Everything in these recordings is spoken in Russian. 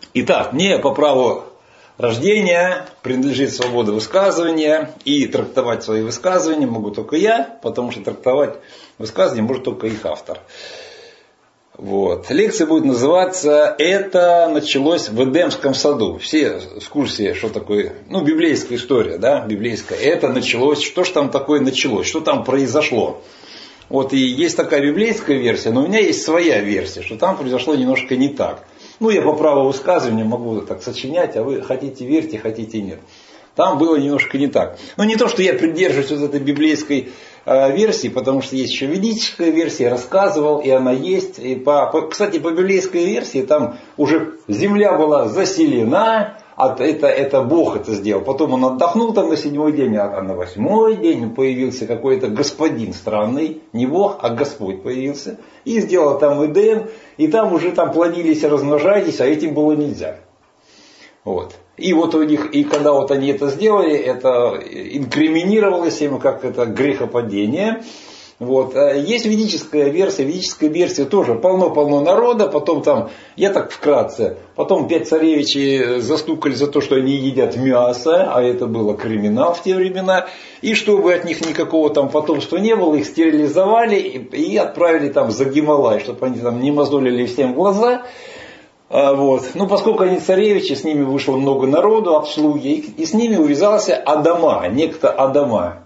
Итак, мне по праву рождения принадлежит свобода высказывания, и трактовать свои высказывания могу только я, потому что трактовать высказывания может только их автор. Вот. Лекция будет называться «Это началось в Эдемском саду». Все в курсе, что такое, библейская история, да, библейская. Это началось, что ж там такое началось, что там произошло. Вот, и есть такая библейская версия, но у меня есть своя версия, что там произошло немножко не так. Я по праву высказывания могу так сочинять, а вы хотите верьте, хотите нет. Там было немножко не так. Не то, что я придерживаюсь вот этой библейской версии, потому что есть еще ведическая версия, я рассказывал, и она есть. И кстати, по библейской версии там уже земля была заселена, это Бог это сделал. Потом он отдохнул там на 7-й день, а на 8-й день появился какой-то господин странный, не Бог, а Господь появился, и сделал там Эдем, и там уже плодились и размножались, а этим было нельзя. Вот. И вот у них, и когда вот они это сделали, это инкриминировалось им как это грехопадение. Вот. Есть ведическая версия тоже полно-полно народа, потом там, я так вкратце, потом 5 царевичей застукали за то, что они едят мясо, а это было криминал в те времена, и чтобы от них никакого там потомства не было, их стерилизовали и отправили там за Гималай, чтобы они там не мозолили всем глаза. Вот. Поскольку они царевичи, с ними вышло много народу, обслуги, и с ними увязался Адама, некто Адама,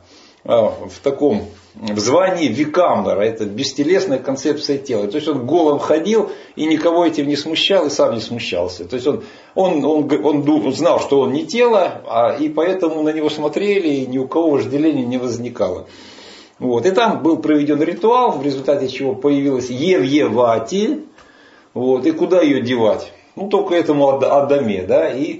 в звании викамбера, это бестелесная концепция тела. То есть он голым ходил, и никого этим не смущал, и сам не смущался. То есть он знал, что он не тело, и поэтому на него смотрели, и ни у кого вожделения не возникало. Вот. И там был проведен ритуал, в результате чего появилась Евьевати. Вот, и куда ее девать? Только этому Адаме, да, и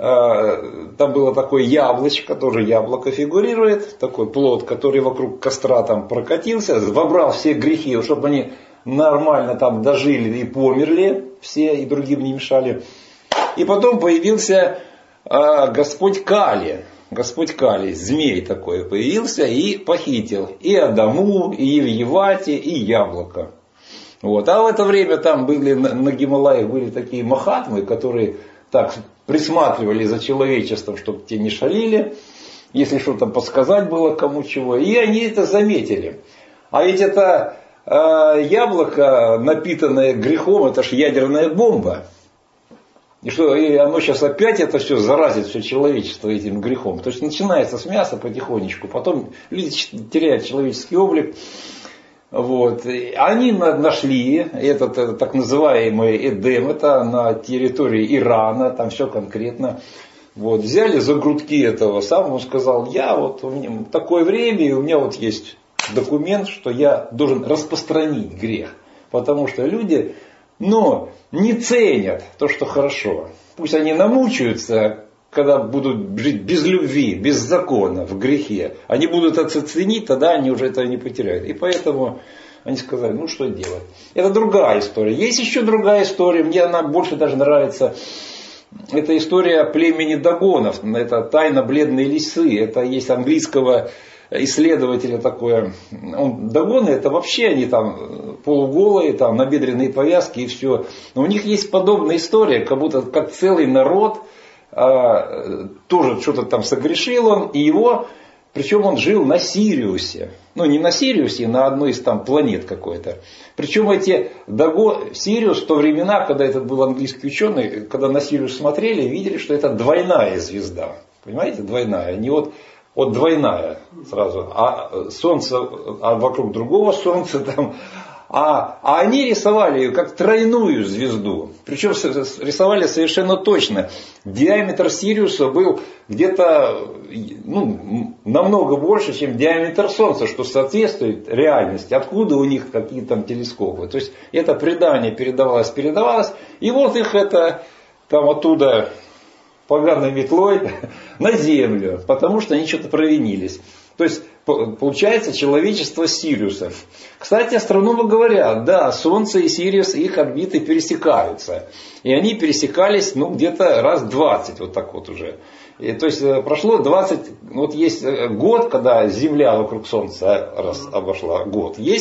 там было такое яблочко, тоже яблоко фигурирует, такой плод, который вокруг костра там прокатился, вобрал все грехи, чтобы они нормально там дожили и померли все, и другим не мешали. И потом появился Господь Кали, змей такой появился и похитил и Адаму, и Евьевати, и яблоко. Вот. А в это время там были на Гималаях были такие махатмы, которые так присматривали за человечеством, чтобы те не шалили, если что-то подсказать было кому чего. И они это заметили. А ведь это яблоко, напитанное грехом, это же ядерная бомба. И оно сейчас опять это все заразит все человечество этим грехом. То есть начинается с мяса потихонечку, потом люди теряют человеческий облик. Вот. Они нашли этот так называемый Эдем, это на территории Ирана, там все конкретно. Вот. Взяли за грудки этого самого, он сказал, у меня такое время, и у меня вот есть документ, что я должен распространить грех. Потому что люди, не ценят то, что хорошо. Пусть они намучаются, когда будут жить без любви, без закона, в грехе. Они будут это ценить, тогда они уже это не потеряют. И поэтому они сказали, что делать. Это другая история. Есть еще другая история, мне она больше даже нравится. Это история племени Дагонов. Это тайна бледной лисы. Это есть английского исследователя такое. Дагоны это вообще они там полуголые, там набедренные повязки и все. Но у них есть подобная история, как будто как целый народ тоже что-то там согрешил он, и причем он жил на Сириусе. Не на Сириусе, на одной из там планет какой-то. Причем Сириус в то времена, когда этот был английский ученый, когда на Сириус смотрели, видели, что это двойная звезда. Понимаете, двойная. Не вот двойная сразу, а Солнце, вокруг другого Солнца там. А они рисовали ее как тройную звезду. Причем рисовали совершенно точно. Диаметр Сириуса был где-то намного больше, чем диаметр Солнца, что соответствует реальности. Откуда у них какие там телескопы. То есть это предание передавалось. И вот их это там оттуда поганой метлой на землю. Потому что они что-то провинились. То есть получается человечество Сириуса. Кстати, астрономы говорят, да, Солнце и Сириус, их орбиты пересекаются. И они пересекались где-то раз 20, вот так вот уже. И, то есть прошло 20, вот есть год, когда Земля вокруг Солнца раз обошла год. Есть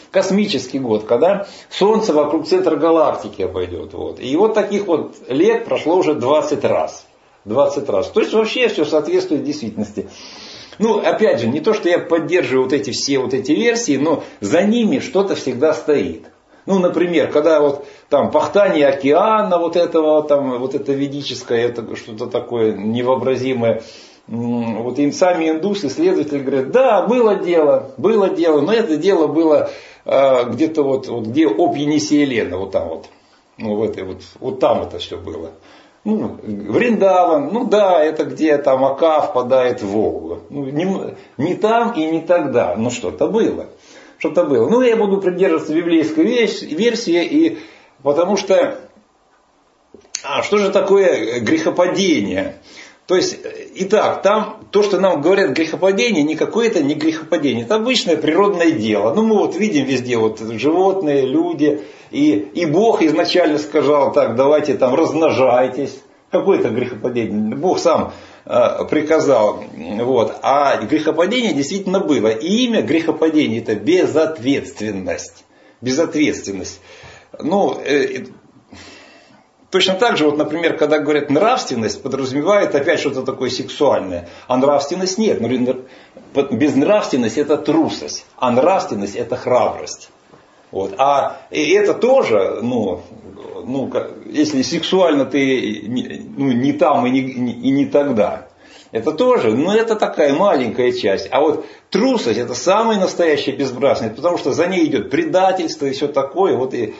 космический год, когда Солнце вокруг центра галактики обойдет. Вот. И вот таких вот лет прошло уже 20 раз. 20 раз. То есть вообще все соответствует действительности. Ну, опять же, не то, что я поддерживаю вот эти все вот эти версии, но за ними что-то всегда стоит. Ну, например, когда вот там пахтание океана, вот этого, там, вот это ведическое, это что-то такое невообразимое. Вот им сами индусы, исследователи говорят, да, было дело, но это дело было где-то вот где об Енисей-Елена, вот там вот. Ну, вот там это все было. Ну, Вриндаван, ну да, это где там Ока впадает в Волгу. Ну, не там и не тогда, но что-то было. Что-то было. Ну, я буду придерживаться библейской версии, и, потому что, что же такое грехопадение? То есть, итак, там то, что нам говорят грехопадение, никакое это не грехопадение. Это обычное природное дело. Ну, мы вот видим везде вот животные, люди. И Бог изначально сказал, так, давайте там размножайтесь. Какое это грехопадение? Бог сам приказал. Вот. А грехопадение действительно было. И имя грехопадения это безответственность. Безответственность. Ну, точно так же, вот, например, когда говорят нравственность, подразумевает опять что-то такое сексуальное. А нравственность нет. Безнравственность это трусость. А нравственность это храбрость. Вот. А это тоже, если сексуально ты не там и не тогда. Это тоже, это такая маленькая часть. А вот трусость это самая настоящая безнравственность, потому что за ней идет предательство и все такое. Вот и,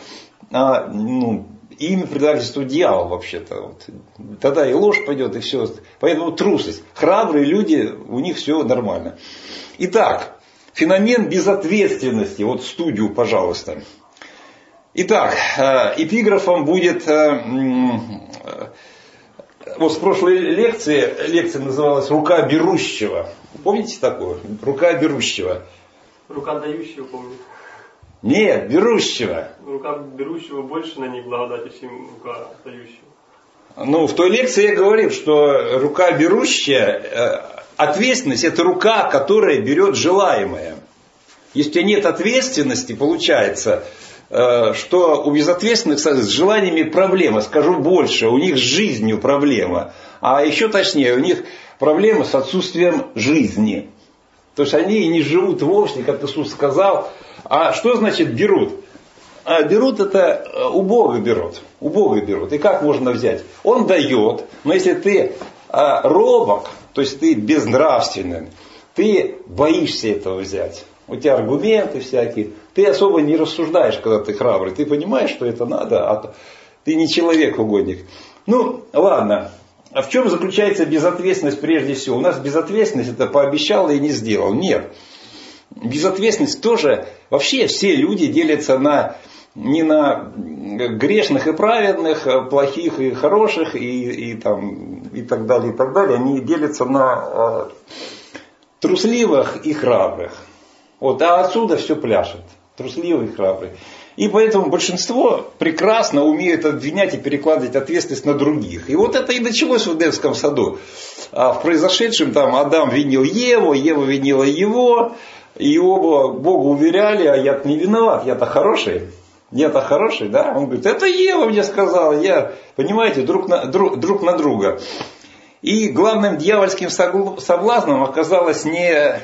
имя предательства дьявол вообще-то. Вот. Тогда и ложь пойдет, и все. Поэтому трусость. Храбрые люди, у них все нормально. Итак, феномен безответственности. Вот студию, пожалуйста. Итак, эпиграфом будет... Вот с прошлой лекция называлась «Рука берущего». Помните такое? Рука берущего. Рука дающего, помню. Нет, берущего. Рука берущего больше на ней благодати, чем рука дающего. Ну, в той лекции я говорил, что рука берущая, ответственность это рука, которая берет желаемое. Если у тебя нет ответственности, получается, что у безответственных с желаниями проблема. Скажу больше, у них с жизнью проблема. А еще точнее, у них проблема с отсутствием жизни. То есть они не живут вовсе, как Иисус сказал. А что значит берут? Берут это у Бога берут. У Бога берут. И как можно взять? Он дает, но если ты робок, то есть ты безнравственный, ты боишься этого взять. У тебя аргументы всякие. Ты особо не рассуждаешь, когда ты храбрый. Ты понимаешь, что это надо, а ты не человек-угодник. Ну, ладно. А в чем заключается безответственность прежде всего? У нас безответственность это пообещал и не сделал. Нет. Безответственность тоже... Вообще все люди делятся не на грешных и праведных, плохих и хороших, и так далее, и так далее. Они делятся на трусливых и храбрых. Вот, а отсюда все пляшет. Трусливый и храбрый. И поэтому большинство прекрасно умеет обвинять и перекладывать ответственность на других. И вот это и началось в Эдемском саду. В произошедшем там Адам винил Еву, Ева винила его. И оба Бога уверяли, а я-то не виноват, я-то хороший. Я-то хороший, да? Он говорит, это Ева мне сказала. Понимаете, друг на друга. И главным дьявольским соблазном оказалось не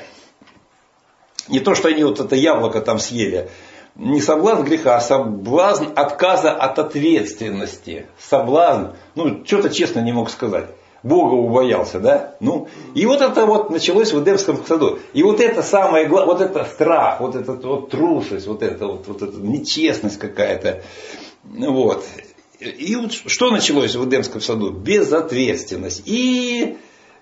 то, что они вот это яблоко там съели. Не соблазн греха, а соблазн отказа от ответственности. Соблазн, что-то честно не мог сказать. Бога убоялся, да? И вот это вот началось в Эдемском саду. И вот это самое главное, вот это страх, вот эта вот трусость, вот эта нечестность какая-то. Вот. И вот что началось в Эдемском саду? Безответственность. И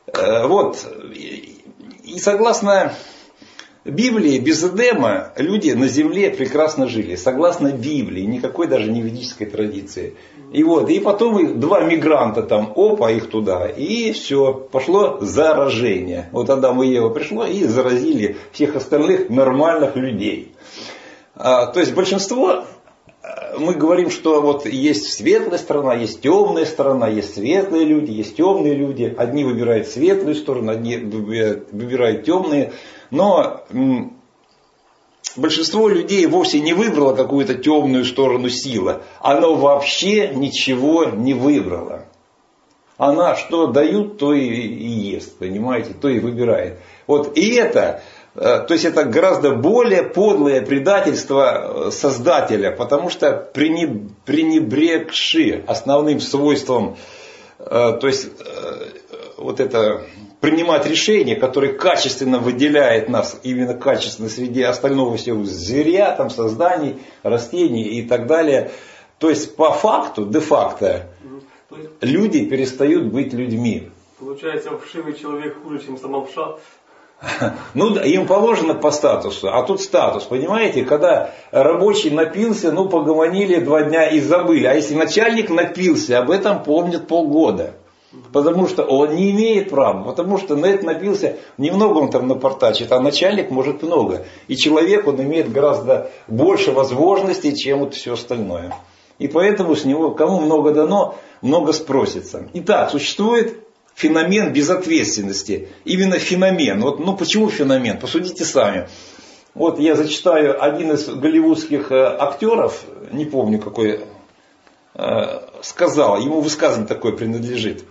согласно Библии, без Эдема люди на земле прекрасно жили. Согласно Библии, никакой даже не ведической традиции. И потом два мигранта там, их туда. И все, пошло заражение. Вот Адам и Ева пришло и заразили всех остальных нормальных людей. То есть большинство, мы говорим, что вот есть светлая сторона, есть темная сторона, есть светлые люди, есть темные люди. Одни выбирают светлую сторону, одни выбирают темные. Но большинство людей вовсе не выбрало какую-то темную сторону силы. Оно вообще ничего не выбрало. Она что дают, то и ест, понимаете, то и выбирает. Вот и это, то есть это гораздо более подлое предательство Создателя, потому что пренебрегши основным свойством, то есть вот это принимать решения, которые качественно выделяет нас, именно качественно среди остального всего зверя, там, созданий, растений и так далее. То есть по факту, де-факто, люди перестают быть людьми. Получается, вшивый человек хуже, чем сама вша. Ну, им положено по статусу, а тут статус, понимаете, когда рабочий напился, ну, погомонили 2 дня и забыли, а если начальник напился, об этом помнят полгода. Потому что он не имеет права, потому что на это напился, немного он там напортачит, а начальник может много. И человек, он имеет гораздо больше возможностей, чем вот все остальное. И поэтому с него, кому много дано, много спросится. Итак, существует феномен безответственности. Именно феномен. Вот, ну почему феномен? Посудите сами. Вот я зачитаю один из голливудских актеров, не помню какой, сказал, ему высказывание такое принадлежит.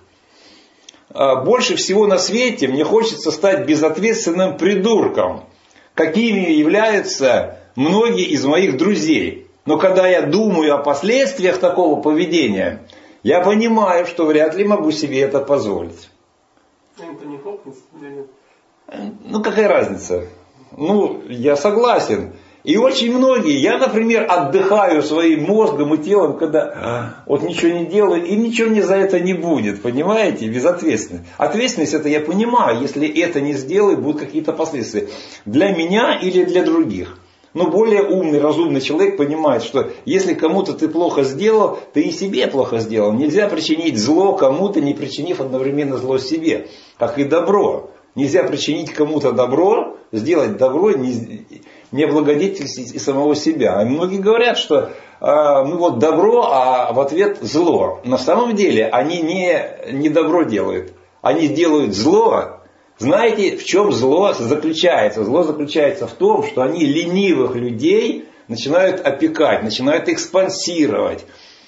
Больше всего на свете мне хочется стать безответственным придурком, какими являются многие из моих друзей. Но когда я думаю о последствиях такого поведения, я понимаю, что вряд ли могу себе это позволить. Энтони Хопкинс или нет? Ну какая разница? Ну я согласен. И очень многие, я, например, отдыхаю своим мозгом и телом, когда вот ничего не делаю, и ничего мне за это не будет, понимаете, безответственность. Ответственность это я понимаю, если это не сделаю, будут какие-то последствия. Для меня или для других. Но более умный, разумный человек понимает, что если кому-то ты плохо сделал, ты и себе плохо сделал. Нельзя причинить зло кому-то, не причинив одновременно зло себе, как и добро. Нельзя причинить кому-то добро, сделать добро, не облагодетельствовать и самого себя. И многие говорят, что ну вот добро, а в ответ зло. На самом деле они не добро делают. Они делают зло. Знаете, в чем зло заключается? Зло заключается в том, что они ленивых людей начинают опекать, начинают их спонсировать.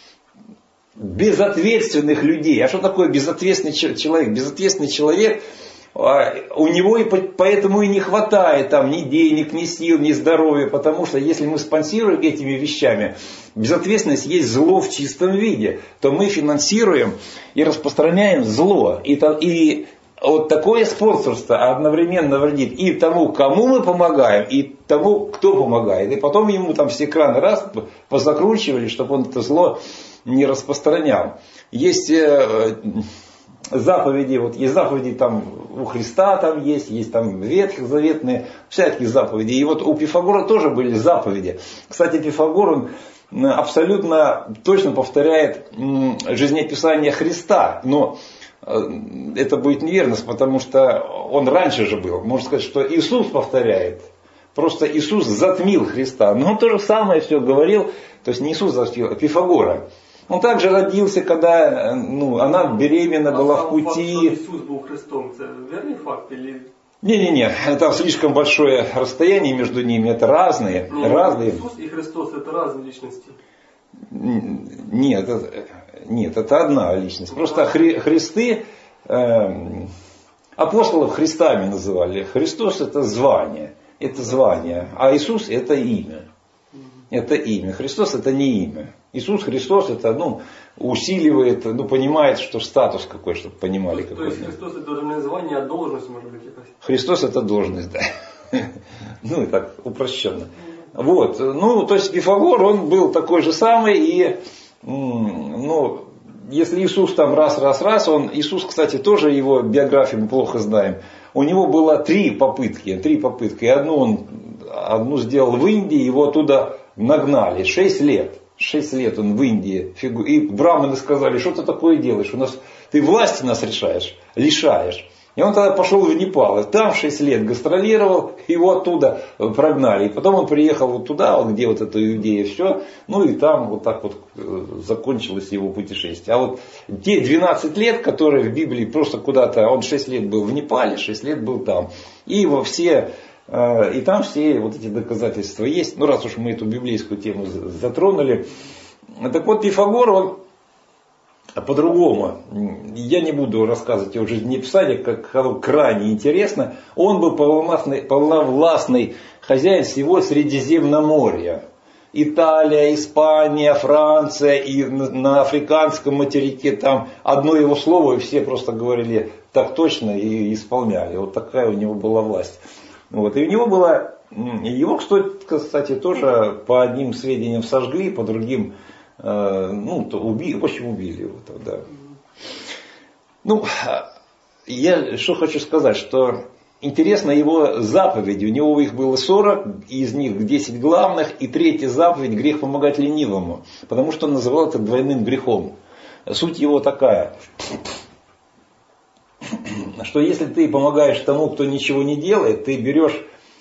Безответственных людей. А что такое безответственный человек? Безответственный человек, у него и поэтому и не хватает там ни денег, ни сил, ни здоровья. Потому что если мы спонсируем этими вещами, безответственность есть зло в чистом виде, то мы финансируем и распространяем зло. И вот такое спонсорство одновременно вредит и тому, кому мы помогаем, и тому, кто помогает. И потом ему там все краны раз позакручивали, чтобы он это зло не распространял. Есть заповеди, вот есть заповеди там у Христа там есть там ветхозаветные, всякие заповеди. И вот у Пифагора тоже были заповеди. Кстати, Пифагор, он абсолютно точно повторяет жизнеописание Христа, но это будет неверность, потому что он раньше же был. Можно сказать, что Иисус повторяет. Просто Иисус затмил Христа. Но он то же самое все говорил. То есть не Иисус затмил, а Пифагора. Он также родился, когда она беременна была в пути. Факт, что Иисус был Христом, это верный факт? Или... Не, там слишком большое расстояние между ними. Это разные. Иисус и Христос это разные личности. Нет, это одна личность. Просто Христы, апостолов Христами называли. Христос это звание, а Иисус это имя. Это имя. Христос это не имя. Иисус Христос это усиливает, понимает, что статус какой, чтобы понимали какой. То есть Христос это даже не звание, а должность может быть какая-то. Христос это должность, да. И так упрощенно. Вот, то есть Пифагор, он был такой же самый, и, если Иисус там раз, Иисус, кстати, тоже его биографию мы плохо знаем, у него было 3 попытки, и одну сделал в Индии, его оттуда нагнали, 6 лет он в Индии, и браманы сказали, что ты такое делаешь, ты власти нас лишаешь. И он тогда пошел в Непал, и там 6 лет гастролировал, его оттуда прогнали. И потом он приехал вот туда, где вот эта Иудея, все, и там вот так вот закончилось его путешествие. А вот те 12 лет, которые в Библии просто куда-то, он 6 лет был в Непале, 6 лет был там. И во все И там все вот эти доказательства есть. Ну, раз уж мы эту библейскую тему затронули. Так вот, Пифагор, он по-другому. Я не буду рассказывать его жизнеописание, как оно крайне интересно. Он был полновластный хозяин всего Средиземноморья. Италия, Испания, Франция и на африканском материке там одно его слово, и все просто говорили так точно и исполняли. Вот такая у него была власть. Вот. И у него было, его, кстати, тоже по одним сведениям сожгли, по другим, убили, в общем, убили его тогда. Ну, я что хочу сказать, что интересно его заповеди. У него их было 40, из них 10 главных, и 3-я заповедь — грех помогать ленивому. Потому что он называл это двойным грехом. Суть его такая, что если ты помогаешь тому, кто ничего не делает, ты берешь,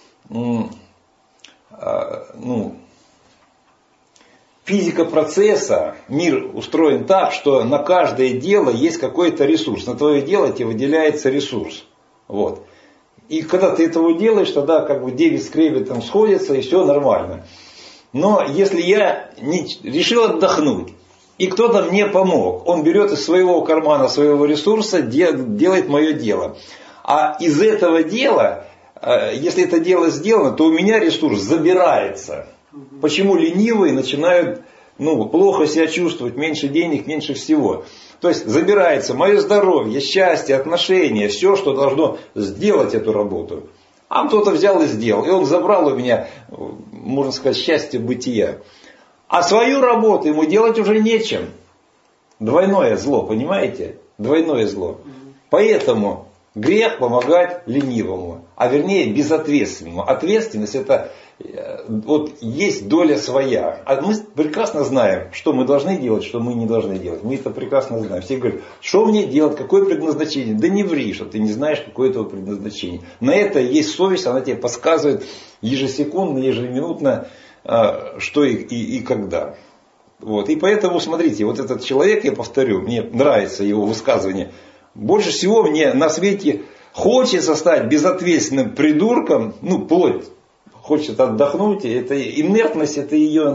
физика процесса, мир устроен так, что на каждое дело есть какой-то ресурс. На твое дело тебе выделяется ресурс. Вот. И когда ты этого делаешь, тогда как бы 9 с кребетом сходятся, и все нормально. Но если я решил отдохнуть, и кто-то мне помог, он берет из своего кармана, своего ресурса, делает мое дело. А из этого дела, если это дело сделано, то у меня ресурс забирается. Почему ленивые начинают плохо себя чувствовать, меньше денег, меньше всего. То есть забирается мое здоровье, счастье, отношения, все, что должно сделать эту работу. А кто-то взял и сделал. И он забрал у меня, можно сказать, счастье бытия. А свою работу ему делать уже нечем. Двойное зло, понимаете? Двойное зло. Поэтому грех помогать ленивому, а вернее безответственному. Ответственность — это вот есть доля своя. А мы прекрасно знаем, что мы должны делать, что мы не должны делать. Мы это прекрасно знаем. Все говорят, что мне делать, какое предназначение? Да не ври, что ты не знаешь, какое этого предназначение. На это есть совесть, она тебе подсказывает ежесекундно, ежеминутно, что и когда. Вот. И поэтому, смотрите, вот этот человек, я повторю, мне нравится его высказывание. Больше всего мне на свете хочется стать безответственным придурком, плоть хочет отдохнуть, это инертность, это ее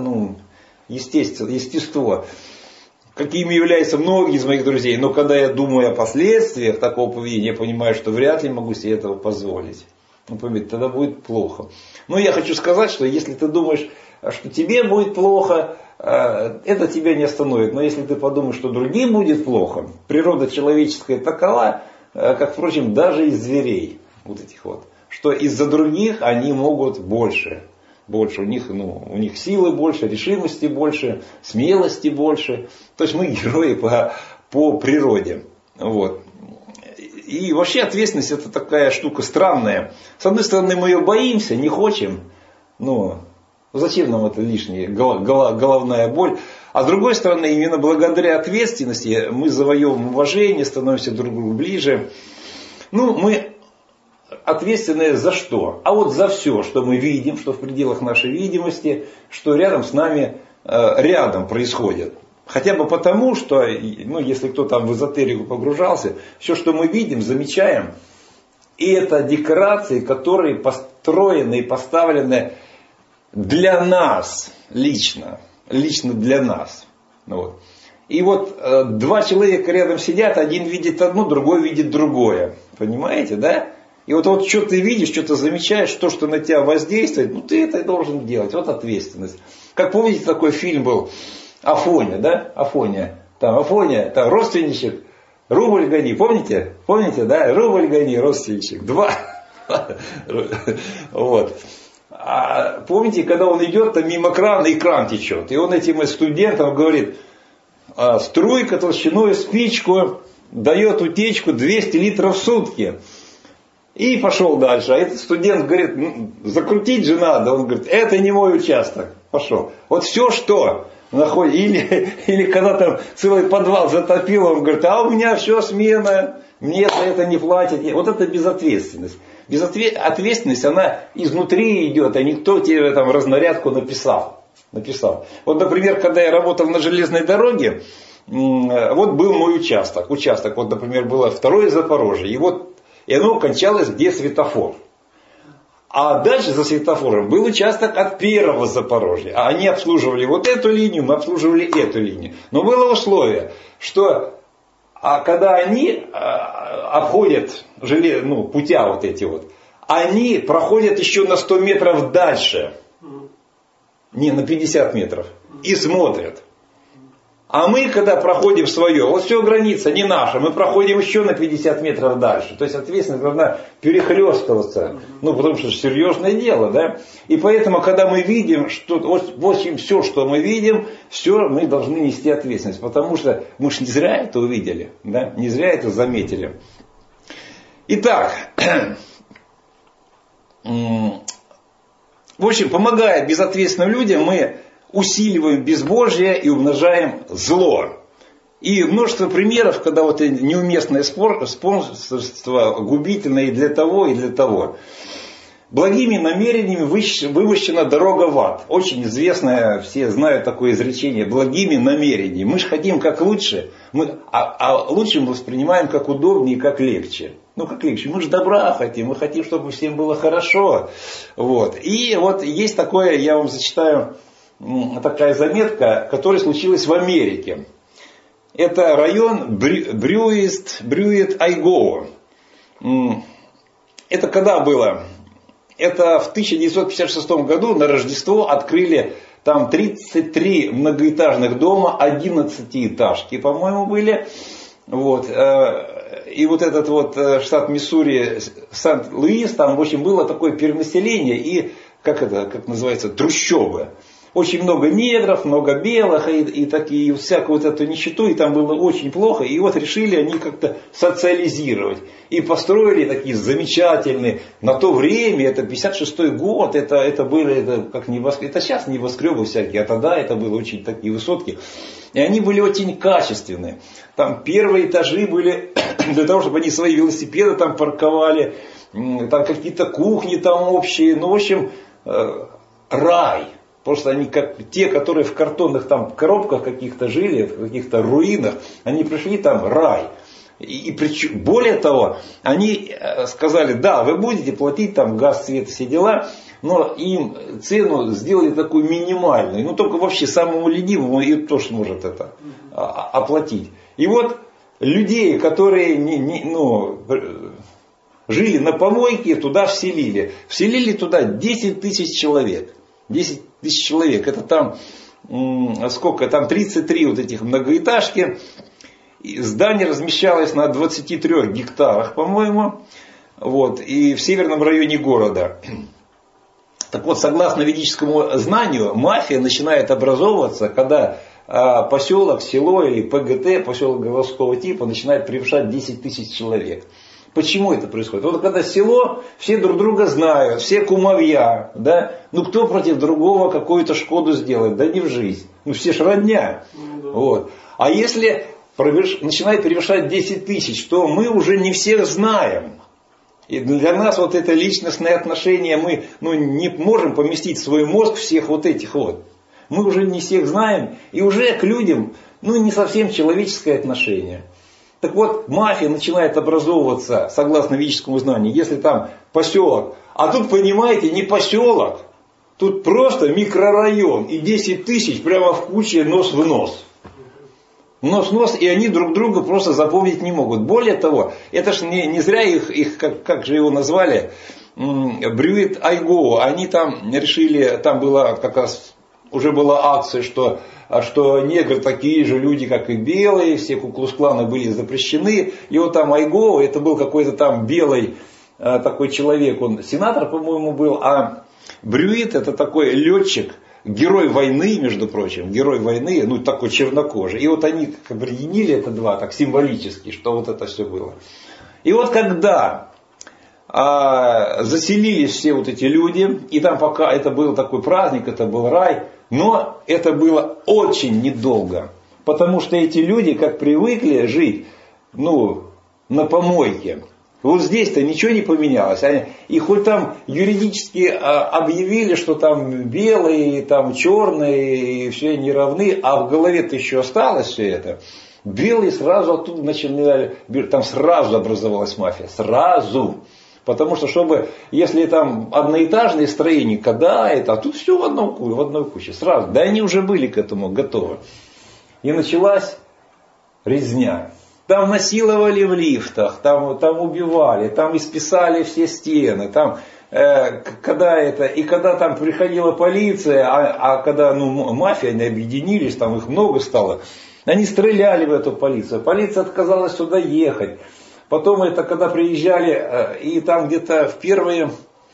естество, какими являются многие из моих друзей. Но когда я думаю о последствиях такого поведения, я понимаю, что вряд ли могу себе этого позволить. Тогда будет плохо. Но я хочу сказать, что если ты думаешь, что тебе будет плохо, это тебя не остановит. Но если ты подумаешь, что другим будет плохо, природа человеческая такова, как, впрочем, даже из зверей, вот этих вот, что из-за других они могут больше. У них силы больше, решимости больше, смелости больше. То есть мы герои по природе. Вот. И вообще ответственность — это такая штука странная. С одной стороны, мы ее боимся, не хотим. Зачем нам это лишнее, головная боль. А с другой стороны, именно благодаря ответственности мы завоевываем уважение, становимся друг к другу ближе. Мы ответственные за что? А вот за все, что мы видим, что в пределах нашей видимости, что рядом с нами рядом происходит. Хотя бы потому, что, если кто там в эзотерику погружался, все, что мы видим, замечаем, и это декорации, которые построены и поставлены для нас лично для нас. И вот 2 человека рядом сидят, один видит одно, другой видит другое. Понимаете, да? И вот что ты видишь, что ты замечаешь, то, что на тебя воздействует, ты это и должен делать. Вот ответственность. Как помните, такой фильм был Афоня, да? Афоня. Там родственничек, рубль гони. Помните? Помните, да? Рубль гони, родственничек. 2. Вот. А помните, когда он идет, там мимо крана, и кран течет. И он этим студентам говорит, струйка толщиной спичку дает утечку 200 литров в сутки. И пошел дальше. А этот студент говорит, закрутить же надо. Он говорит, это не мой участок. Пошел. Вот все, что находит. Или когда там целый подвал затопил, он говорит, а у меня все смена. Мне за это не платят. Вот это безответственность. Ответственность, она изнутри идет, а никто тебе там разнарядку написал. Вот, например, когда я работал на железной дороге, вот был мой участок. Вот, например, было 2-е Запорожье. И оно кончалось, где светофор. А дальше за светофором был участок от первого Запорожья. А они обслуживали вот эту линию, мы обслуживали эту линию. Но было условие, что когда они обходят путя вот эти вот, они проходят еще на 100 метров дальше. Не, на 50 метров. И смотрят. А мы, когда проходим свое, вот все граница не наша, мы проходим еще на 50 метров дальше. То есть ответственность должна перехлестываться. Потому что это серьезное дело, да. И поэтому, когда мы видим, что в общем, все, что мы видим, все мы должны нести ответственность. Потому что мы же не зря это увидели, да, не зря это заметили. Итак, в общем, помогая безответственным людям, мы усиливаем безбожие и умножаем зло. И множество примеров, когда вот неуместное спонсорство губительное и для того, и для того. Благими намерениями вымощена дорога в ад. Очень известное, все знают такое изречение, благими намерениями. Мы же хотим как лучше, а лучше мы воспринимаем как удобнее и как легче. Как легче, мы же добра хотим, мы хотим, чтобы всем было хорошо. Вот. И вот есть такое, я вам зачитаю, такая заметка, которая случилась в Америке. Это район Брюит-Айгоу. Это когда было? Это в 1956 году на Рождество открыли там 33 многоэтажных дома, 11-этажки, по-моему, были. Вот. И вот этот вот штат Миссури, Сент-Луис, там, в общем, было такое перенаселение и, как называется, трущобы. Очень много негров, много белых и такие, всякую вот эту нищету, и там было очень плохо. И вот решили они как-то социализировать. И построили такие замечательные, на то время, это 56-й год, это были, это сейчас небоскребы всякие, а тогда это были очень такие высотки. И они были очень качественные. Там первые этажи были для того, чтобы они свои велосипеды там парковали, там какие-то кухни там общие, в общем, рай. Просто они как те, которые в картонных там коробках каких-то жили, в каких-то руинах, они пришли там рай. И более того, они сказали, да, вы будете платить там газ, свет, все дела, но им цену сделали такую минимальную. Только вообще самому ленивому и то, что может это оплатить. И вот людей, которые жили на помойке, туда вселили. Вселили туда 10 тысяч человек. 10 тысяч человек. Это там, сколько? Там 33 вот этих многоэтажки. И здание размещалось на 23 гектарах, по-моему. Вот. И в северном районе города. Так вот, согласно ведическому знанию, мафия начинает образовываться, когда поселок, село или ПГТ, поселок городского типа, начинает превышать 10 тысяч человек. Почему это происходит? Вот когда село, все друг друга знают, все кумовья, да? Кто против другого какую-то шкоду сделает? Да не в жизнь. Все ж родня. Вот. А если начинает превышать 10 тысяч, то мы уже не всех знаем. И для нас вот это личностное отношение, мы не можем поместить в свой мозг всех вот этих вот. Мы уже не всех знаем, и уже к людям не совсем человеческое отношение. Так вот, мафия начинает образовываться, согласно ведическому знанию, если там поселок. А тут, понимаете, не поселок, тут просто микрорайон. И 10 тысяч прямо в куче нос в нос. Нос в нос, и они друг друга просто запомнить не могут. Более того, это ж не зря их как же его назвали, Брюит-Айгоу. Они там решили, там была как раз, уже была акция, что негры такие же люди, как и белые, все куклус-кланы были запрещены. И вот там Айгоу, это был какой-то там белый такой человек, он сенатор, по-моему, был, а Брюит это такой летчик, герой войны, между прочим, герой войны, такой чернокожий. И вот они объединили это два, так символически, что вот это все было. И вот когда заселились все вот эти люди, и там пока это был такой праздник, это был рай, но это было очень недолго. Потому что эти люди, как привыкли жить, на помойке, вот здесь-то ничего не поменялось. И хоть там юридически объявили, что там белые, там черные, и все они равны, а в голове-то еще осталось все это. Белые сразу оттуда начинали, там сразу образовалась мафия. Сразу. Потому что, если там одноэтажные строения, когда это, а тут все в одной куче, сразу. Да они уже были к этому готовы. И началась резня. Там насиловали в лифтах, там убивали, там исписали все стены, там, когда там приходила полиция, а когда мафия, они объединились, там их много стало, они стреляли в эту полицию, полиция отказалась сюда ехать. Потом когда приезжали, и там где-то в первые,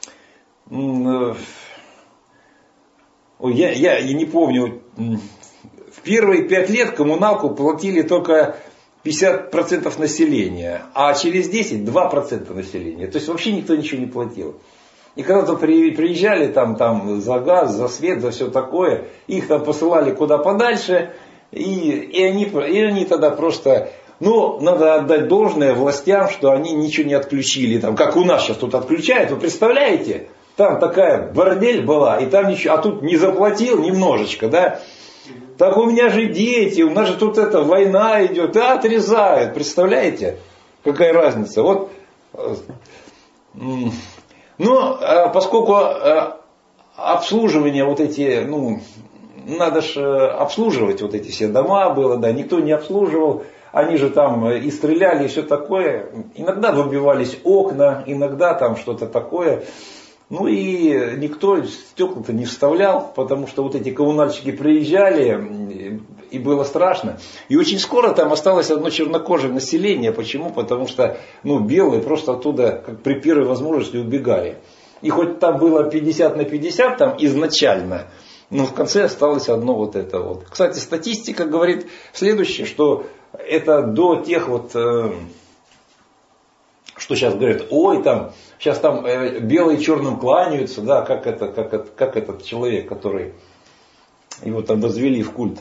я не помню, в первые 5 лет коммуналку платили только 50% населения, а через 10 2% населения. То есть вообще никто ничего не платил. И когда там приезжали там за газ, за свет, за все такое, их там посылали куда подальше, и они тогда просто... надо отдать должное властям, что они ничего не отключили. Там, как у нас сейчас тут отключают. Вы представляете? Там такая бордель была, и там ничего, а тут не заплатил немножечко, да? Так у меня же дети, у нас же тут война идет, отрезают. Представляете? Какая разница? Вот. Поскольку обслуживание надо же обслуживать вот эти все дома было, да, никто не обслуживал. Они же там и стреляли, и все такое. Иногда выбивались окна, иногда там что-то такое. И никто стекла-то не вставлял, потому что вот эти коммунальщики приезжали, и было страшно. И очень скоро там осталось одно чернокожее население. Почему? Потому что белые просто оттуда, как при первой возможности, убегали. И хоть там было 50/50 там изначально, но в конце осталось одно вот это вот. Кстати, статистика говорит следующее, что это до тех что сейчас говорят, сейчас там белые черным кланяются, да, как этот человек, который его там возвели в культ.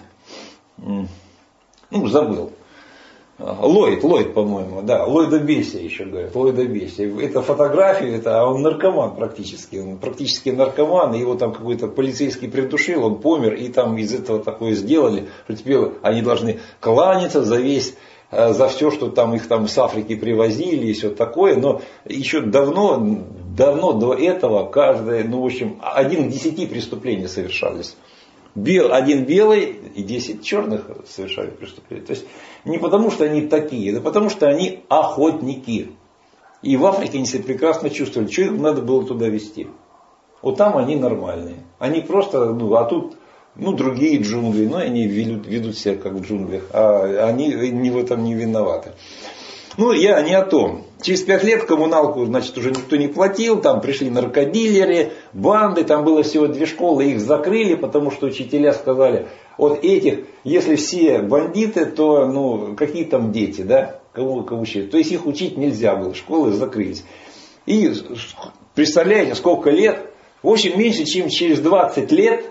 Забыл. Ллойд, по-моему, да, Ллойда-Бесия еще говорят, Ллойда-Бесия. Это фотография, он наркоман практически, он практически наркоман, его там какой-то полицейский придушил, он помер, и там из этого такое сделали, что теперь они должны кланяться за все, что там их там с Африки привозили и все такое, но еще давно до этого каждое, 1 к 10 преступлений совершались. Один белый и 10 черных совершали преступления. То есть не потому, что они такие, а потому, что они охотники. И в Африке они себя прекрасно чувствовали, что их надо было туда везти. Вот там они нормальные. Они просто, а тут другие джунгли, они ведут себя как в джунглях, а они в этом не виноваты. Я не о том. Через 5 лет коммуналку, уже никто не платил, там пришли наркодилеры, банды, там было всего 2 школы, их закрыли, потому что учителя сказали, вот этих, если все бандиты, то какие там дети, да, кого учить? То есть их учить нельзя было, школы закрылись. И представляете, сколько лет, в общем, меньше, чем через 20 лет,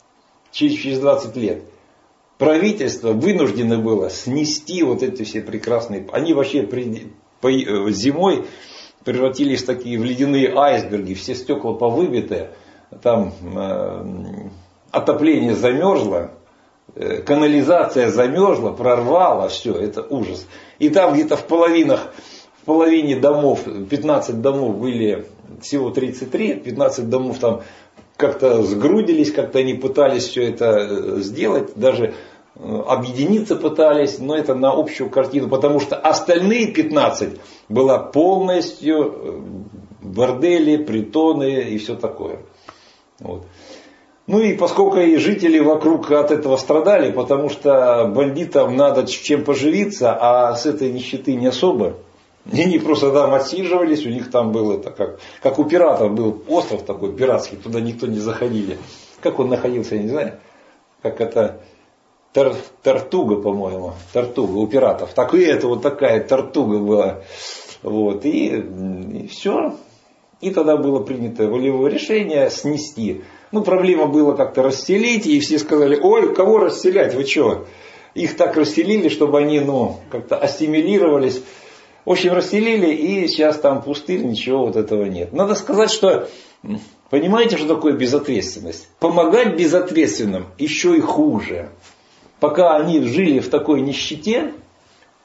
правительство вынуждено было снести вот эти все прекрасные... Они вообще зимой превратились в ледяные айсберги, все стекла повыбиты, там отопление замерзло, канализация замерзла, прорвала, все, это ужас. И там где-то в половине домов, 15 домов были всего 33, 15 домов там как-то сгрудились, как-то они пытались все это сделать, даже объединиться пытались, но это на общую картину, потому что остальные 15 была полностью бордели, притоны и все такое. Вот. И поскольку и жители вокруг от этого страдали, потому что бандитам надо чем поживиться, а с этой нищеты не особо. И они просто там отсиживались, у них там был как у пиратов был остров такой пиратский, туда никто не заходили. Как он находился, я не знаю. Как это Тартуга, по-моему. Тартуга у пиратов. Так и это вот такая Тартуга была. Вот. И все. И тогда было принято волевое решение снести. Проблема была как-то расселить, и все сказали, ой, кого расселять, вы что? Их так расселили, чтобы они как-то ассимилировались. В общем, расселили, и сейчас там пустырь, ничего вот этого нет. Надо сказать, что, понимаете, что такое безответственность? Помогать безответственным еще и хуже. Пока они жили в такой нищете,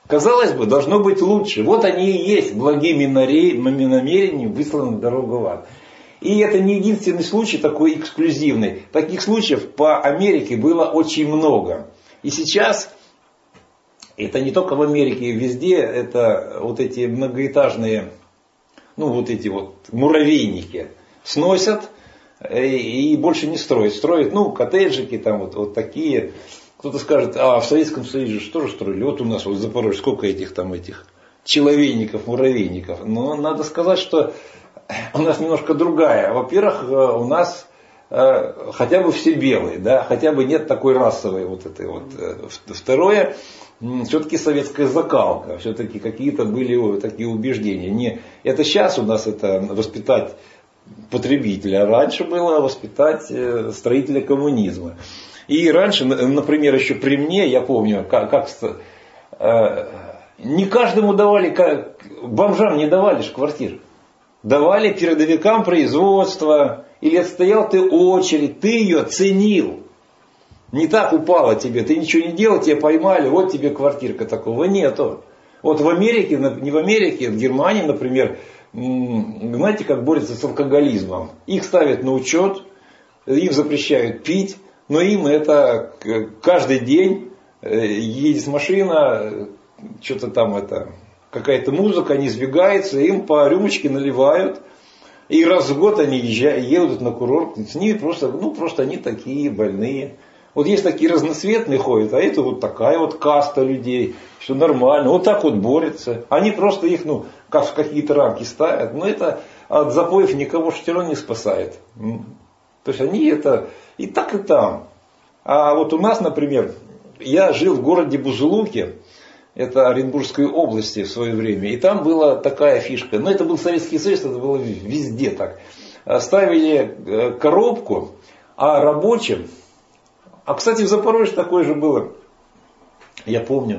Казалось бы, должно быть лучше. Вот они и есть, благими намерениями выслана дорога в ад. И это не единственный случай такой эксклюзивный. Таких случаев по Америке было очень много. И сейчас, это не только в Америке, везде, это вот эти многоэтажные, ну вот эти вот муравейники сносят и больше не строят. Строят, ну, коттеджики там вот такие. Кто-то скажет, а в Советском Союзе что же строили? Вот у нас вот в Запорожье сколько этих человейников, муравейников. Но надо сказать, что у нас немножко другая. Во-первых, у нас хотя бы все белые, да, хотя бы нет такой расовой вот этой вот. Второе, все-таки советская закалка, все-таки какие-то были такие убеждения. Это сейчас у нас это воспитать потребителя, а раньше было воспитать строителя коммунизма. И раньше, например, еще при мне, я помню, не каждому давали, бомжам не давали ж квартиры. Давали передовикам производства, или отстоял ты очередь, ты ее ценил. Не так упало тебе, ты ничего не делал, тебя поймали, вот тебе квартирка, такого нету. Вот в Америке, не в Америке, в Германии, например, знаете, как борются с алкоголизмом. Их ставят на учет, им запрещают пить, но им это каждый день едет машина, что-то там какая-то музыка, не сдвигается, им по рюмочке наливают. И раз в год они едут на курорт, с ними просто они такие больные. Вот есть такие разноцветные ходят, а это вот такая вот каста людей, все нормально, вот так вот борются. Они просто их, как в какие-то рамки ставят, но это от запоев никого все равно не спасает. То есть они это и так, и там. А вот у нас, например, я жил в городе Бузулуке, это Оренбургской области в свое время, и там была такая фишка, но это был Советский Союз, это было везде так. Ставили коробку, а рабочим, а кстати в Запорожье такое же было, я помню,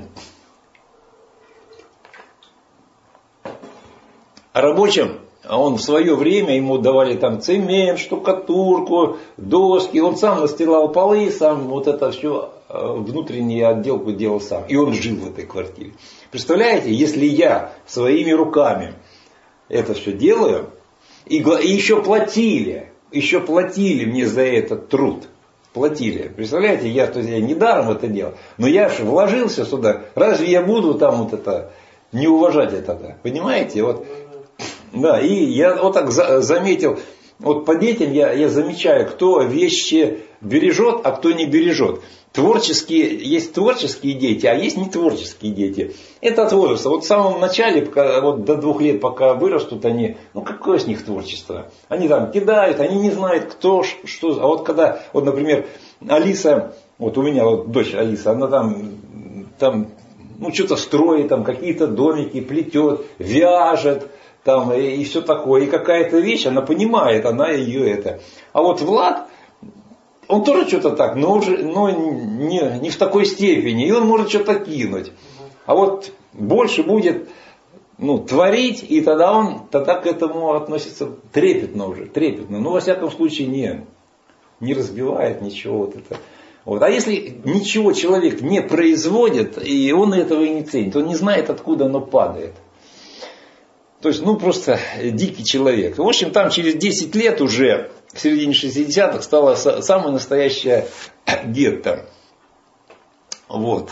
а рабочим, он в свое время, ему давали там цемент, штукатурку, доски, он сам настилал полы, сам вот это все, внутреннюю отделку делал сам. И он жил в этой квартире. Представляете, если я своими руками это все делаю, и еще платили мне за этот труд. Платили. Представляете, я не даром это делал, но я же вложился сюда. Разве я буду там вот это не уважать это? Понимаете? Вот. Да, и я вот так заметил, вот по детям я замечаю, кто вещи бережет, а кто не бережет. Есть творческие дети, а есть нетворческие дети. Это от возраста. Вот в самом начале, вот до 2 лет, пока вырастут они, какое с них творчество? Они там кидают, они не знают, кто, что. А вот когда, вот, например, Алиса, вот у меня вот дочь Алиса, она там что-то строит, там какие-то домики плетет, вяжет. Там, и все такое. И какая-то вещь, она понимает, она ее это. А вот Влад, он тоже что-то так, но не в такой степени. И он может что-то кинуть. А вот больше будет творить, и тогда к этому относится трепетно уже. Трепетно. Во всяком случае не разбивает ничего вот это. Вот. А если ничего человек не производит, и он этого и не ценит, он не знает, откуда оно падает. То есть, просто дикий человек. В общем, там через 10 лет уже, в середине 60-х, стала самая настоящая гетто. Вот.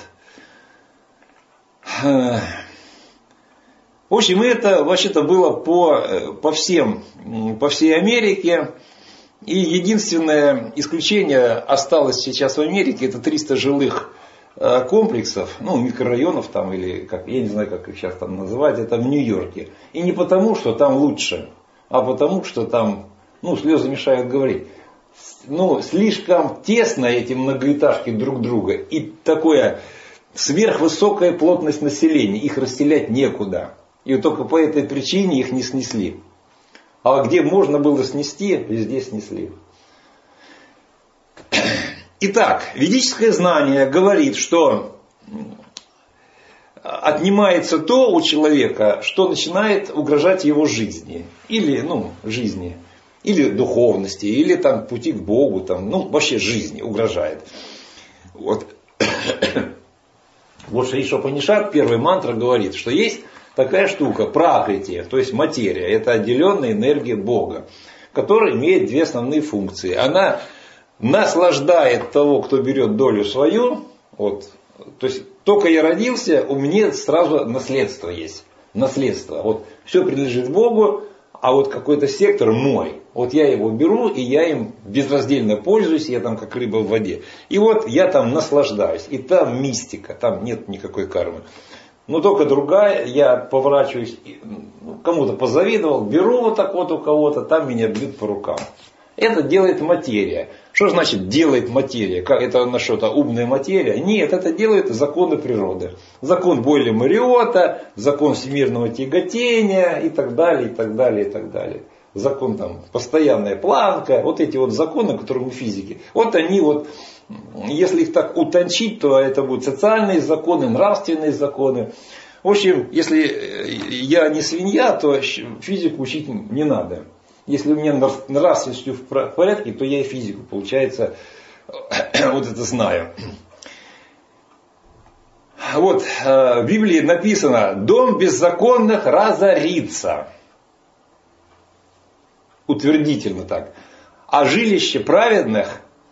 В общем, это вообще-то было по всей Америке. И единственное исключение осталось сейчас в Америке, это 300 жилых комплексов, микрорайонов там, или как, я не знаю, как их сейчас там называть, это в Нью-Йорке. И не потому, что там лучше, а потому, что там, слезы мешают говорить. Слишком тесно эти многоэтажки друг друга. И такая сверхвысокая плотность населения. Их расселять некуда. И только по этой причине их не снесли. А где можно было снести, везде снесли. Итак, ведическое знание говорит, что отнимается то у человека, что начинает угрожать его жизни. Или, жизни. Или духовности, или там пути к Богу, вообще жизни угрожает. Вот. Вот Шри Ишопанишад, первая мантра говорит, что есть такая штука, пракрити, то есть материя. Это отделенная энергия Бога, которая имеет две основные функции. Она наслаждает того, кто берет долю свою. Вот, то есть только я родился, у меня сразу наследство есть. Наследство. Вот все принадлежит Богу, а вот какой-то сектор мой. Вот я его беру, и я им безраздельно пользуюсь, я там как рыба в воде. И вот я там наслаждаюсь. И там мистика, там нет никакой кармы. Но только другая, я поворачиваюсь, кому-то позавидовал, беру вот так вот у кого-то, там меня бьют по рукам. Это делает материя. Что значит делает материя? Как это на что-то умная материя? Нет, это делают законы природы. Закон Бойля-Мариота, закон всемирного тяготения и так далее, и так далее, и так далее. Закон там, постоянная планка, вот эти вот законы, которые мы физики. Вот они вот, если их так утончить, то это будут социальные законы, нравственные законы. В общем, если я не свинья, то физику учить не надо. Если у меня нравственностью в порядке, то я и физику, получается, вот это знаю. Вот в Библии написано: дом беззаконных разорится. Утвердительно так. А жилище праведных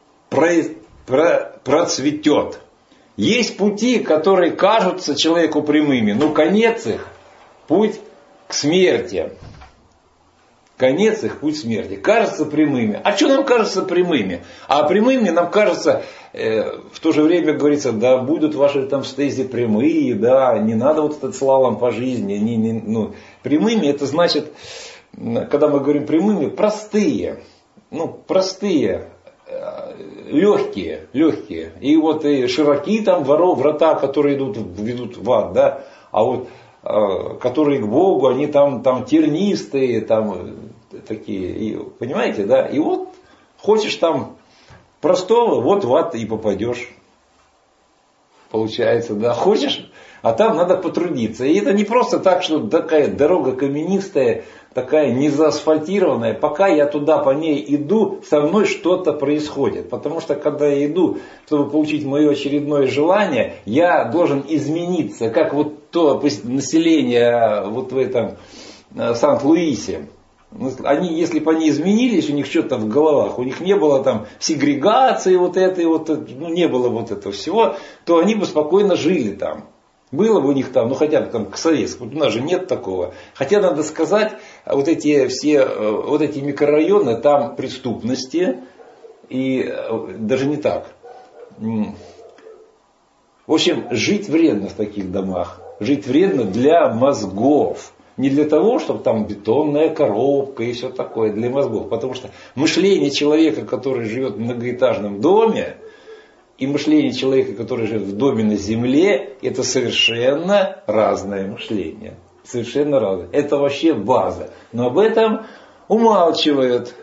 процветет. Есть пути, которые кажутся человеку прямыми, но конец их путь к смерти. Конец их путь смерти. Кажется прямыми. А что нам кажется прямыми? А прямыми нам кажется, в то же время говорится, да будут ваши там стези прямые, да, не надо вот этот слалом по жизни. Прямыми это значит, когда мы говорим прямыми, простые. Простые, легкие. И вот и широкие там врата, которые ведут в ад, да. А вот которые к Богу, они там тернистые, там такие, и, понимаете, да? И вот хочешь там простого, вот в ад и попадешь. Получается, да, хочешь, а там надо потрудиться. И это не просто так, что такая дорога каменистая, такая незаасфальтированная. Пока я туда по ней иду, со мной что-то происходит. Потому что когда я иду, чтобы получить мое очередное желание, я должен измениться. Как вот то население вот в этом Сант-Луисе. Они, если бы они изменились, у них что-то в головах, у них не было там сегрегации вот этой вот, не было вот этого всего, то они бы спокойно жили там. Было бы у них там, хотя бы там к советскому, у нас же нет такого. Хотя надо сказать, вот эти микрорайоны, там преступности, и даже не так. В общем, жить вредно в таких домах. Жить вредно для мозгов. Не для того, чтобы там бетонная коробка и все такое, для мозгов. Потому что мышление человека, который живет в многоэтажном доме, и мышление человека, который живет в доме на земле, это совершенно разное мышление. Совершенно разное. Это вообще база. Но об этом умалчивают.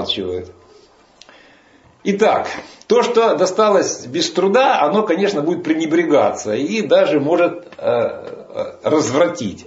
Итак, то, что досталось без труда, оно, конечно, будет пренебрегаться и даже может развратить.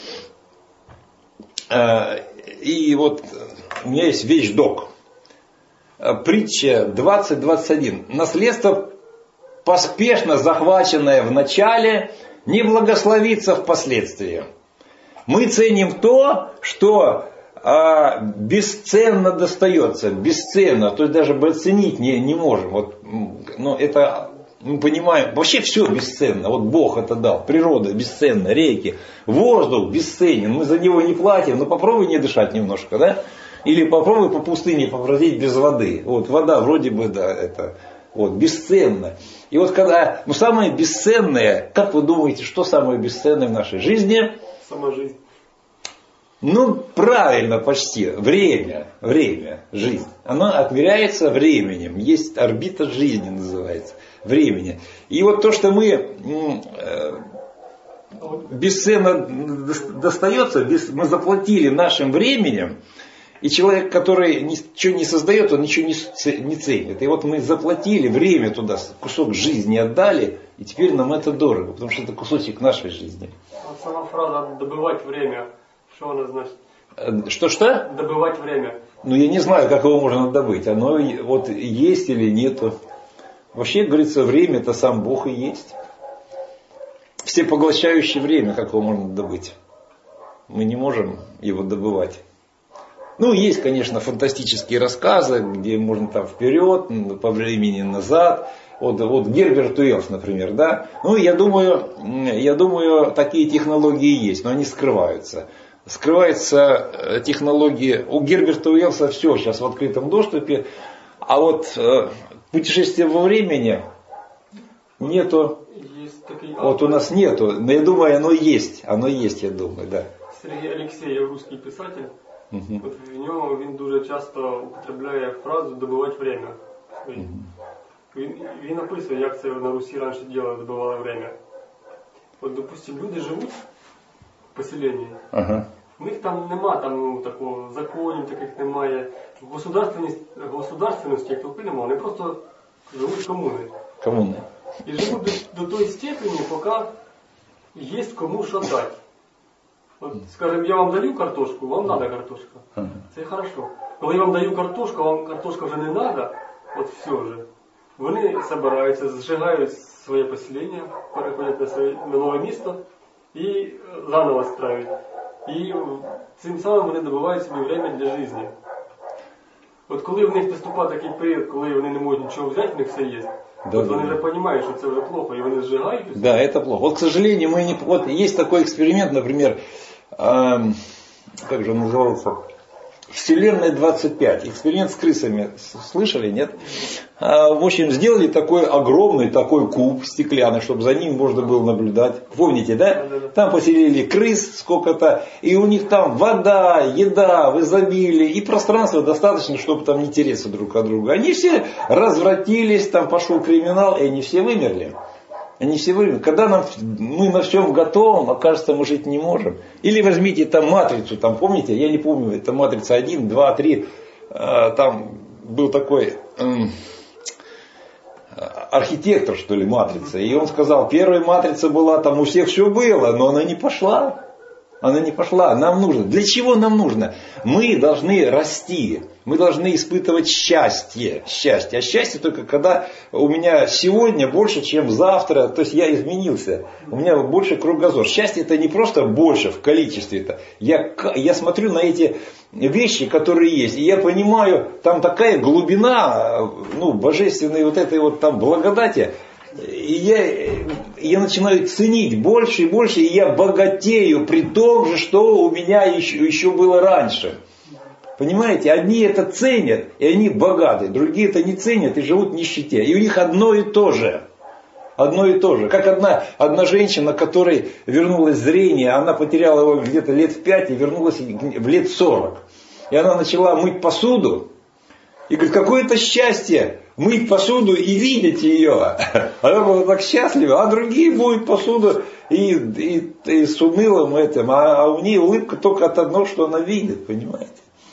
И вот у меня есть вещдок. Притча 20:21. Наследство, поспешно захваченное в начале, не благословится впоследствии. Мы ценим то, что бесценно достается. Бесценно. То есть даже оценить не можем. Вот, это мы понимаем. Вообще все бесценно. Вот Бог это дал. Природа бесценна. Реки. Воздух бесценен. Мы за него не платим. Но попробуй не дышать немножко. Да? Или попробуй по пустыне побродить без воды. Вот вода вроде бы, да, это вот, бесценно. И вот когда, самое бесценное, как вы думаете, что самое бесценное в нашей жизни? Сама жизнь. Правильно почти. Время, жизнь. Оно отмеряется временем. Есть орбита жизни, называется. Времени. И вот то, что мы бесценно достается, мы заплатили нашим временем, и человек, который ничего не создает, он ничего не ценит. И вот мы заплатили время туда, кусок жизни отдали, и теперь нам это дорого, потому что это кусочек нашей жизни. Вот сама фраза «добывать время», что она значит? Что? Добывать время. Я не знаю, как его можно добыть. Оно вот есть или нету. Вообще, говорится, время это сам Бог и есть. всепоглощающее время, как его можно добыть. Мы не можем его добывать. Ну, есть, конечно, фантастические рассказы, где можно там вперед, по времени назад. Вот Герберт Уэллс, например, да. Ну, я думаю, такие технологии есть, но они скрываются. Скрываются технологии. У Герберта Уэллса все сейчас в открытом доступе. А вот путешествие во времени нету. Вот у нас нету. Но я думаю, оно есть. Оно есть, я думаю, да. Сергій Алєксєєв, русский писатель, от в нього він дуже часто употребляє фразу «добивати время». Він описує, як це на Русі раніше діло добивали время. От, допустим, люди живуть в поселенні, в них там нема такого законів, таких немає. Государственності, як толпи немає, вони просто живуть комуни. І живуть до тої степені, поки є кому що дати. От, скажем, я вам даю картошку, вам надо картошка. Це хорошо. Коли я вам даю картошку, а вам картошка вже не надо, от все вже. Вони збираються, зжигають своє поселення, переходять на нове місто і заново строють. І цим самим вони добувають собі время для життя. От коли в них наступає такий період, коли вони не можуть нічого взяти, в них все є. Да, вот они же понимают, что это уже плохо, и они сжигают. Да, это плохо. Вот, к сожалению, мы не... Вот есть такой эксперимент, например, как же он назывался? Вселенная 25. Эксперимент с крысами. Слышали, нет? В общем, сделали такой огромный такой куб стеклянный, чтобы за ним можно было наблюдать. Помните, да? Там поселили крыс сколько-то, и у них там вода, еда в изобилии, и пространства достаточно, чтобы там не тереться друг от друга. Они все развратились, там пошел криминал, и они все вымерли. Они все вымерли. Когда мы на всем готовом, окажется, мы жить не можем. Или возьмите там матрицу, там помните, я не помню, это матрица 1, 2, 3, там был такой архитектор, что ли, матрица. И он сказал, первая матрица была, там у всех все было, но она не пошла. Она не пошла. Нам нужно. Для чего нам нужно? Мы должны расти. Мы должны испытывать счастье. А счастье только когда у меня сегодня больше, чем завтра. То есть я изменился. У меня больше кругозор. Счастье это не просто больше в количестве-то. Я смотрю на эти вещи, которые есть. И я понимаю, там такая глубина, божественной вот этой вот там благодати. И я начинаю ценить больше и больше, и я богатею при том же, что у меня еще было раньше. Понимаете, одни это ценят, и они богаты, другие это не ценят и живут в нищете. И у них одно и то же. Одно и то же. Как одна женщина, которой вернулось зрение, она потеряла его где-то лет в 5 и вернулась в лет 40. И она начала мыть посуду. И говорит, какое это счастье мыть посуду и видеть ее. Она была так счастлива, а другие моют посуду и с унылым этим. А у нее улыбка только от одного, что она видит, понимаете.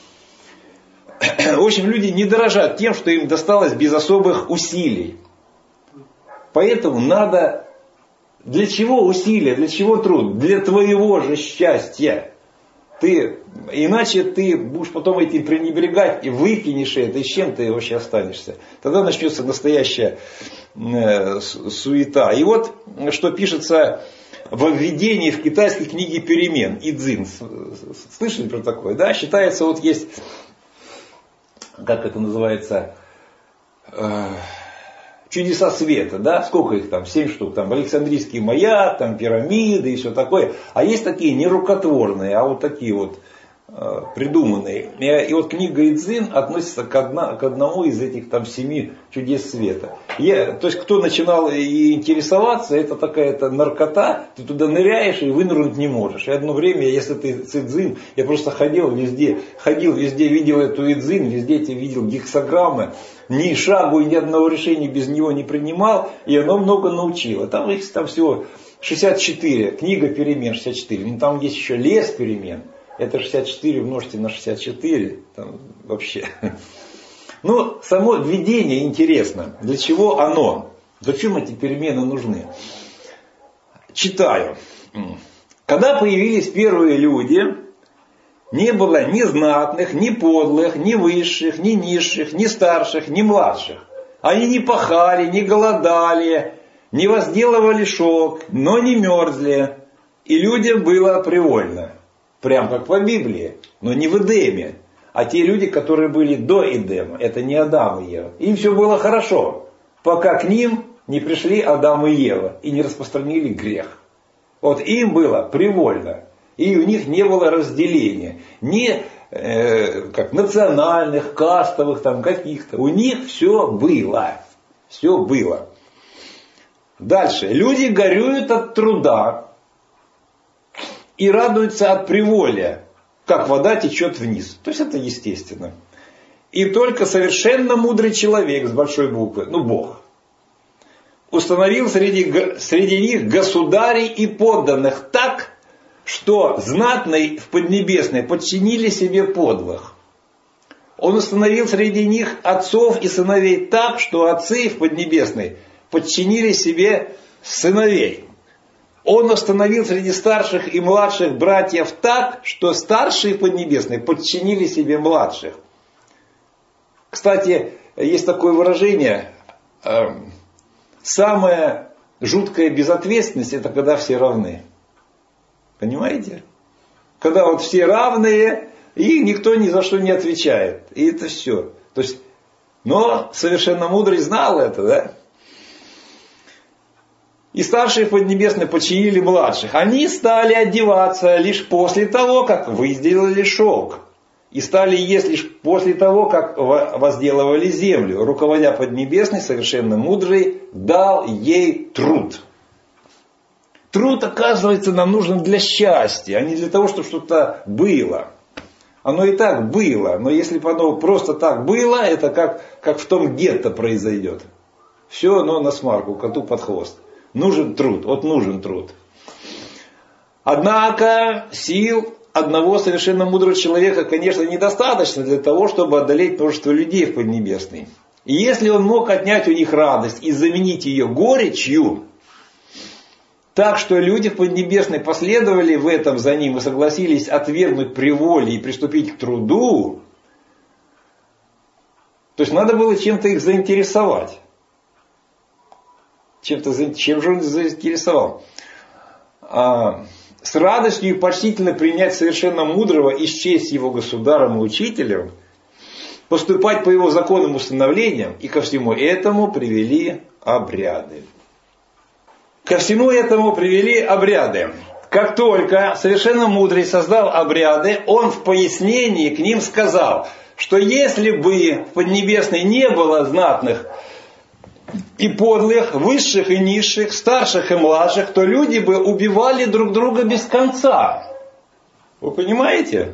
В общем, люди не дорожат тем, что им досталось без особых усилий. Поэтому надо... Для чего усилия, для чего труд? Для твоего же счастья. Иначе ты будешь потом этим пренебрегать и выкинешь это, и с чем ты вообще останешься. Тогда начнется настоящая суета. И вот, что пишется во введении в китайской книге перемен, Идзин. Слышали про такое? Да? Считается, вот есть, как это называется, чудеса света, да, сколько их там, 7 штук, там Александрийский маяк, там пирамиды и все такое. А есть такие не рукотворные, а вот такие вот придуманные. И вот книга Идзин относится к одному из этих там 7 чудес света. То есть кто начинал интересоваться, это такая-то наркота, ты туда ныряешь и вынырнуть не можешь. И одно время, если ты с Идзин, я просто ходил везде, видел эту Идзин, везде видел гексаграммы, ни шагу и ни одного решения без него не принимал, и оно много научило. Там их там всего 64, книга перемен 64, там есть еще лес перемен. Это 64 умножьте на 64. Там вообще. Но само введение интересно. Для чего оно? Зачем эти перемены нужны? Читаю. Когда появились первые люди, не было ни знатных, ни подлых, ни высших, ни низших, ни старших, ни младших. Они не пахали, не голодали, не возделывали шелк, но не мерзли, и людям было привольно. Прям как по Библии, но не в Эдеме. А те люди, которые были до Эдема, это не Адам и Ева. Им все было хорошо, пока к ним не пришли Адам и Ева и не распространили грех. Вот им было привольно. И у них не было разделения. Ни как национальных, кастовых, там каких-то. У них все было. Все было. Дальше. Люди горюют от труда и радуются от приволия, как вода течет вниз. То есть это естественно. И только совершенно мудрый человек с большой буквы, Бог, установил среди них государей и подданных так, что знатные в Поднебесной подчинили себе подлых. Он установил среди них отцов и сыновей так, что отцы в Поднебесной подчинили себе сыновей. Он установил среди старших и младших братьев так, что старшие Поднебесной подчинили себе младших. Кстати, есть такое выражение: самая жуткая безответственность — это когда все равны. Понимаете? Когда вот все равные, и никто ни за что не отвечает. И это все. То есть, но совершенно мудрый знал это, да? И старшие Поднебесные подчинили младших. Они стали одеваться лишь после того, как возделали шелк. И стали есть лишь после того, как возделывали землю. Руководя Поднебесной, совершенно мудрый дал ей труд. Труд, оказывается, нам нужен для счастья, а не для того, чтобы что-то было. Оно и так было, но если бы оно просто так было, это как в том гетто произойдет. Все оно на смарку, коту под хвост. Нужен труд, вот нужен труд. Однако сил одного совершенно мудрого человека, конечно, недостаточно для того, чтобы одолеть множество людей в Поднебесной. И если он мог отнять у них радость и заменить ее горечью, так что люди в Поднебесной последовали в этом за ним и согласились отвергнуть приволие и приступить к труду, то есть надо было чем-то их заинтересовать. Чем же он заинтересовал? С радостью и почтительно принять совершенно мудрого и счесть его государем и учителем, поступать по его законным установлениям, и ко всему этому привели обряды. Ко всему этому привели обряды. Как только совершенно мудрый создал обряды, он в пояснении к ним сказал, что если бы в Поднебесной не было знатных и подлых, высших и низших, старших и младших, то люди бы убивали друг друга без конца. Вы понимаете?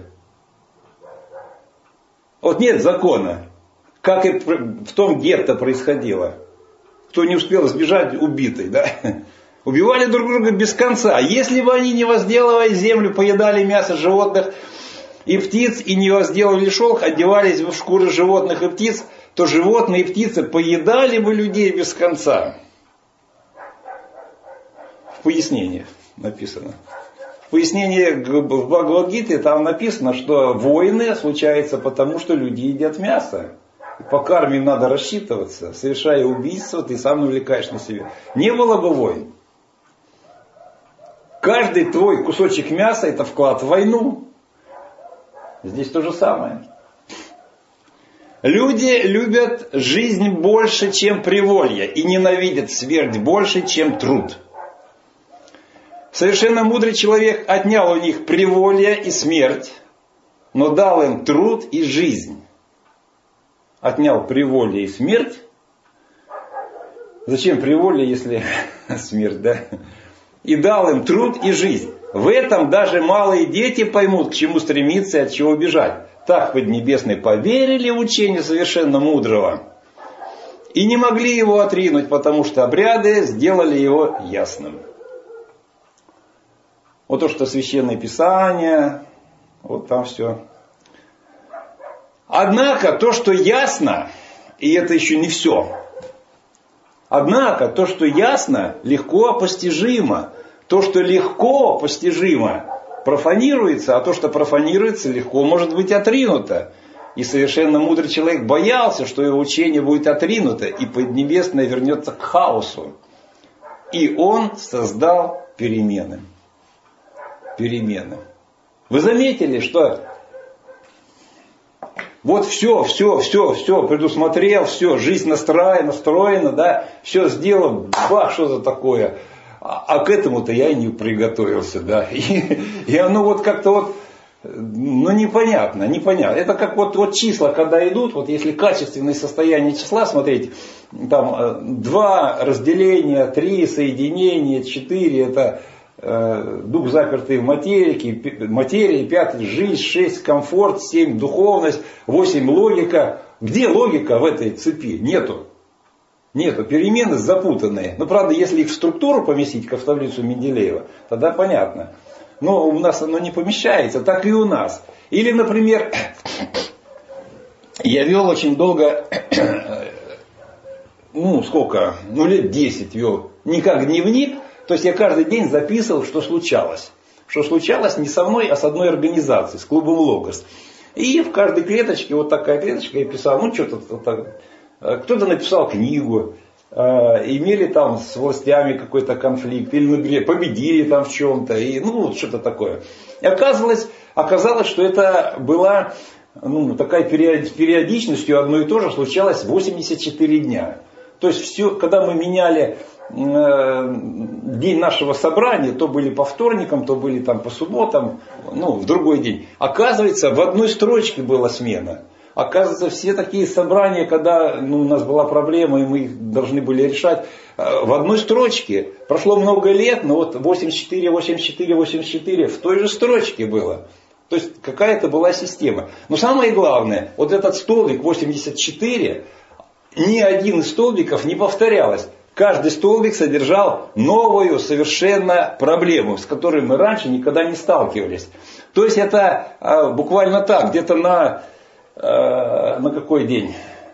Вот нет закона, как и в том гетто происходило. Кто не успел сбежать, убитый, да? Убивали друг друга без конца. Если бы они не возделывали землю, поедали мясо животных и птиц, и не возделывали шелк, одевались в шкуры животных и птиц, то животные и птицы поедали бы людей без конца. В пояснениях написано. В пояснении в Бхагавад-гите там написано, что войны случаются потому, что люди едят мясо. По карме надо рассчитываться. Совершая убийство, ты сам навлекаешь на себя. Не было бы войн. Каждый твой кусочек мяса — это вклад в войну. Здесь то же самое. Люди любят жизнь больше, чем приволье, и ненавидят смерть больше, чем труд. Совершенно мудрый человек отнял у них приволье и смерть, но дал им труд и жизнь. Отнял приволье и смерть. Зачем приволье, если смерть, да? И дал им труд и жизнь. В этом даже малые дети поймут, к чему стремиться и от чего бежать. Так Поднебесные поверили в учение совершенно мудрого и не могли его отринуть, потому что обряды сделали его ясным. Вот то, что Священное Писание, вот там все. Однако то, что ясно, и это еще не все. Однако то, что ясно, легко постижимо. То, что легко постижимо, профанируется, а то, что профанируется, легко может быть отринуто. И совершенно мудрый человек боялся, что его учение будет отринуто, и Поднебесное вернется к хаосу. И он создал перемены. Перемены. Вы заметили, что вот все предусмотрел, все, жизнь настроена, да, все сделал, бах, что за такое. А к этому-то я и не приготовился, да. И оно вот как-то вот, ну непонятно. Это как вот числа, когда идут, вот если качественное состояние числа смотреть, там 2 разделения, 3 соединения, 4 это дух запертый в материи, 5 жизнь, 6 комфорт, 7 духовность, 8 логика. Где логика в этой цепи? Нету. Перемены запутанные. Но правда, если их в структуру поместить, как в таблицу Менделеева, тогда понятно. Но у нас оно не помещается, так и у нас. Или, например, я вел очень долго, лет 10 вел, не как дневник. То есть я каждый день записывал, что случалось. Что случалось не со мной, а с одной организацией, с клубом Логос. И в каждой клеточке, вот такая клеточка, я писал, кто-то написал книгу, имели там с властями какой-то конфликт, или, например, победили там в чем-то, и что-то такое. И оказалось, что это была такая периодичностью одно и то же случалось 84 дня. То есть все, когда мы меняли день нашего собрания, то были по вторникам, то были там по субботам, в другой день. Оказывается, в одной строчке была смена. Оказывается, все такие собрания, когда у нас была проблема, и мы их должны были решать, в одной строчке. Прошло много лет, но вот 84 в той же строчке было. То есть какая-то была система. Но самое главное, вот этот столбик 84, ни один из столбиков не повторялось. Каждый столбик содержал новую совершенно проблему, с которой мы раньше никогда не сталкивались. То есть это буквально так, где-то на какой день?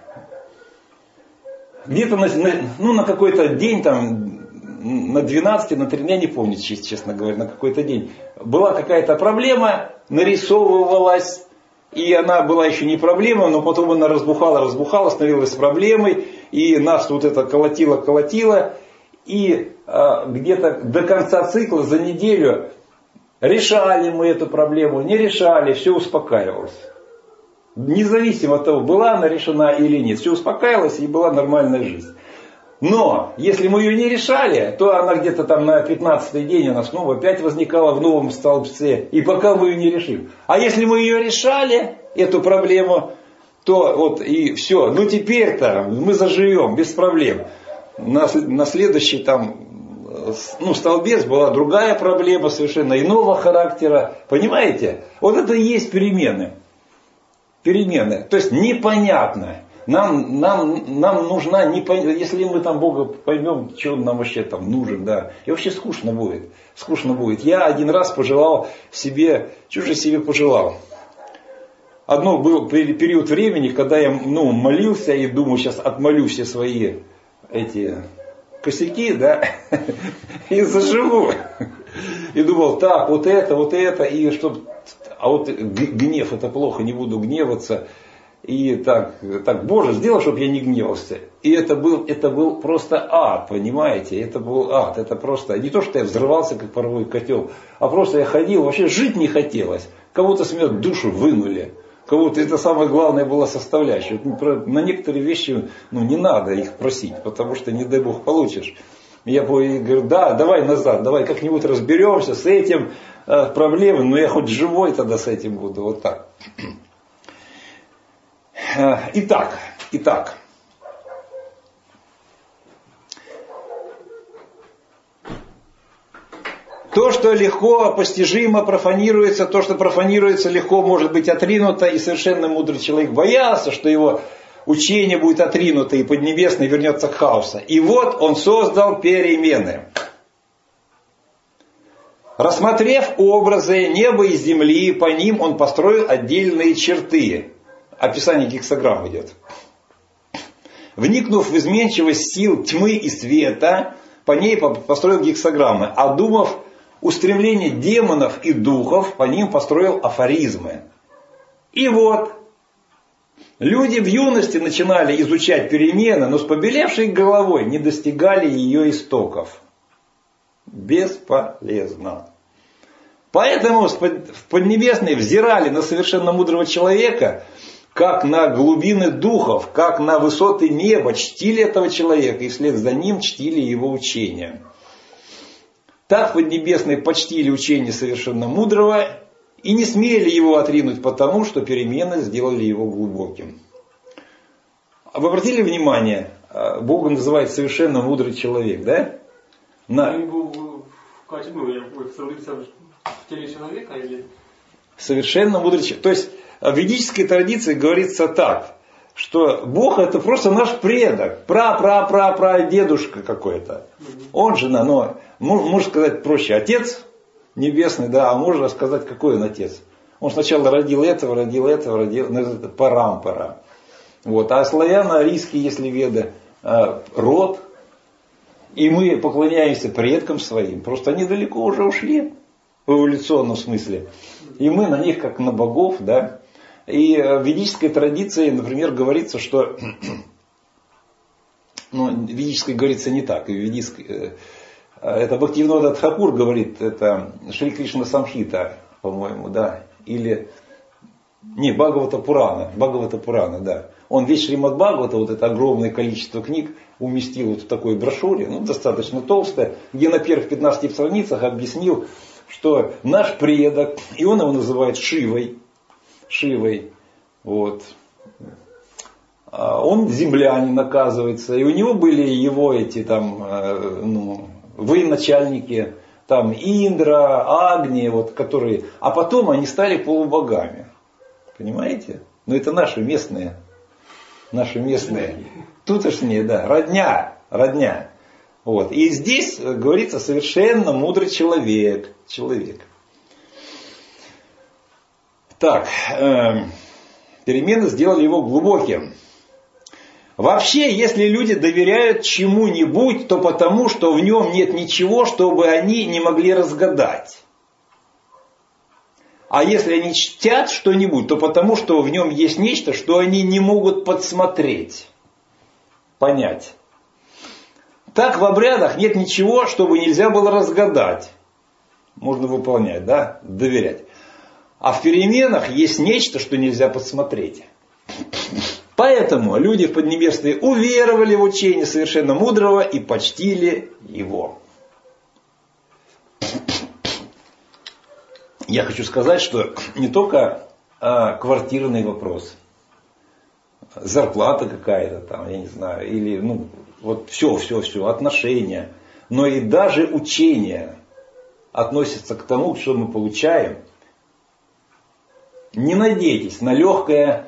Где-то на какой-то день, там, на 12, на 3, я не помню, честно говоря, на какой-то день. Была какая-то проблема, нарисовывалась, и она была еще не проблема, но потом она разбухала, становилась проблемой, и нас вот это колотило, и где-то до конца цикла за неделю решали мы эту проблему, не решали, все успокаивалось. Независимо от того, была она решена или нет, все успокаивалось и была нормальная жизнь. Но, если мы ее не решали, то она где-то там на 15-й день она снова опять возникала в новом столбце, и пока мы ее не решим. А если мы ее решали, эту проблему, то вот и все. Теперь-то мы заживем без проблем. На следующий столбец была другая проблема, совершенно иного характера. Понимаете? Вот это и есть перемены. Перемены. То есть непонятно. Нам нужна, если мы там Бога поймем, что Он нам вообще там нужен, да. И вообще скучно будет. Я один раз пожелал себе, что же себе пожелал? Одно был период времени, когда я молился и думаю, сейчас отмолю все свои эти косяки, да, и заживу. И думал, так, вот это, и чтоб... А вот гнев, это плохо, не буду гневаться. И так, Боже, сделай, чтобы я не гневался. И это был просто ад, понимаете? Это был ад. Это просто, не то, что я взрывался, как паровой котел, а просто я ходил, вообще жить не хотелось. Кого-то с меня душу вынули. Кого-то, это самая главная была составляющая. На некоторые вещи, не надо их просить, потому что, не дай Бог, получишь. Я говорю, да, давай назад, давай как-нибудь разберемся с этим, проблемой, но я хоть живой тогда с этим буду, вот так. Итак. То, что легко постижимо профанируется, то, что профанируется, легко может быть отринуто, и совершенно мудрый человек боялся, что его учение будет отринуто, и Поднебесный вернется к хаосу. И вот он создал перемены. Рассмотрев образы неба и земли, по ним он построил отдельные черты. Описание гексаграмм идет. Вникнув в изменчивость сил тьмы и света, по ней построил гексаграммы. Одумав устремление демонов и духов, по ним построил афоризмы. И вот, люди в юности начинали изучать перемены, но с побелевшей головой не достигали ее истоков. Бесполезно. Поэтому в Поднебесной взирали на совершенно мудрого человека, как на глубины духов, как на высоты неба, чтили этого человека и вслед за ним чтили его учения. Так в Поднебесной почтили учение совершенно мудрого и не смели его отринуть потому, что перемены сделали его глубоким. Вы обратили внимание, Бога называет совершенно мудрый человек, да? В теле человека или... Совершенно мудрый человек. То есть в ведической традиции говорится так, что Бог это просто наш предок, прадедушка какой-то. Он же, но можно сказать проще, отец небесный, да, а можно сказать, какой он отец. Он сначала родил этого, это парампара. Вот. А славяно-арийские, если веды, род, и мы поклоняемся предкам своим, просто они далеко уже ушли. В эволюционном смысле. И мы на них как на богов, да. И в ведической традиции, например, говорится, что... в ведической говорится не так. Это Бхактивинода Тхакур говорит, это Шри Кришна Самхита, по-моему, да. Или... Бхагавата Пурана, да. Он весь Шримад Бхагавата, вот это огромное количество книг, уместил вот в такой брошюре, достаточно толстая, где на первых 15 страницах объяснил, что наш предок, и он его называет Шивой, вот, он землянин, оказывается, и у него были его эти там, военачальники, там Индра, Агни, вот, которые, а потом они стали полубогами, понимаете? Но это наши местные, тутошние, да, родня. Вот. И здесь говорится совершенно мудрый человек. Так, перемены сделали его глубоким. Вообще, если люди доверяют чему-нибудь, то потому, что в нем нет ничего, чтобы они не могли разгадать. А если они чтят что-нибудь, то потому, что в нем есть нечто, что они не могут подсмотреть, понять. Так в обрядах нет ничего, чтобы нельзя было разгадать. Можно выполнять, да, доверять. А в переменах есть нечто, что нельзя подсмотреть. Поэтому люди в Поднебесной уверовали в учение совершенно мудрого и почтили его. Я хочу сказать, что не только квартирный вопрос, зарплата какая-то там, я не знаю, или вот все, отношения, но и даже учение относится к тому, что мы получаем. Не надейтесь на легкое,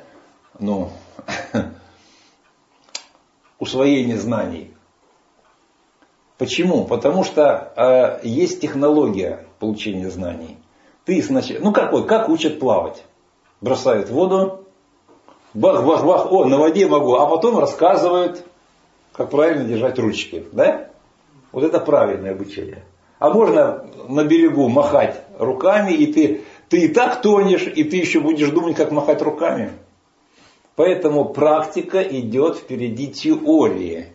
усвоение знаний. Почему? Потому что есть технология получения знаний. Ты сначала, как учат плавать? Бросают в воду, бах, на воде могу, а потом рассказывают, как правильно держать ручки, да? Вот это правильное обучение. А можно на берегу махать руками, и ты и так тонешь, и ты еще будешь думать, как махать руками. Поэтому практика идет впереди теории.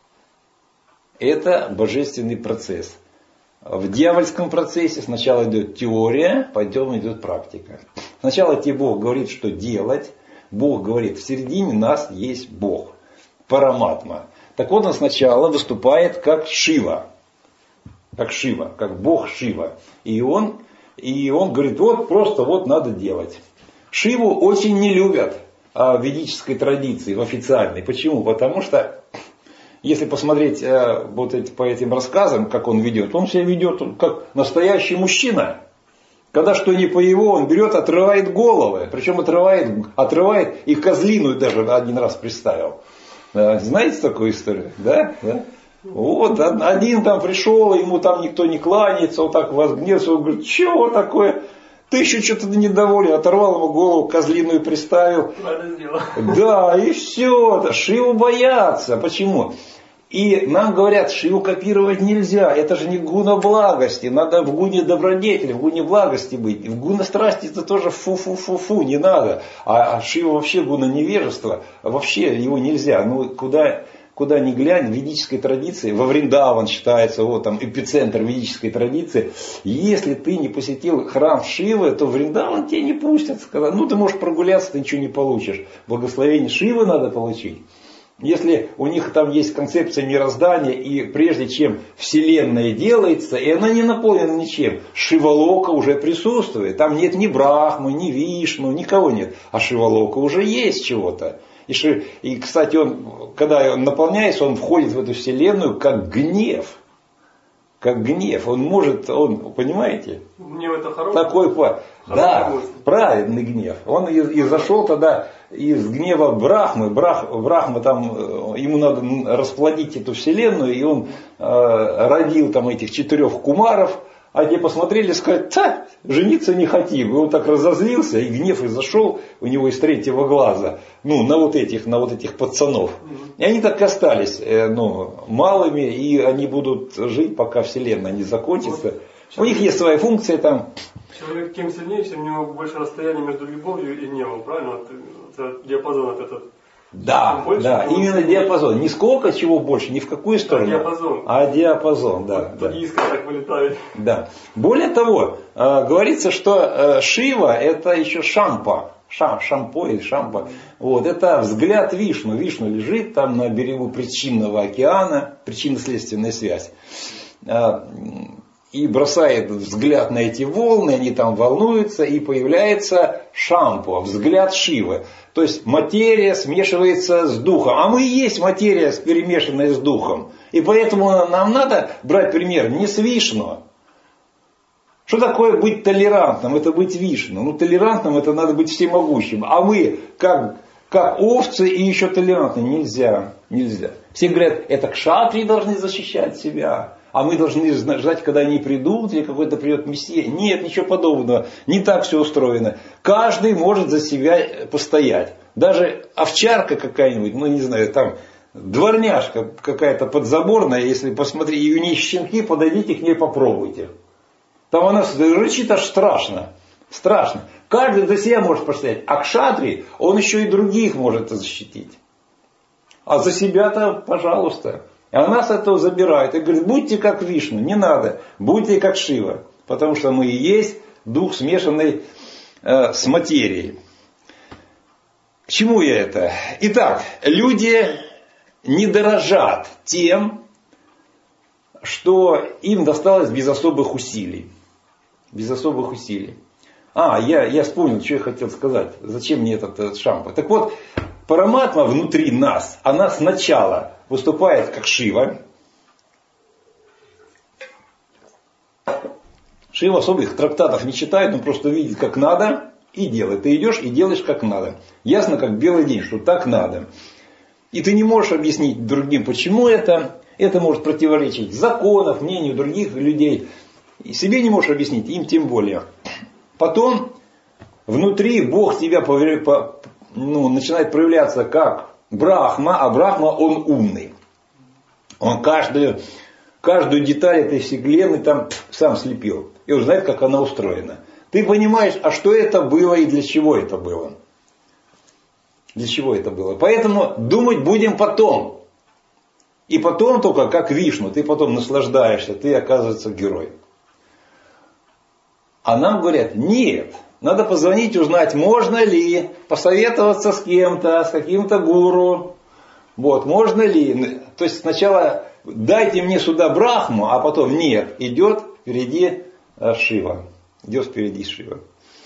Это божественный процесс. В дьявольском процессе сначала идет теория, потом идет практика. Сначала тебе Бог говорит, что делать. Бог говорит, в середине нас есть Бог. Параматма. Так вот он сначала выступает как Шива. Как Бог Шива. И он говорит, просто надо делать. Шиву очень не любят в ведической традиции, в официальной. Почему? Потому что, если посмотреть по этим рассказам, как он ведет, он себя ведет как настоящий мужчина. Когда что не по его, он берет, отрывает головы. Причем отрывает и козлиную даже один раз представил. Знаете такую историю? Да? Вот, один там пришел, ему там никто не кланяется, вот так возгневался, он говорит, чего такое? Ты еще что-то недоволен, оторвал ему голову, козлиную приставил. Да, и все, Шиву боятся. Почему? И нам говорят, Шиву копировать нельзя, это же не гуна благости, надо в гуне добродетели, в гуне благости быть. В гуна страсти это тоже фу, не надо. А Шива вообще гуна невежества, вообще его нельзя. Куда куда ни глянь, в ведической традиции, во Вриндаван считается вот там эпицентр ведической традиции. Если ты не посетил храм Шивы, то в Вриндаван тебя не пустят. Сказать, ну ты можешь прогуляться, ты ничего не получишь. Благословение Шивы надо получить. Если у них там есть концепция мироздания, и прежде чем Вселенная делается, и она не наполнена ничем, Шивалока уже присутствует. Там нет ни Брахмы, ни Вишну, никого нет. А Шивалока уже есть чего-то. И, кстати, он, когда он наполняется, он входит в эту Вселенную как гнев. Как гнев. Он может, понимаете? Гнев это хороший? Такой, да, праведный гнев. Он и зашел тогда из гнева Брахмы. Брахма там, ему надо расплодить эту Вселенную, и он родил там этих 4 кумаров. А те посмотрели и сказали, жениться не хотим. И он так разозлился, и гнев изошел у него из 3-го глаза. На вот этих пацанов. И они так и остались малыми, и они будут жить, пока Вселенная не закончится. У них есть своя функция там. Человек тем сильнее, чем у него больше расстояние между любовью и гневом, правильно? Это диапазон этот. Да, именно диапазон. Не сколько чего больше, ни в какую сторону. Диапазон, да. Искра так вылетает. Да. Более того, говорится, что Шива это еще шампа. Шампо или шампа. Вот, это взгляд Вишну. Вишну лежит там на берегу причинного океана, причинно-следственная связь. И бросает взгляд на эти волны, они там волнуются, и появляется шампо, взгляд Шивы. То есть материя смешивается с духом. А мы и есть материя, перемешанная с духом. И поэтому нам надо брать пример не с Вишну. Что такое быть толерантным? Это быть Вишну. Толерантным это надо быть всемогущим. А мы как овцы и еще толерантны. Нельзя. Все говорят, это кшатрии должны защищать себя. А мы должны ждать, когда они придут, или какой-то придет мессия. Нет, ничего подобного. Не так все устроено. Каждый может за себя постоять. Даже овчарка какая-нибудь, не знаю, там дворняжка какая-то подзаборная, если посмотреть, и у нее щенки, подойдите к ней, попробуйте. Там она рычит аж страшно. Страшно. Каждый за себя может постоять. А кшатрий, он еще и других может защитить. А за себя-то, пожалуйста. А нас этого забирают. И говорят, будьте как Вишну, не надо. Будьте как Шива. Потому что мы и есть дух, смешанный с материей. К чему я это? Итак, люди не дорожат тем, что им досталось без особых усилий. Без особых усилий. Я вспомнил, что я хотел сказать. Зачем мне этот шампо? Так вот, Параматма внутри нас, она сначала выступает как Шива. Шива особых трактатов не читает, он просто видит, как надо, и делает. Ты идешь и делаешь, как надо. Ясно, как белый день, что так надо. И ты не можешь объяснить другим, почему это. Это может противоречить законам, мнению других людей. И себе не можешь объяснить, им тем более. Потом внутри Бог тебя начинает проявляться как Брахма, а Брахма он умный. Он каждую деталь этой вселенной там сам слепил. И он знает, как она устроена. Ты понимаешь, а что это было и для чего это было? Для чего это было? Поэтому думать будем потом. И потом только как Вишну, ты потом наслаждаешься, ты оказывается герой. А нам говорят, нет, надо позвонить, узнать, можно ли, посоветоваться с кем-то, с каким-то гуру. Вот, можно ли. То есть сначала дайте мне сюда Брахму, а потом нет, идет впереди Шива. Идет впереди Шива.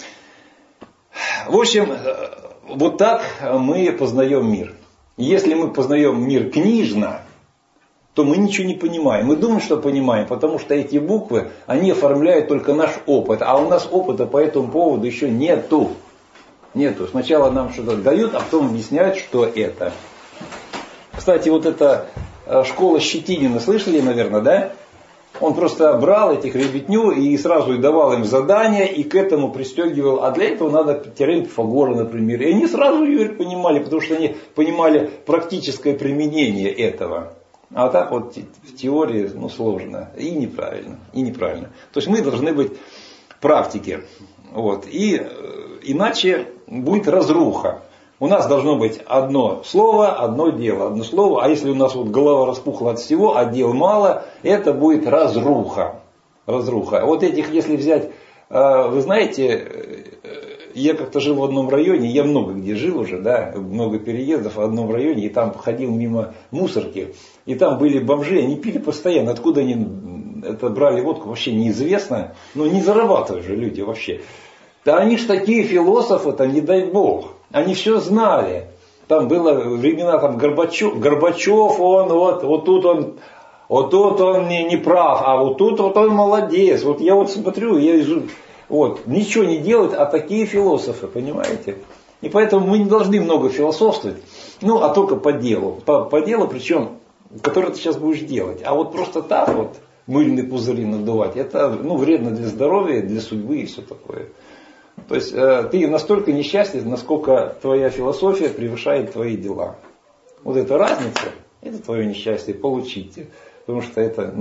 В общем, вот так мы познаем мир. Если мы познаем мир книжно, то мы ничего не понимаем. Мы думаем, что понимаем, потому что эти буквы, они оформляют только наш опыт. А у нас опыта по этому поводу еще нету. Сначала нам что-то дают, а потом объясняют, что это. Кстати, вот эта школа Щетинина, слышали, наверное, да? Он просто брал этих ребятню и сразу давал им задания, и к этому пристегивал. А для этого надо теорему Пифагора, например. И они сразу ее понимали, потому что они понимали практическое применение этого. А так вот в теории сложно и неправильно. То есть мы должны быть практики. Вот. И иначе будет разруха. у нас должно быть одно слово, одно дело, одно слово. А если у нас вот голова распухла от всего, а дел мало, это будет разруха. Разруха. Вот этих, если взять, вы знаете, я как-то жил в одном районе, я много где жил уже, да, много переездов в одном районе, и там ходил мимо мусорки, и там были бомжи, они пили постоянно. Откуда они это брали водку, вообще неизвестно. Но не зарабатывают же люди вообще. Да они ж такие философы-то, не дай бог. Они все знали. Там было времена, там Горбачев, он вот тут он не прав, а вот тут вот он молодец. Вот я вот смотрю, вот, ничего не делают, а такие философы, понимаете? И поэтому мы не должны много философствовать, ну, а только по делу. По делу, причем, которое ты сейчас будешь делать. А вот просто так вот мыльные пузыри надувать, это вредно для здоровья, для судьбы и все такое. То есть ты настолько несчастлив, насколько твоя философия превышает твои дела. Вот эта разница, это твое несчастье, получите. Потому что это,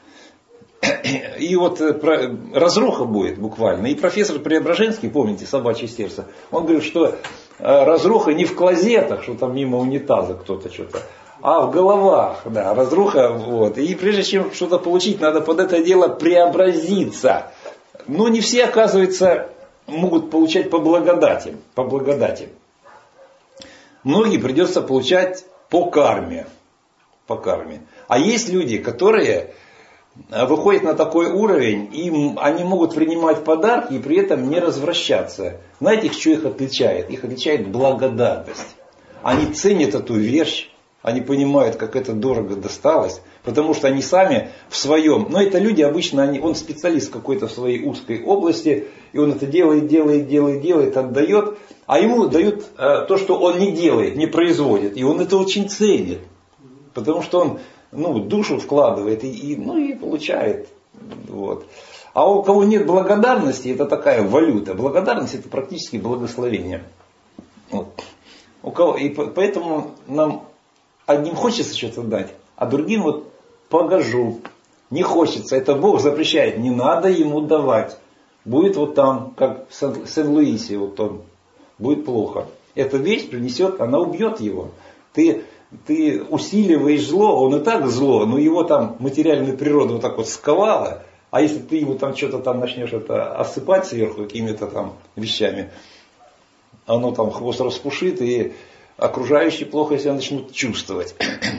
И вот разруха будет буквально. И профессор Преображенский, помните, «Собачье сердце», он говорит, что разруха не в клозетах, что там мимо унитаза кто-то что-то, а в головах, да, разруха. Вот. И прежде чем что-то получить, надо под это дело преобразиться. Но не все, оказывается, могут получать по благодати. По благодати. Многие придется получать по карме. По карме. А есть люди, которые выходят на такой уровень, и они могут принимать подарки и при этом не развращаться. Знаете, что их отличает? Их отличает благодатность. Они ценят эту вещь, они понимают, как это дорого досталось, потому что они сами в своем, но это люди обычно, он специалист какой-то в своей узкой области, и он это делает, отдает, а ему дают то, что он не делает, не производит, и он это очень ценит, потому что он душу вкладывает и получает. Вот. А у кого нет благодарности, это такая валюта. Благодарность — это практически благословение. Вот. И поэтому нам одним хочется что-то дать, а другим погожу. Не хочется. Это Бог запрещает. Не надо ему давать. Будет вот там, как в Сен-Луисе, он будет плохо. Эта вещь принесет, она убьет его. Ты усиливаешь зло, он и так зло, но его там материальная природа вот так вот сковала, а если ты ему там что-то там начнешь это осыпать сверху какими-то там вещами, оно там хвост распушит, и окружающие плохо себя начнут чувствовать.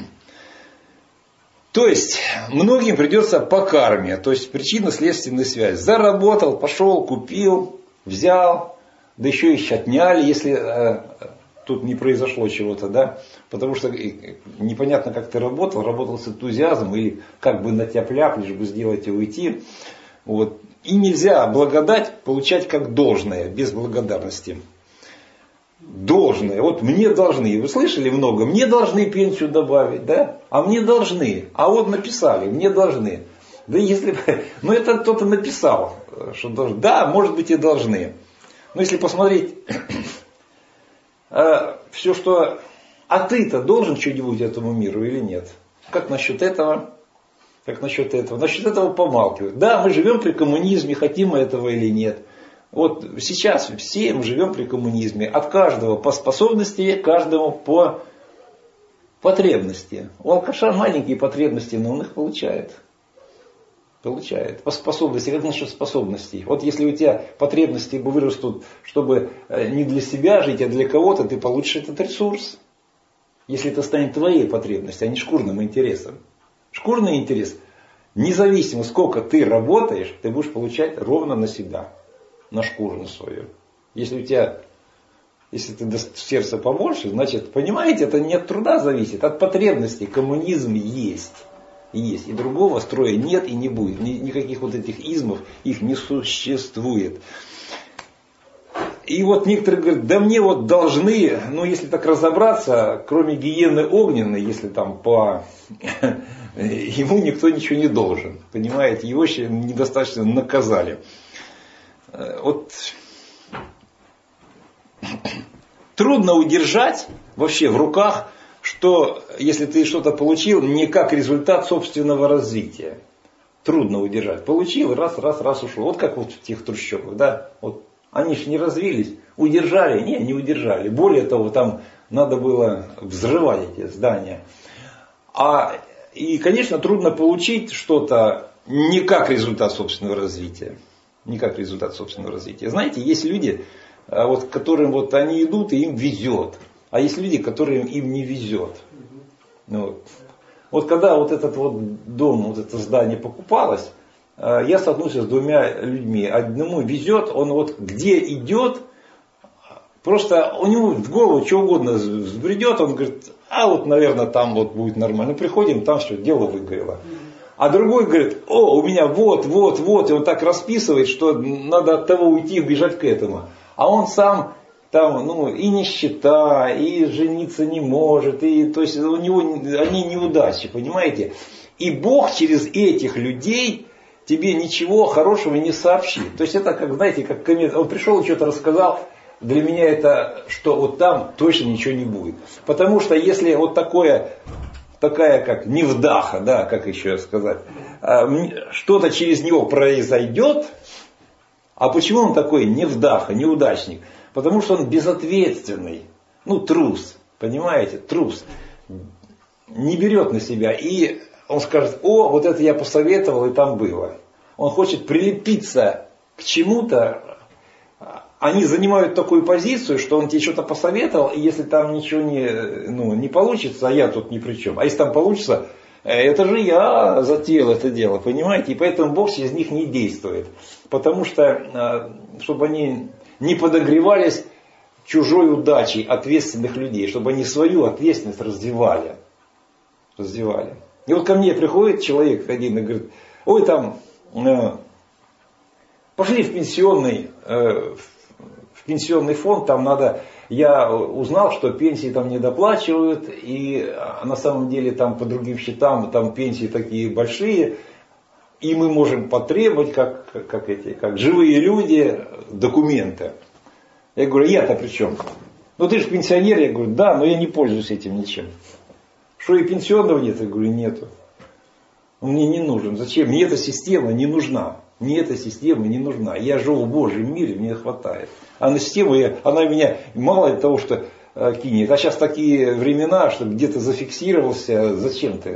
То есть, многим придется по карме, то есть причинно-следственная связь. Заработал, пошел, купил, взял, да еще и отняли, если тут не произошло чего-то, да, потому что непонятно, как ты работал с энтузиазмом или как бы на тяп-ляп, лишь бы сделать и уйти. Вот. И нельзя благодать получать как должное, без благодарности. Должное. Вот мне должны, вы слышали много, мне должны пенсию добавить, да, а мне должны, а вот написали, мне должны. Да если бы, это кто-то написал, что должны, да, может быть и должны. Но если посмотреть все, что... А ты-то должен что-нибудь этому миру или нет? Как насчет этого? Как насчет этого? Насчет этого помалкивают. Да, мы живем при коммунизме, хотим мы этого или нет. Вот сейчас все мы живем при коммунизме. От каждого по способности, каждому по потребности. У алкаша маленькие потребности, но он их получает. Получает. По способности. Как насчет способностей? Вот если у тебя потребности вырастут, чтобы не для себя жить, а для кого-то, ты получишь этот ресурс. Если это станет твоей потребностью, а не шкурным интересом. Шкурный интерес, независимо сколько ты работаешь, ты будешь получать ровно на себя. На шкуру на свою. Если ты даст сердце побольше, значит, понимаете, это не от труда зависит, от потребностей. Коммунизм есть. Есть. И другого строя нет и не будет. Никаких вот этих измов, их не существует. И вот некоторые говорят, да мне вот должны, если так разобраться, кроме гиены огненной, если там ему никто ничего не должен. Понимаете, его еще недостаточно наказали. Вот трудно удержать вообще в руках, что если ты что-то получил, не как результат собственного развития. Трудно удержать. Получил, раз ушел. Вот как вот в тех трущобах, да? Вот Они же не развились. Удержали? Не удержали. Более того, там надо было взрывать эти здания. И, конечно, трудно получить что-то не как результат собственного развития. Не как результат собственного развития. Знаете, есть люди, вот, которым вот они идут и им везет. А есть люди, которым им не везет. Вот когда вот этот вот дом, вот это здание покупалось, я столкнулся с двумя людьми. Одному везет, он вот где идет, просто у него в голову что угодно взбредет, он говорит, вот, наверное, там вот будет нормально. Приходим, там все, дело выгорело. А другой говорит, у меня вот, и он так расписывает, что надо от того уйти и бежать к этому. А он сам там, и нищета, и жениться не может, и, то есть у него они неудачи, понимаете? И Бог через этих людей тебе ничего хорошего не сообщит. То есть это как, знаете, как коммент. Он пришел и что-то рассказал, для меня это, что вот там точно ничего не будет. Потому что если вот такая как невдаха, да, как еще сказать, что-то через него произойдет, а почему он такой невдаха, неудачник? Потому что он безответственный, трус, понимаете, трус, не берет на себя. И он скажет, вот это я посоветовал, и там было. Он хочет прилепиться к чему-то. Они занимают такую позицию, что он тебе что-то посоветовал, и если там ничего не получится, я тут ни при чем. А если там получится, это же я затеял это дело, понимаете? И поэтому Бог через них не действует. Потому что, чтобы они не подогревались чужой удачей ответственных людей, чтобы они свою ответственность развивали. И вот ко мне приходит человек один и говорит, пошли в пенсионный фонд, там надо, я узнал, что пенсии там не доплачивают, и на самом деле там по другим счетам там пенсии такие большие, и мы можем потребовать, как живые люди, документы. Я говорю, я-то при чем? Ты же пенсионер, я говорю, да, но я не пользуюсь этим ничем. Что и пенсионного нет? Я говорю, нету. Он мне не нужен. Зачем? Мне эта система не нужна. Я живу в Божьем мире, мне хватает. А на систему, она меня мало того, что кинет. А сейчас такие времена, что где-то зафиксировался, зачем ты?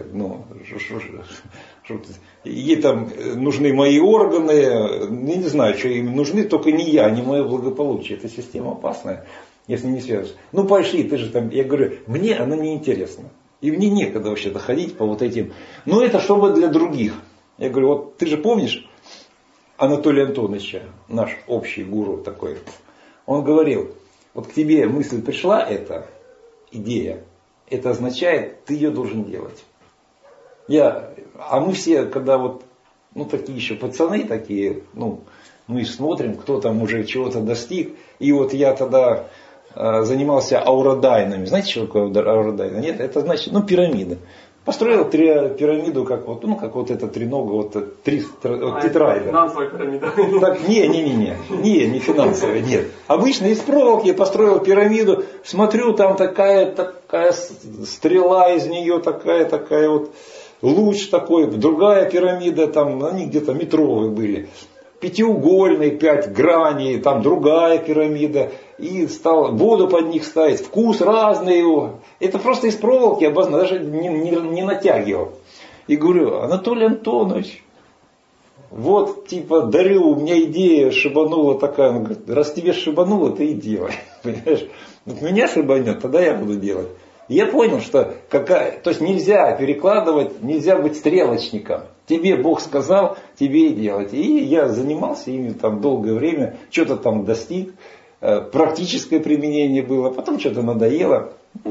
Ей там нужны мои органы, я не знаю, что им нужны, только не я, не мое благополучие. Эта система опасная, если не связываешься. Пошли, ты же там, я говорю, мне она не интересна. И мне некогда вообще-то ходить по вот этим. Это чтобы для других. Я говорю, вот ты же помнишь Анатолия Антоновича, наш общий гуру такой, он говорил, вот к тебе мысль пришла, эта идея, это означает, ты ее должен делать. А мы все, когда такие еще пацаны такие, мы смотрим, кто там уже чего-то достиг, и вот я тогда занимался аурадайнами. Знаете, что такое аурадайна? Нет, это значит, пирамида. Построил пирамиду, как вот эта тренога, тетраэдр. Финансовая пирамида. Так, не финансовая, нет. Обычно из проволоки я построил пирамиду, смотрю, там такая стрела из нее, такая вот луч такой, другая пирамида, там они где-то метровые были. Пятиугольные, 5 граней, там другая пирамида. И стал воду под них ставить, вкус разный его. Это просто из проволоки обозначено, даже не натягивал. И говорю, Анатолий Антонович, дарю, у меня идея шибанула такая. Он говорит, раз тебе шибануло, ты и делай. Понимаешь? Меня шибанет, тогда я буду делать. И я понял, что то есть нельзя перекладывать, нельзя быть стрелочником. Тебе Бог сказал, тебе и делать. И я занимался ими там долгое время, что-то там достиг. Практическое применение было, потом что-то надоело,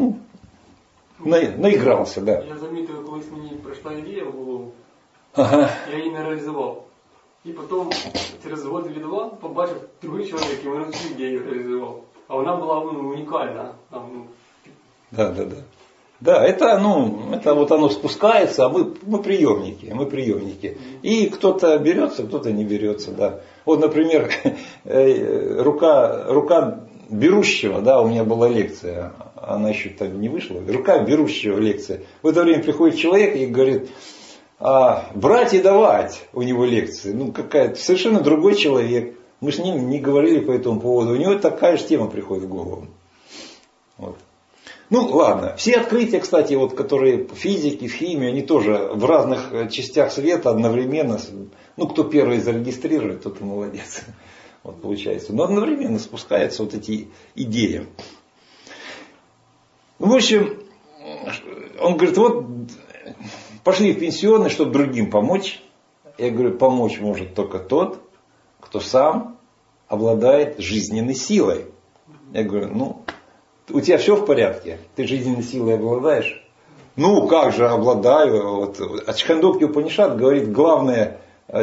наигрался, да. Я заметил, коли мені прийшла ідея в голову, я її не реалізував. І потім через год или два побачив другий чоловік, і він цю ідею реалізував. А вона була унікальна. Да, это вот оно спускается, а мы приемники. И кто-то берется, кто-то не берется, да. Вот, например, рука берущего, да, у меня была лекция, она еще там не вышла, рука берущего лекция. В это время приходит человек и говорит, брать и давать у него лекции. Какая-то совершенно другой человек. Мы с ним не говорили по этому поводу. У него такая же тема приходит в голову. Вот. Ну ладно. Все открытия, кстати, вот, которые в физике, в химии, они тоже в разных частях света одновременно. Ну, кто первый зарегистрирует, тот и молодец. Вот получается. Но одновременно спускаются вот эти идеи. В общем, он говорит, вот пошли в пенсионный, чтобы другим помочь. Я говорю, помочь может только тот, кто сам обладает жизненной силой. Я говорю, ну, у тебя все в порядке? Ты жизненной силой обладаешь? Ну, как же обладаю? Вот. А Чхандокья Упанишад говорит, главное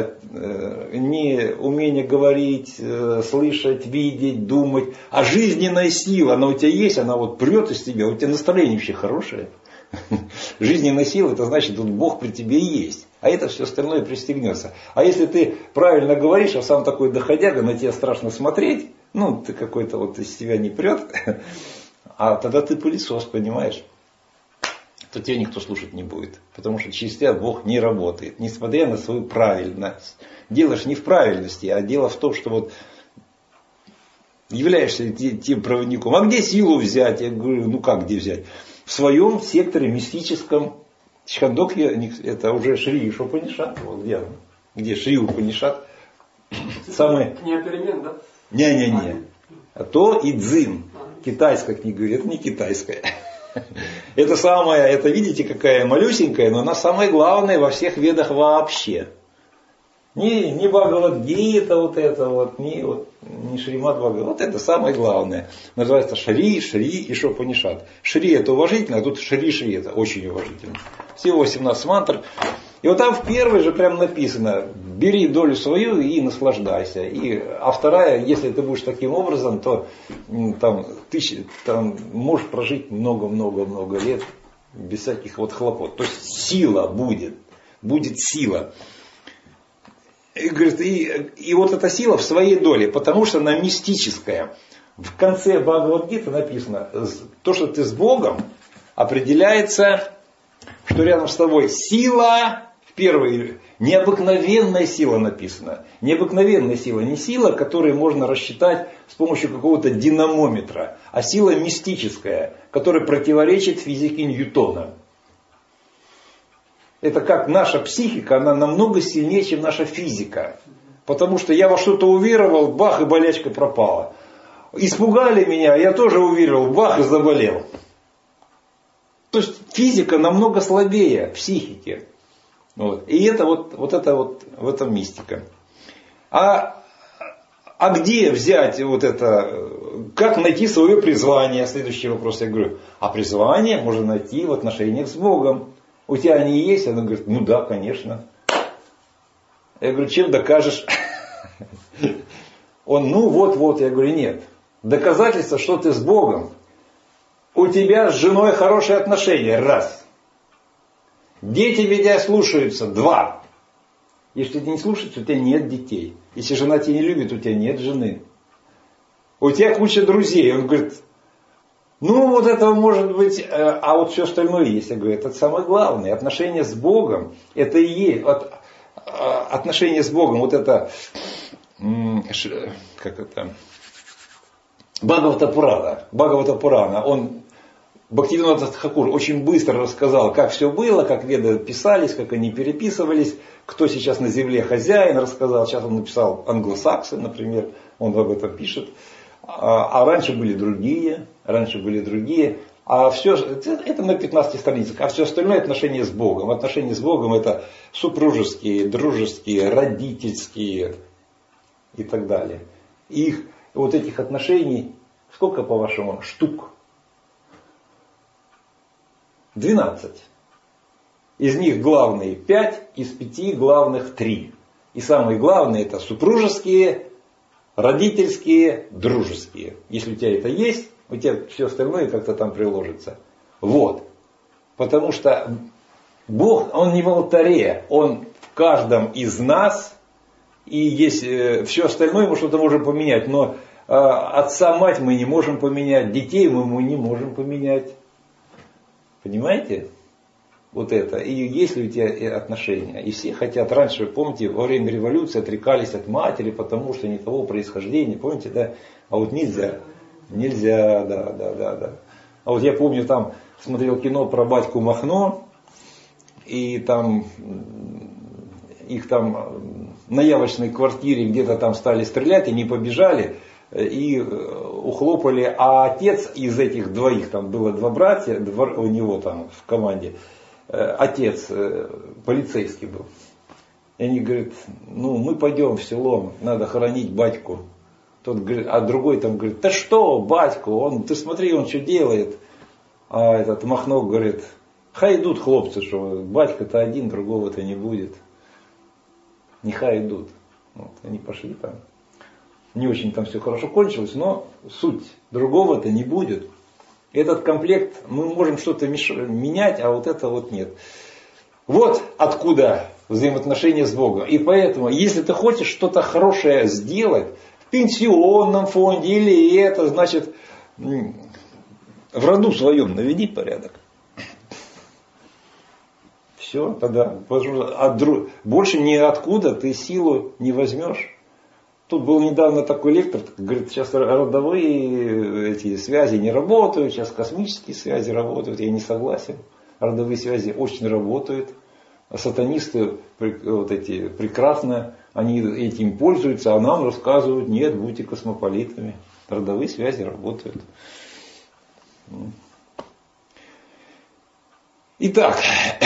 не умение говорить, слышать, видеть, думать, а жизненная сила, она у тебя есть, она вот прет из тебя, у тебя настроение вообще хорошее. Жизненная сила, это значит, тут Бог при тебе и есть. А это все остальное пристегнется. А если ты правильно говоришь, а сам такой доходяга, на тебя страшно смотреть, ну, ты какой-то вот из тебя не прет, а тогда ты пылесос, понимаешь? То тебя никто слушать не будет. Потому что через тебя Бог не работает. Несмотря на свою правильность. Дело ж не в правильности, а дело в том, что вот являешься тем проводником. А где силу взять? Я говорю, ну как где взять? В своем секторе мистическом. Чхандокья, это уже Шри Упанишад. Вот где Шри Упанишад. Самый... Не перемен, да? Не. То и дзин. Китайская книга. Это не китайская. Это самая, это видите, какая малюсенькая, но она самая главная во всех ведах вообще. Не Бхагавад-гита вот это вот, не Шримад Бхагавад. Вот это самое главное. Называется Шри и Упанишад. Шри это уважительно, а тут Шри это очень уважительно. Всего 18 мантр. И вот там в первой же прям написано, бери долю свою и наслаждайся. А вторая, если ты будешь таким образом, то там можешь прожить много-много-много лет без всяких вот хлопот. То есть сила будет сила. И, говорит, и вот эта сила в своей доле, потому что она мистическая. В конце Бхагавад-гиты написано, то, что ты с Богом, определяется, что рядом с тобой сила, в первой, необыкновенная сила написано. Необыкновенная сила, не сила, которую можно рассчитать с помощью какого-то динамометра, а сила мистическая, которая противоречит физике Ньютона. Это как наша психика, она намного сильнее, чем наша физика. Потому что я во что-то уверовал, бах, и болячка пропала. Испугали меня, я тоже уверовал, бах, и заболел. То есть физика намного слабее психики. Вот. И это вот в этом мистика. А где взять вот это, как найти свое призвание? Следующий вопрос я говорю. А призвание можно найти в отношениях с Богом. У тебя они есть? Она говорит, ну да, конечно. Я говорю, чем докажешь? Он, ну вот. Я говорю, нет. Доказательство, что ты с Богом. У тебя с женой хорошие отношения. Раз. Дети тебя слушаются. Два. Если ты не слушаешься, у тебя нет детей. Если жена тебя не любит, у тебя нет жены. У тебя куча друзей. Он говорит, ну вот этого может быть, а вот все остальное есть. Я говорю, это самое главное. Отношения с Богом, это и есть. Отношения с Богом, вот это, как это, Бхагавата Пурана, он, Бхактивинода Тхакур, очень быстро рассказал, как все было, как веды писались, как они переписывались, кто сейчас на земле хозяин, рассказал. Сейчас он написал англосаксы, например, он об этом пишет. А раньше были другие. А все, это на 15 страницах. А все остальное отношения с Богом. Отношения с Богом это супружеские, дружеские, родительские и так далее. И вот этих отношений, сколько по-вашему штук? 12. Из них главные 5, из 5 главных 3. И самые главные это супружеские, родительские, дружеские. Если у тебя это есть, у тебя все остальное как-то там приложится. Вот. Потому что Бог, Он не в алтаре, Он в каждом из нас. И есть все остальное мы что-то можем поменять. Но отца, мать мы не можем поменять, детей мы не можем поменять. Понимаете? вот это, и есть ли у тебя отношения. И все хотят, раньше, помните, во время революции отрекались от матери, потому что никакого происхождения, помните, да? А вот нельзя, да. А вот я помню, там смотрел кино про батьку Махно, и там их там на явочной квартире где-то там стали стрелять, они побежали и ухлопали, а отец из этих двоих, там было два братья, у него там в команде, отец полицейский был. И они говорят, ну мы пойдем в село, надо хоронить батьку. Тот говорит, а другой там говорит, да что, батьку, ты смотри, он что делает. А этот Махно говорит, хай идут хлопцы, что батька-то один, другого-то не будет. Нехай идут. Вот, они пошли там. Не очень там все хорошо кончилось, но суть, другого-то не будет. Этот комплект, мы можем что-то менять, а вот это вот нет. Вот откуда взаимоотношения с Богом. И поэтому, если ты хочешь что-то хорошее сделать, в пенсионном фонде или это, значит, в роду своем наведи порядок. Все, тогда. Больше ниоткуда ты силу не возьмешь. Тут был недавно такой лектор, говорит, сейчас родовые эти связи не работают, сейчас космические связи работают. Я не согласен. Родовые связи очень работают. А сатанисты вот эти прекрасно, они этим пользуются, а нам рассказывают, нет, будьте космополитами. Родовые связи работают. Итак,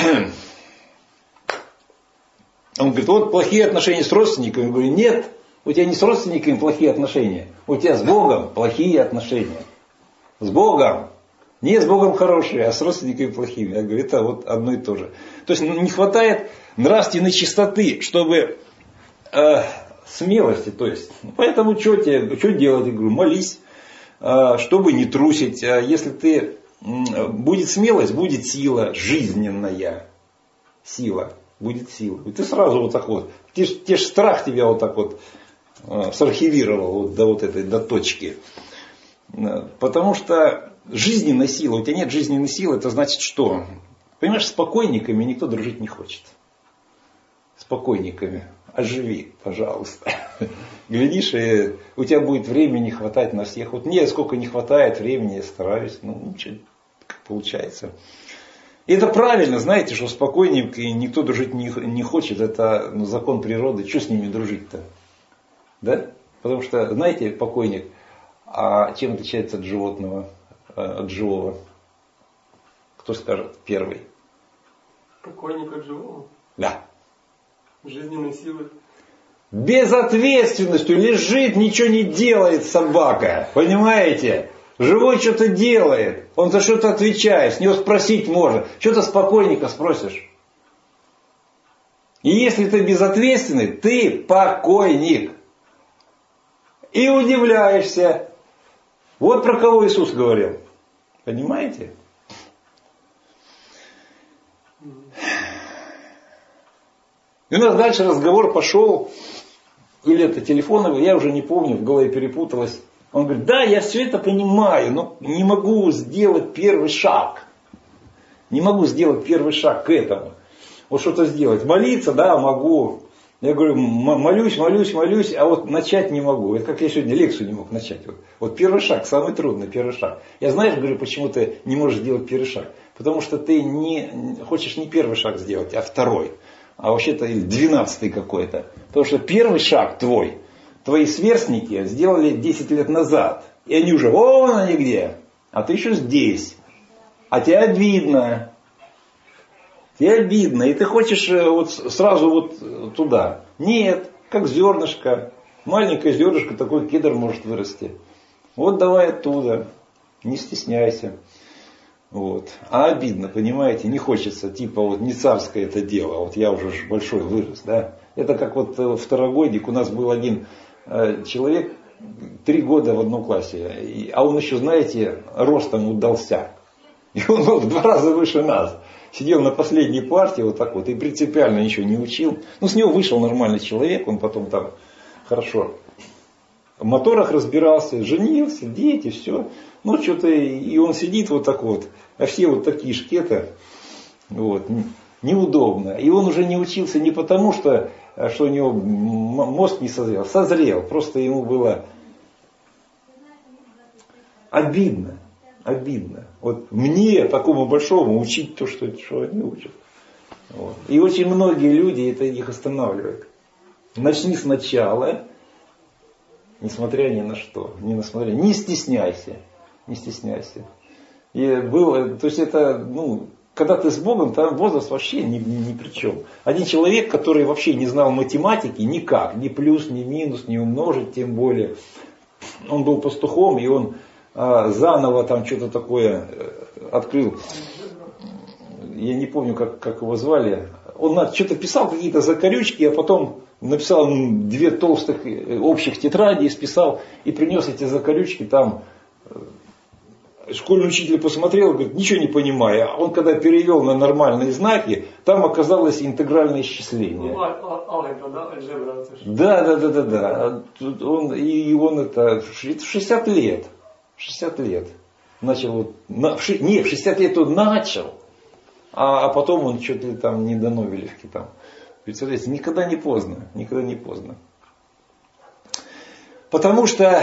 он говорит, вот плохие отношения с родственниками. Я говорю, нет, у тебя не с родственниками плохие отношения, у тебя с Богом плохие отношения. С Богом. Не с Богом хорошие, а с родственниками плохими. Я говорю, это вот одно и то же. То есть не хватает нравственной чистоты, чтобы смелости. То есть, поэтому что делать? Я говорю, молись, чтобы не трусить. Если будет смелость, будет сила жизненная. Сила. Будет сила. И ты сразу вот так вот. Те ж страх тебя вот так вот сархивировал вот до точки. Потому что жизненная сила, у тебя нет жизненной силы, это значит что? Понимаешь, с покойниками никто дружить не хочет. С покойниками. Оживи, пожалуйста. Глядишь, и у тебя будет времени хватать на всех. Вот мне сколько не хватает времени, я стараюсь. Ну, ничего, как получается. И это правильно, знаете, что с покойниками никто дружить не хочет. Это закон природы. Что с ними дружить-то? Да? Потому что, знаете, покойник, а чем отличается от животного, от живого? Кто скажет первый? Покойник от живого? Да. Жизненной силы. Безответственностью лежит, ничего не делает собака. Понимаете? Живой что-то делает. Он за что-то отвечает. С него спросить можно. Что ты с покойника спросишь? И если ты безответственный, ты покойник. И удивляешься. Вот про кого Иисус говорил. Понимаете? И у нас дальше разговор пошел. Или это телефоновый, я уже не помню, в голове перепуталось. Он говорит, да, я все это понимаю, но не могу сделать первый шаг. Не могу сделать первый шаг к этому. Вот что-то сделать. Молиться, да, могу. Я говорю, молюсь, а вот начать не могу. Это как я сегодня лекцию не мог начать. Вот первый шаг, самый трудный первый шаг. Я знаешь, говорю, почему ты не можешь сделать первый шаг? Потому что ты хочешь не первый шаг сделать, а второй. А вообще-то 12-й какой-то. Потому что первый шаг твои сверстники сделали 10 лет назад. И они уже, вон они где. А ты еще здесь. А тебе обидно. Тебе обидно. И ты хочешь вот сразу вот туда. Нет, как зернышко. Маленькое зернышко, такой кедр может вырасти. Вот давай оттуда. Не стесняйся. Вот. А обидно, понимаете, не хочется, типа вот не царское это дело, вот я уже большой вырос, да. Это как вот второгодник, у нас был один человек, 3 года в одном классе, а он еще, знаете, ростом удался. И он был в 2 раза выше нас. Сидел на последней партии вот так вот и принципиально ничего не учил. Ну, с него вышел нормальный человек, он потом там хорошо в моторах разбирался, женился, дети, все. Ну, что-то, и он сидит вот так вот, а все вот такие шкеты. Вот. Неудобно. И он уже не учился не потому, что у него мозг не созрел. Созрел. Просто ему было обидно. Обидно. Вот мне, такому большому, учить то, что они учат. Вот. И очень многие люди это их останавливает. Начни сначала, несмотря ни на что. Не стесняйся. Не стесняйся. И было, то есть это, когда ты с Богом, там возраст вообще ни при чем. Один человек, который вообще не знал математики никак, ни плюс, ни минус, ни умножить, тем более. Он был пастухом, и он заново там что-то такое открыл. Я не помню, как его звали. Он что-то писал, какие-то закорючки, а потом написал 2 толстых общих тетради, списал и принес эти закорючки там. Школьный учитель посмотрел, говорит, ничего не понимаю. А он когда перевел на нормальные знаки, там оказалось интегральное исчисление. Да. Он это в 60 лет. 60 лет. Начал в 60 лет он начал. А потом он что-то там не до Нобелевки там. Представляете, никогда не поздно. Никогда не поздно. Потому что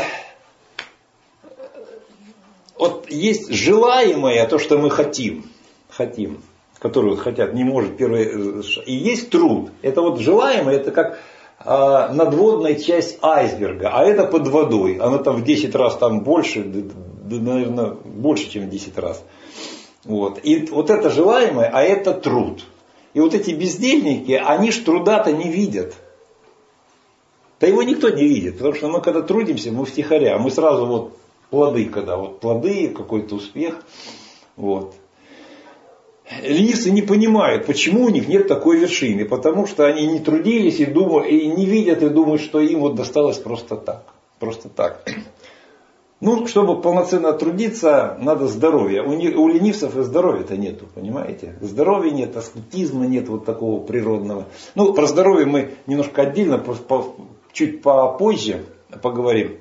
вот есть желаемое, то, что мы хотим, которое хотят, не может первое, и есть труд. Это вот желаемое, это как надводная часть айсберга, а это под водой. Она там в 10 раз там больше, наверное, больше, чем в 10 раз. Вот. И вот это желаемое, а это труд. И вот эти бездельники, они ж труда-то не видят. Да его никто не видит, потому что мы когда трудимся, мы втихаря, мы сразу вот плоды, плоды, какой-то успех. Вот. Ленивцы не понимают, почему у них нет такой вершины. Потому что они не трудились и не видят и думают, что им вот досталось просто так. Просто так. Чтобы полноценно трудиться, надо здоровье. У ленивцев и здоровья-то нету, понимаете? Здоровья нет, аскетизма нет вот такого природного. Про здоровье мы немножко отдельно, чуть попозже поговорим.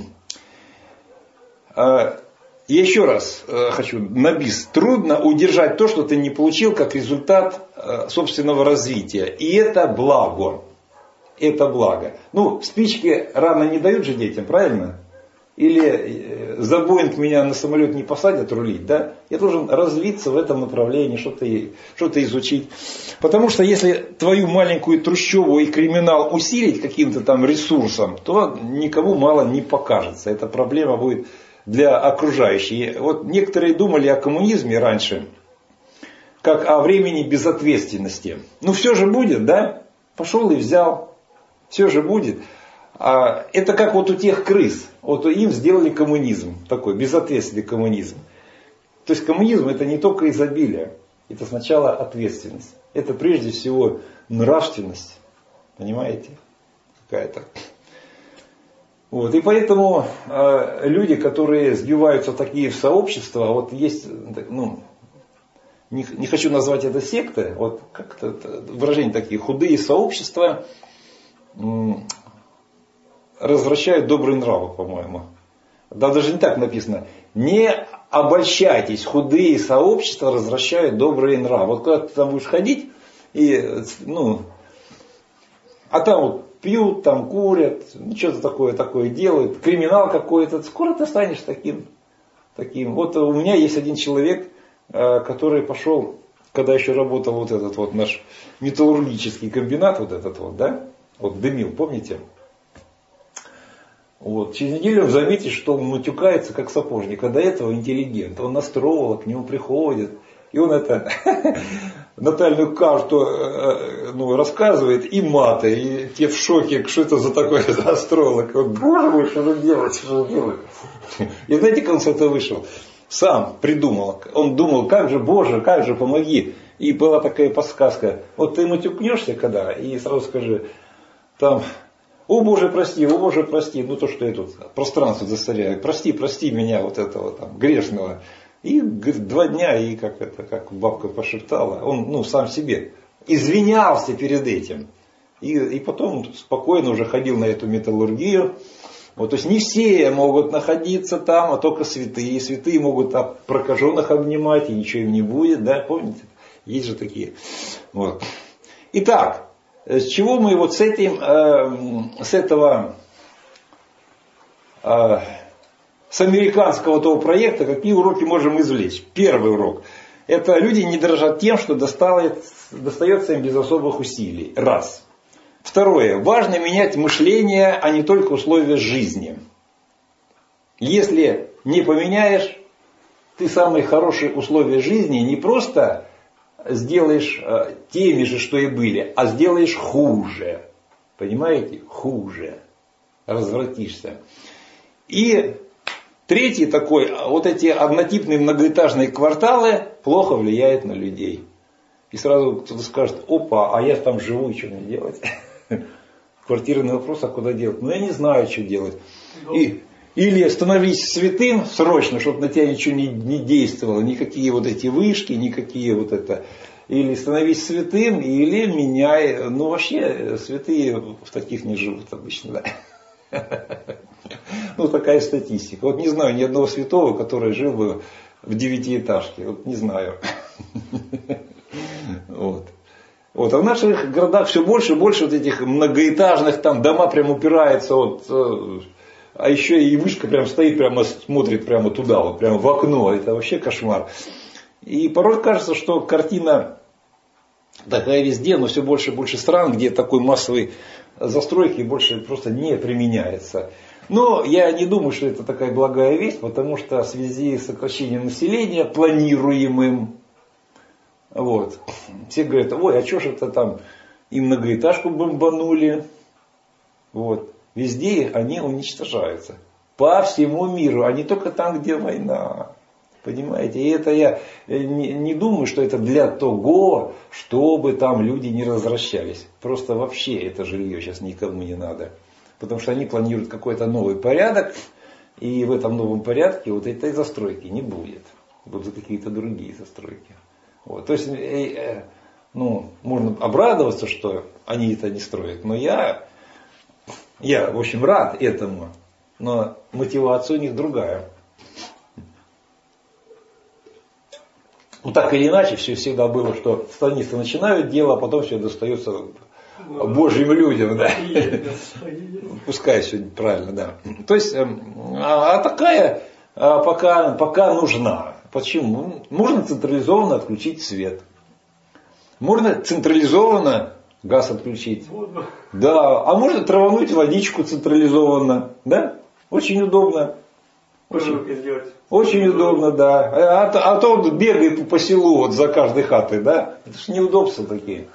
Я еще раз хочу на бис. Трудно удержать то, что ты не получил как результат собственного развития. И это благо. Это благо. Спички рано не дают же детям, правильно? Или за Боинг меня на самолет не посадят рулить, да? Я должен развиться в этом направлении, что-то изучить. Потому что если твою маленькую трущобу и криминал усилить каким-то там ресурсом, то никому мало не покажется. Эта проблема будет для окружающих. Вот некоторые думали о коммунизме раньше, как о времени безответственности. Все же будет, да? Пошел и взял. Все же будет. Это как вот у тех крыс. Вот им сделали коммунизм. Такой безответственный коммунизм. То есть коммунизм это не только изобилие. Это сначала ответственность. Это прежде всего нравственность. Понимаете? Какая-то. Вот. И поэтому люди, которые сбиваются такие в сообщества, вот есть, не хочу назвать это сектой, вот как-то выражения такие, худые сообщества развращают добрые нравы, по-моему. Да, даже не так написано. Не обольщайтесь, худые сообщества развращают добрые нравы. Вот когда ты там будешь ходить, а там вот пьют, там курят, что-то такое делают, криминал какой-то, скоро ты станешь таким. Вот у меня есть один человек, который пошел, когда еще работал вот этот вот наш металлургический комбинат, вот этот вот, да, вот дымил, помните? Вот. Через неделю вы заметите, что он матюкается как сапожник, а до этого интеллигент. Он настроил, к нему приходит, и он это натальную карту рассказывает, и маты, и те в шоке, что это за такое астролог. Боже мой, что он делает? И знаете, как он с этого вышел? Сам придумал. Он думал, как же, Боже, как же, помоги. И была такая подсказка. Вот ты матюкнешься когда, и сразу скажи, там, о Боже, прости, то, что я тут пространство засоряю, прости меня вот этого там грешного. И 2 дня, и как бабка пошептала, он сам себе извинялся перед этим. И потом спокойно уже ходил на эту металлургию. Вот, то есть не все могут находиться там, а только святые. Святые могут прокаженных обнимать, и ничего им не будет, да, помните? Есть же такие. Вот. Итак, с чего мы вот с американского того проекта, какие уроки можем извлечь? Первый урок. Это люди не дорожат тем, что достается им без особых усилий. Раз. Второе. Важно менять мышление, а не только условия жизни. Если не поменяешь, ты самые хорошие условия жизни не просто сделаешь теми же, что и были, а сделаешь хуже. Понимаете? Хуже. Развратишься. И третий такой, вот эти однотипные многоэтажные кварталы плохо влияют на людей. И сразу кто-то скажет, опа, а я там живу, и что мне делать? Квартирный вопрос, а куда делать? Ну я не знаю, что делать. Или становись святым срочно, чтобы на тебя ничего не действовало, никакие вот эти вышки, никакие вот это. Или становись святым, или меняй. Ну вообще святые в таких не живут обычно, да. Ну такая статистика. Вот не знаю ни одного святого, который жил бы в 9-этажке. Вот не знаю. Вот. А в наших городах все больше и больше вот этих многоэтажных, там дома прям упираются, вот, а еще и вышка прям стоит, прямо смотрит прямо туда, вот прямо в окно. Это вообще кошмар. И порой кажется, что картина такая везде, но все больше и больше стран, где такой массовой застройки больше просто не применяется. Но я не думаю, что это такая благая весть, потому что в связи с сокращением населения, планируемым, вот, все говорят, ой, а что ж это там и многоэтажку бомбанули. Вот. Везде они уничтожаются. По всему миру, а не только там, где война. Понимаете? И это я не думаю, что это для того, чтобы там люди не возвращались. Просто вообще это жилье сейчас никому не надо. Потому что они планируют какой-то новый порядок. И в этом новом порядке вот этой застройки не будет. Будут какие-то другие застройки. Вот. То есть, можно обрадоваться, что они это не строят. Но я, в общем, рад этому. Но мотивация у них другая. Ну, так или иначе, все всегда было, что станисты начинают дело, а потом все достается Божьим людям. Да. Пускай все правильно, да. То есть, такая пока нужна. Почему? Можно централизованно отключить свет. Можно централизованно газ отключить. Да, а можно травануть водичку централизованно. Да? Очень удобно. Очень удобно, да. А то он бегает по селу вот за каждой хатой, да. Это же неудобства такие.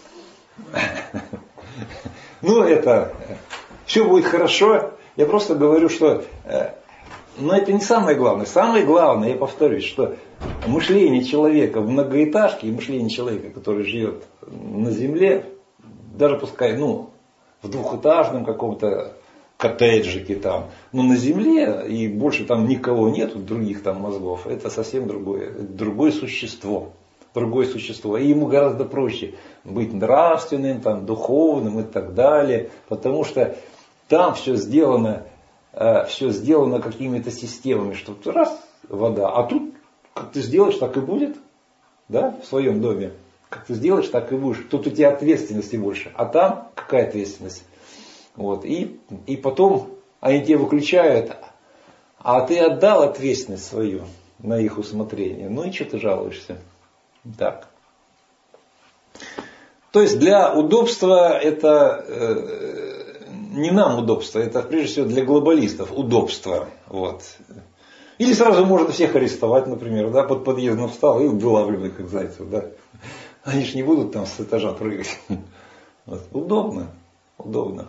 Ну, это все будет хорошо. Я просто говорю, что но это не самое главное. Самое главное, я повторюсь, что мышление человека в многоэтажке и мышление человека, который живет на земле, даже пускай, в двухэтажном каком-то коттеджике там, но на земле, и больше там никого нету, других там мозгов, это совсем другое существо. Другое существо. И ему гораздо проще быть нравственным, там, духовным и так далее, потому что там все сделано какими-то системами, что раз вода, а тут как ты сделаешь, так и будет, да, в своем доме. Как ты сделаешь, так и будешь. Тут у тебя ответственности больше, а там какая ответственность? Вот. И потом они тебя выключают, а ты отдал ответственность свою на их усмотрение. Ну и что ты жалуешься? Так. То есть для удобства это не нам удобство, это прежде всего для глобалистов удобство. Вот. Или сразу можно всех арестовать, например, да, под подъездом встал и вылавливай, как зайцев. Да. Они же не будут там с этажа прыгать. Вот. Удобно. Удобно.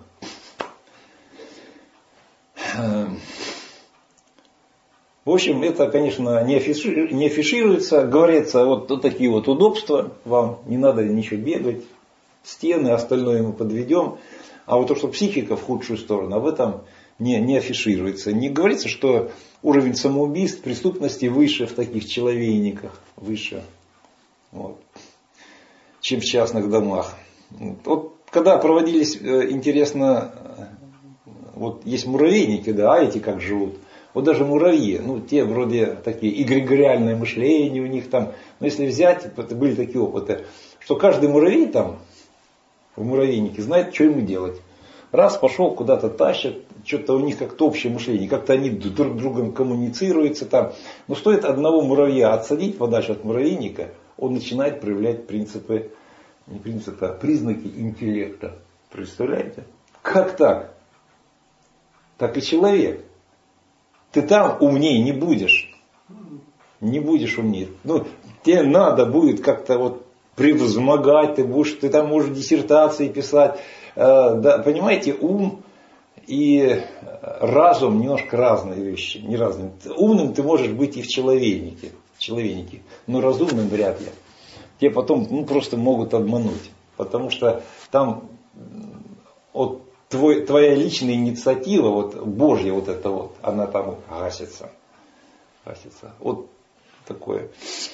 В общем, это, конечно, не афишируется. Говорится, вот такие вот удобства. Вам не надо ничего бегать. Стены, остальное мы подведем. А вот то, что психика в худшую сторону, об этом не афишируется. Не говорится, что уровень самоубийств, преступности выше в таких человейниках. Выше. Вот, чем в частных домах. Вот когда проводились, интересно, вот есть муравейники, да, а эти как живут. Вот даже муравьи, ну те вроде такие эгрегориальное мышление у них там. Но если взять, были такие опыты, что каждый муравей там в муравейнике знает, что ему делать. Раз пошел, куда-то тащит, что-то у них как-то общее мышление, как-то они друг с другом коммуницируются там. Но стоит одного муравья отсадить подальше от муравейника, он начинает проявлять принципы, не принципы, а признаки интеллекта. Представляете? Как так? Так и человек. Ты там умнее не будешь. Не будешь умнее. Ну, тебе надо будет как-то вот превозмогать, ты там можешь диссертации писать. Да, понимаете, ум и разум немножко разные вещи. Не разные. Умным ты можешь быть и в человейнике, но разумным вряд ли. Тебе потом просто могут обмануть. Потому что там вот, твоя личная инициатива, вот, Божья вот эта вот, она там гасится. Вот такое.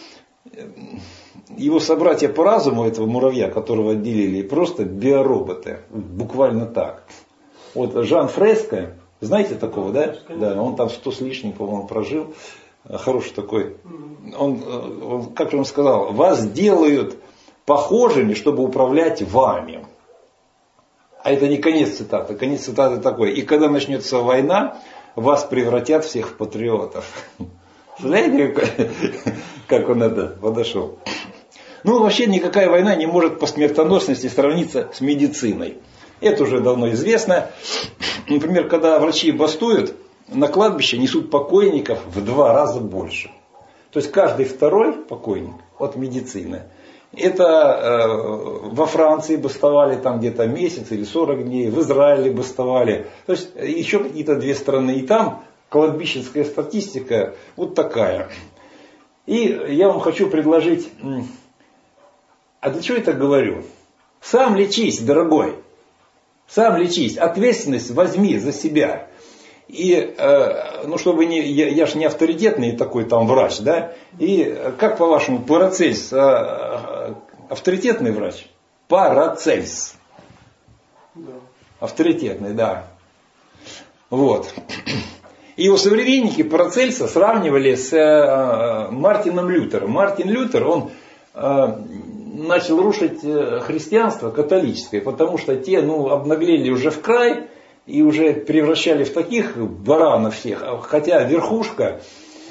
Его собратья по разуму, этого муравья, которого отделили, просто биороботы. Буквально так. Вот Жан Фреско, знаете такого, да? Да, он там 100 с лишним, по-моему, прожил. Хороший такой. Он, как он сказал, вас делают похожими, чтобы управлять вами. А это не конец цитаты. Конец цитаты такой. И когда начнется война, вас превратят всех в патриотов. Знаете, как он это подошел? Ну, вообще никакая война не может по смертоносности сравниться с медициной. Это уже давно известно. Например, когда врачи бастуют, на кладбище несут покойников в 2 раза больше. То есть каждый второй покойник от медицины. Это во Франции бастовали там где-то месяц или 40 дней, в Израиле бастовали. То есть еще какие-то 2 страны. И там кладбищенская статистика вот такая. И я вам хочу предложить, а для чего я так говорю? Сам лечись, дорогой. Сам лечись. Ответственность возьми за себя. И, ну, чтобы не, я же не авторитетный такой там врач, да? И как по-вашему, Парацельс авторитетный врач? Парацельс. Да. Авторитетный, да. Вот. И его современники Парацельса сравнивали с Мартином Лютером. Мартин Лютер, он начал рушить христианство католическое, потому что те, обнаглели уже в край и уже превращали в таких баранов всех. Хотя верхушка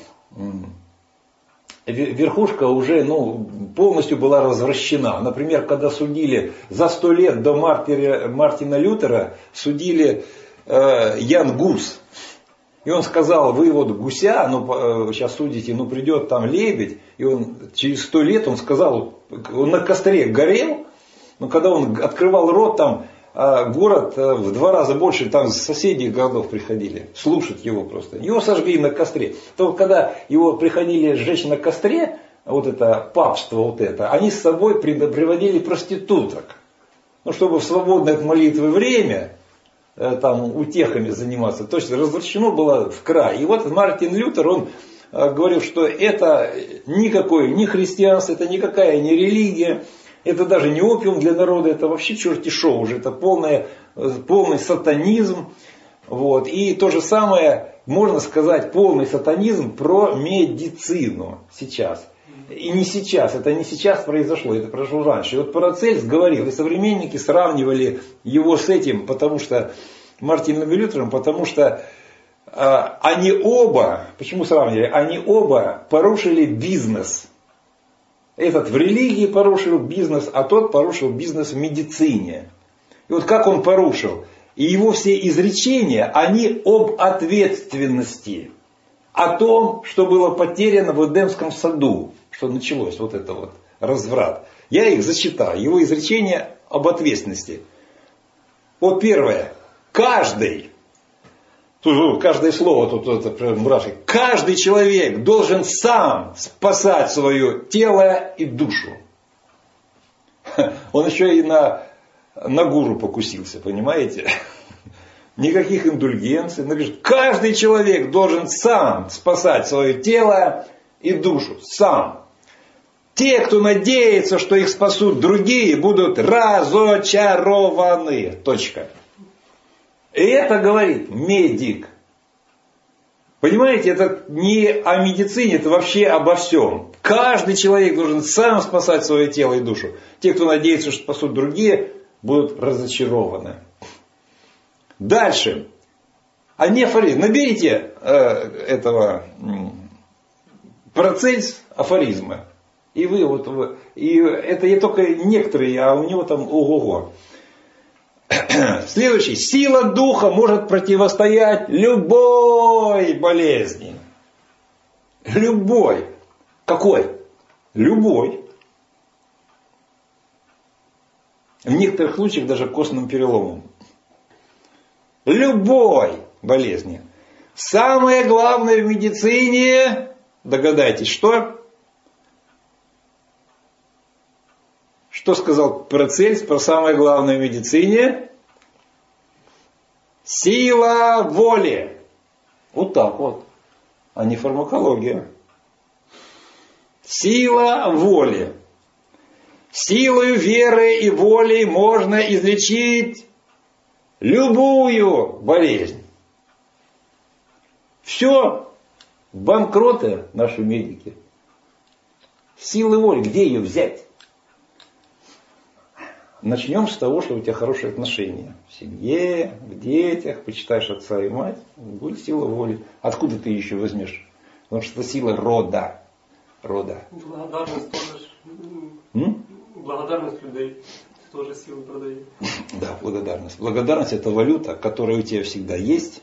уже полностью была развращена. Например, когда судили за 100 лет до Мартина Лютера, судили Ян Гус. И он сказал, вы вот гуся, сейчас судите, придет там лебедь. И он через 100 лет он сказал, он на костре горел, но когда он открывал рот, там город в 2 раза больше, там с соседних городов приходили слушать его просто. Его сожгли на костре. То когда его приходили сжечь на костре, вот это папство вот это, они с собой приводили проституток. Чтобы в свободное от молитвы время там утехами заниматься. То есть развращено было в край. И вот Мартин Лютер, он говорил, что это никакое не христианство, это никакая не религия, это даже не опиум для народа, это вообще черти шоу уже, это полный сатанизм. Вот. И то же самое, можно сказать, полный сатанизм про медицину сейчас. И не сейчас, это не сейчас произошло, это произошло раньше. И вот Парацельс говорил, и современники сравнивали его с этим, потому что Мартином Лютером, потому что они оба, почему сравнивали? Они оба порушили бизнес. Этот в религии порушил бизнес, а тот порушил бизнес в медицине. И вот как он порушил? И его все изречения, они об ответственности. О том, что было потеряно в Эдемском саду. Что началось вот это вот разврат. Я их зачитаю. Его изречения об ответственности. Вот первое. Каждое слово тут это прям мурашки. Каждый человек должен сам спасать свое тело и душу. Он еще и на гуру покусился, понимаете? Никаких индульгенций. Он говорит, каждый человек должен сам спасать свое тело и душу. Сам. Те, кто надеется, что их спасут другие, будут разочарованы. Точка. И это говорит медик. Понимаете, это не о медицине, это вообще обо всем. Каждый человек должен сам спасать свое тело и душу. Те, кто надеется, что спасут другие, будут разочарованы. Дальше. Анефоризм. Наберите этого Парацельс афоризма. И вы вот, и это не только некоторые, а у него там ого-го. Следующий. Сила духа может противостоять любой болезни. Любой. Какой? Любой. В некоторых случаях даже костным переломом. Любой болезни. Самое главное в медицине, догадайтесь, что? Что сказал Парацельс про самое главное в медицине? Сила воли. Вот так вот. А не фармакология. Сила воли. Силою веры и воли можно излечить любую болезнь. Все. Банкроты наши медики. Силы воли. Где ее взять? Начнем с того, что у тебя хорошие отношения. В семье, в детях, почитаешь отца и мать. Будет сила воли. Откуда ты еще возьмешь? Потому что это сила рода. Благодарность тоже. Благодарность людей тоже силу продает. Да, благодарность. Благодарность это валюта, которая у тебя всегда есть.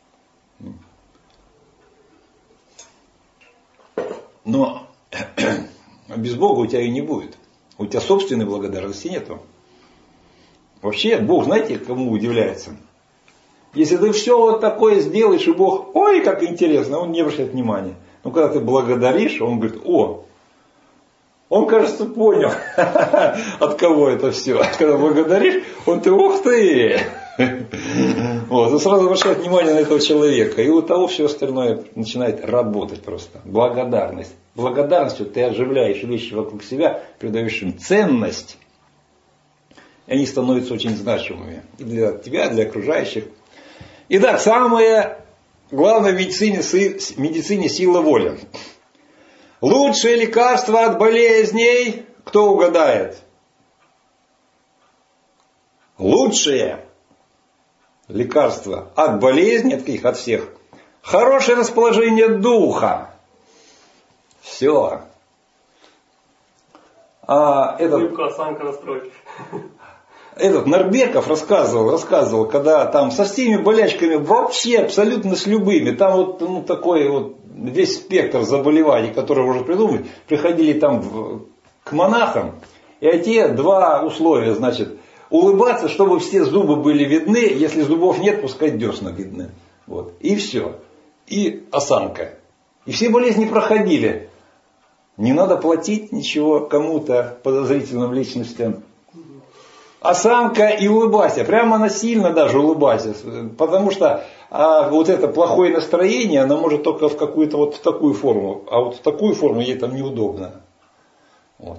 Но без Бога у тебя ее не будет. У тебя собственной благодарности нету. Вообще, Бог, знаете, кому удивляется? Если ты все вот такое сделаешь, и Бог, ой, как интересно, Он не обращает внимания. Но когда ты благодаришь, Он говорит, Он, кажется, понял, от кого это все. Когда благодаришь, ты, ух ты! Вот, и сразу обращает внимание на этого человека. И у того все остальное начинает работать просто. Благодарность. Благодарностью ты оживляешь вещи вокруг себя, придаешь им ценность. И они становятся очень значимыми. И для тебя, и для окружающих. Итак, самое главное в медицине сила воли. Лучшее лекарство от болезней, кто угадает? Лучшее лекарство от болезней, от каких? От всех. Хорошее расположение духа. Все. Этот Нарбеков рассказывал, когда там со всеми болячками, вообще абсолютно с любыми, там вот такой вот весь спектр заболеваний, которые можно придумать, приходили там к монахам, и те два условия, значит, улыбаться, чтобы все зубы были видны, если зубов нет, пускай десна видны. Вот. И все. И осанка. И все болезни проходили. Не надо платить ничего кому-то, подозрительным личностям. Осанка и улыбайся. Прямо насильно даже улыбайся. Потому что вот это плохое настроение, оно может только в какую-то вот в такую форму. А вот в такую форму ей там неудобно. Вот.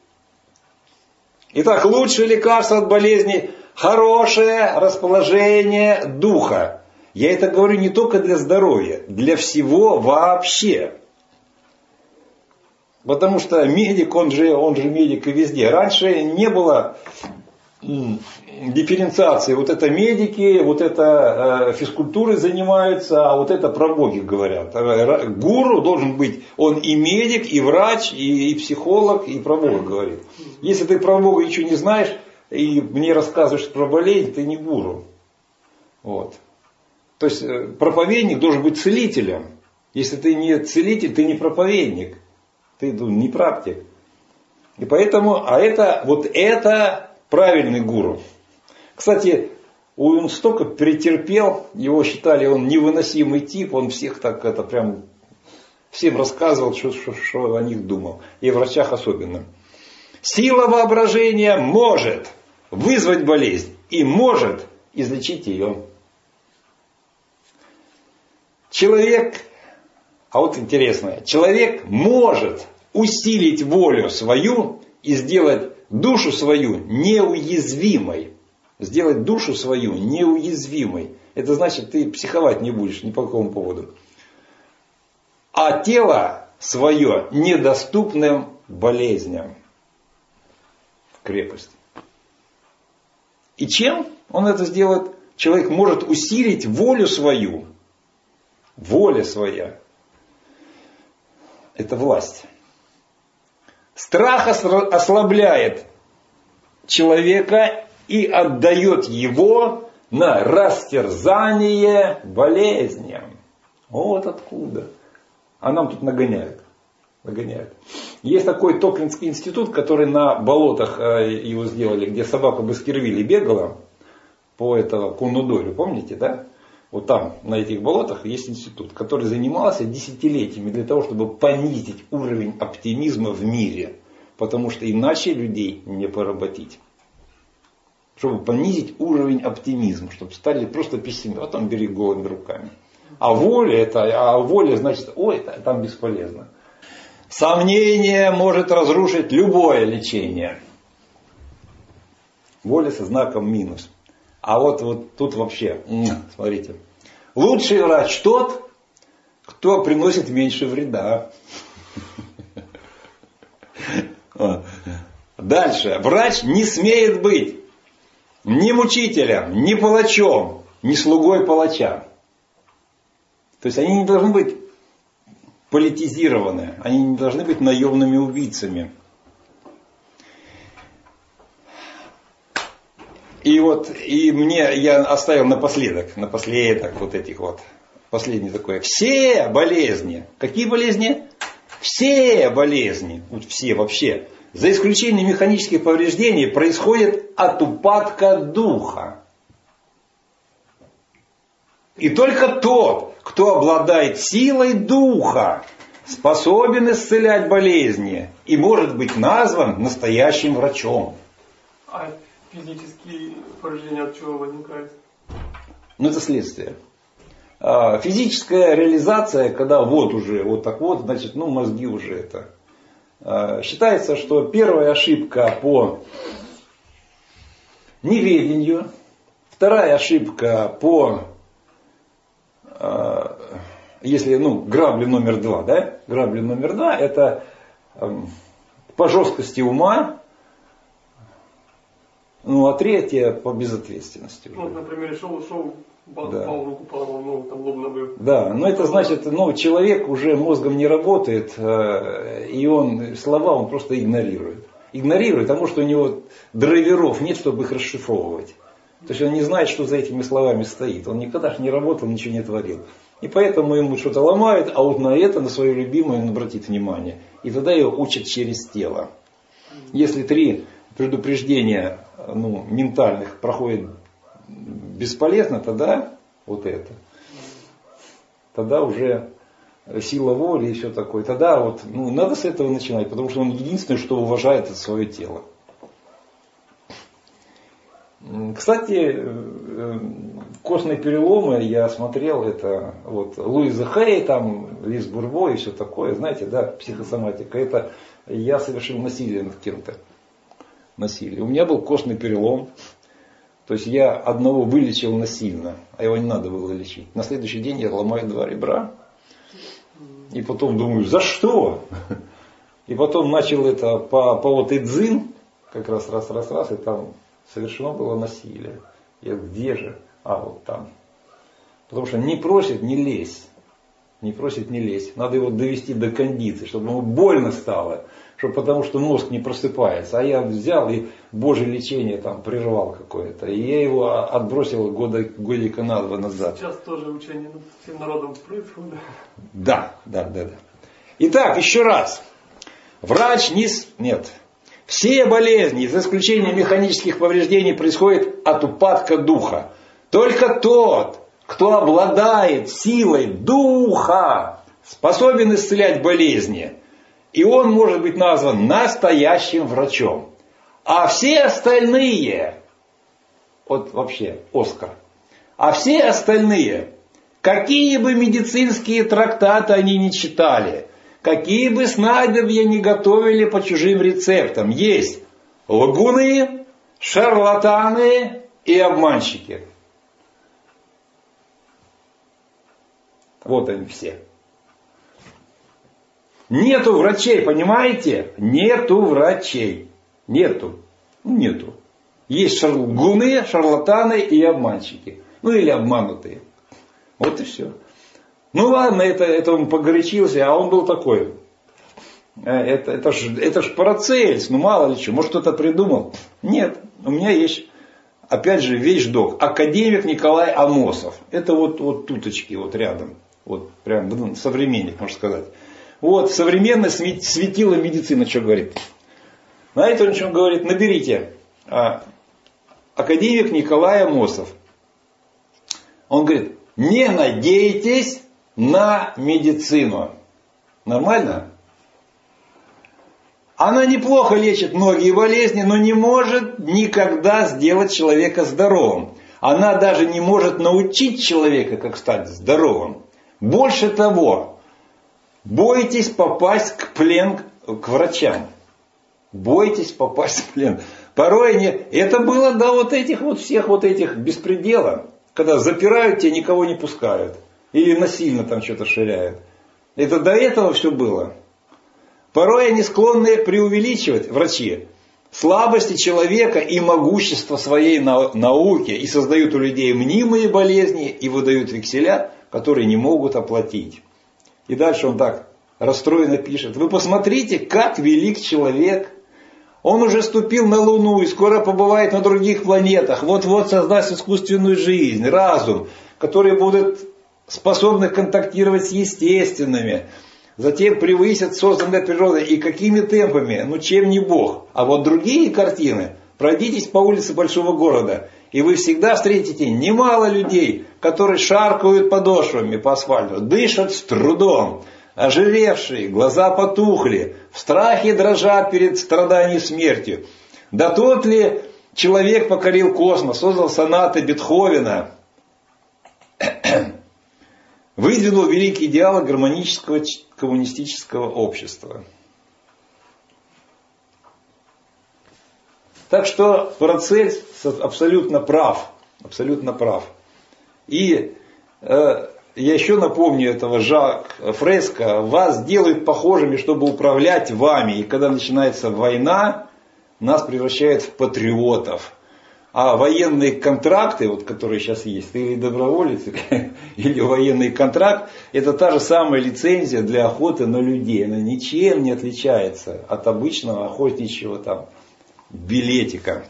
Итак, лучшее лекарство от болезней – хорошее расположение духа. Я это говорю не только для здоровья, для всего вообще. Потому что медик, он же медик и везде. Раньше не было дифференциации. Вот это медики, вот это физкультурой занимаются, а вот это про боги говорят. Гуру должен быть, он и медик, и врач, и психолог, и про Бога говорит. Если ты про Бога ничего не знаешь, и мне рассказываешь про болезнь, ты не гуру. Вот. То есть проповедник должен быть целителем. Если ты не целитель, ты не проповедник. Ты не практик. И поэтому, это правильный гуру. Кстати, он столько претерпел, его считали, он невыносимый тип, он всех так прям всем рассказывал, что о них думал. И о врачах особенно. Сила воображения может вызвать болезнь и может излечить ее. Человек, а вот интересное, человек может усилить волю свою и сделать душу свою неуязвимой. Сделать душу свою неуязвимой. Это значит, ты психовать не будешь ни по какому поводу. а тело свое недоступным болезням в крепость. И чем он это сделает? Человек может усилить волю свою. Воля своя – это власть. Страх ослабляет человека и отдает его на растерзание болезням. Вот откуда. А нам тут нагоняют. Есть такой Токлинский институт, который на болотах его сделали, где собака Баскервилли бегала по Конудорю, помните, да? Вот там, на этих болотах, есть институт, который занимался десятилетиями для того, чтобы понизить уровень оптимизма в мире. Потому что иначе людей не поработить. Чтобы понизить уровень оптимизма, чтобы стали просто пессимистами. А там бери голыми руками. А воля значит, там бесполезно. Сомнение может разрушить любое лечение. Воля со знаком минус. А вот тут вообще, смотрите. Лучший врач тот, кто приносит меньше вреда. Дальше. Врач не смеет быть ни мучителем, ни палачом, ни слугой палача. То есть они не должны быть политизированы, они не должны быть наемными убийцами. Я оставил напоследок вот этих вот, последний такой. Все болезни. Какие болезни? Все болезни, вот все вообще, за исключением механических повреждений, происходят от упадка духа. И только тот, кто обладает силой духа, способен исцелять болезни и может быть назван настоящим врачом. А физические повреждения от чего возникают? Это следствие. Физическая реализация, когда значит, мозги уже это. Считается, что первая ошибка по неведению, вторая ошибка по, грабли номер 2, да? Грабли номер 2 это по жесткости ума, а третья по безответственности. Например, шел пал руку поломал, там лоб набыл. Да, но это значит, человек уже мозгом не работает, и слова он просто игнорирует. Игнорирует, потому что у него драйверов нет, чтобы их расшифровывать. То есть он не знает, что за этими словами стоит. Он никогда не работал, ничего не творил. И поэтому ему что-то ломает, а вот на свое любимое он обратит внимание. И тогда его учат через тело. Если 3 предупреждения ментальных проходят бесполезно, тогда тогда уже сила воли и все такое. Тогда надо с этого начинать, потому что он единственное, что уважает, это свое тело. Кстати, костные переломы я смотрел, это Луиза Хей, Лиз Бурбо и все такое, знаете, да, психосоматика. Это я совершил насилие над кем-то. Насилие. У меня был костный перелом. То есть я одного вылечил насильно, а его не надо было лечить. На следующий день я ломаю 2 ребра. И потом думаю, за что? И потом начал это по Идзин, как раз, и там совершено было насилие. Я где же? Там. Потому что не просит, не лезь. Не просит, не лезь. Надо его довести до кондиции, чтобы ему больно стало. Потому что мозг не просыпается. А я взял и Божье лечение прервал какое-то. И я его отбросил годика на 2 назад. Сейчас тоже учение над всем народом происходит. Да. Итак, еще раз. Врач нет. Все болезни, за исключением механических повреждений, происходят от упадка духа. Только тот, кто обладает силой духа, способен исцелять болезни. И он может быть назван настоящим врачом. А все остальные, вообще Оскар, а все остальные, какие бы медицинские трактаты они ни читали, какие бы снадобья ни готовили по чужим рецептам, есть лгуны, шарлатаны и обманщики. Вот они все. Нету врачей, понимаете? Нету врачей. Нету. Нету. Есть лгуны, шарлатаны и обманщики. Ну или обманутые. Вот и все. Ну ладно, это он погорячился, а он был такой. Это ж Парацельс, ну мало ли что, может кто-то придумал. Нет, у меня есть, опять же, вещдок. Академик Николай Амосов. Это вот туточки, вот рядом. Вот прям современник, можно сказать. Вот, современное светило медицины, что говорит. Знаете, он что говорит? Наберите. Академик Николай Амосов. Он говорит, не надейтесь на медицину. Нормально? Она неплохо лечит многие болезни, но не может никогда сделать человека здоровым. Она даже не может научить человека, как стать здоровым. Больше того, бойтесь попасть в плен к врачам. Бойтесь попасть в плен. Порой это было до вот этих вот всех вот этих беспредела. Когда запирают тебя, никого не пускают. Или насильно там что-то ширяют. Это до этого все было. Порой они склонны преувеличивать, врачи, слабости человека и могущество своей науки. И создают у людей мнимые болезни и выдают векселя, которые не могут оплатить. И дальше он так расстроенно пишет. Вы посмотрите, как велик человек. Он уже ступил на Луну и скоро побывает на других планетах. Вот-вот создаст искусственную жизнь, разум, который будет способны контактировать с естественными. Затем превысят созданное природой. И какими темпами? Ну чем не Бог. А вот другие картины. Пройдитесь по улице большого города. И вы всегда встретите немало людей, которые шаркают подошвами по асфальту. Дышат с трудом. Ожиревшие, глаза потухли, в страхе дрожат перед страданием смертью. Да тот ли человек покорил космос, создал сонаты Бетховена, выдвинул великие идеалы гармонического коммунистического общества. Так что Парацельс абсолютно прав. Абсолютно прав. И я еще напомню этого Жак Фреско. Вас делают похожими, чтобы управлять вами. И когда начинается война, нас превращают в патриотов. А военные контракты, вот, которые сейчас есть, ты или доброволец, или военный контракт, это та же самая лицензия для охоты на людей. Она ничем не отличается от обычного охотничьего там билетика.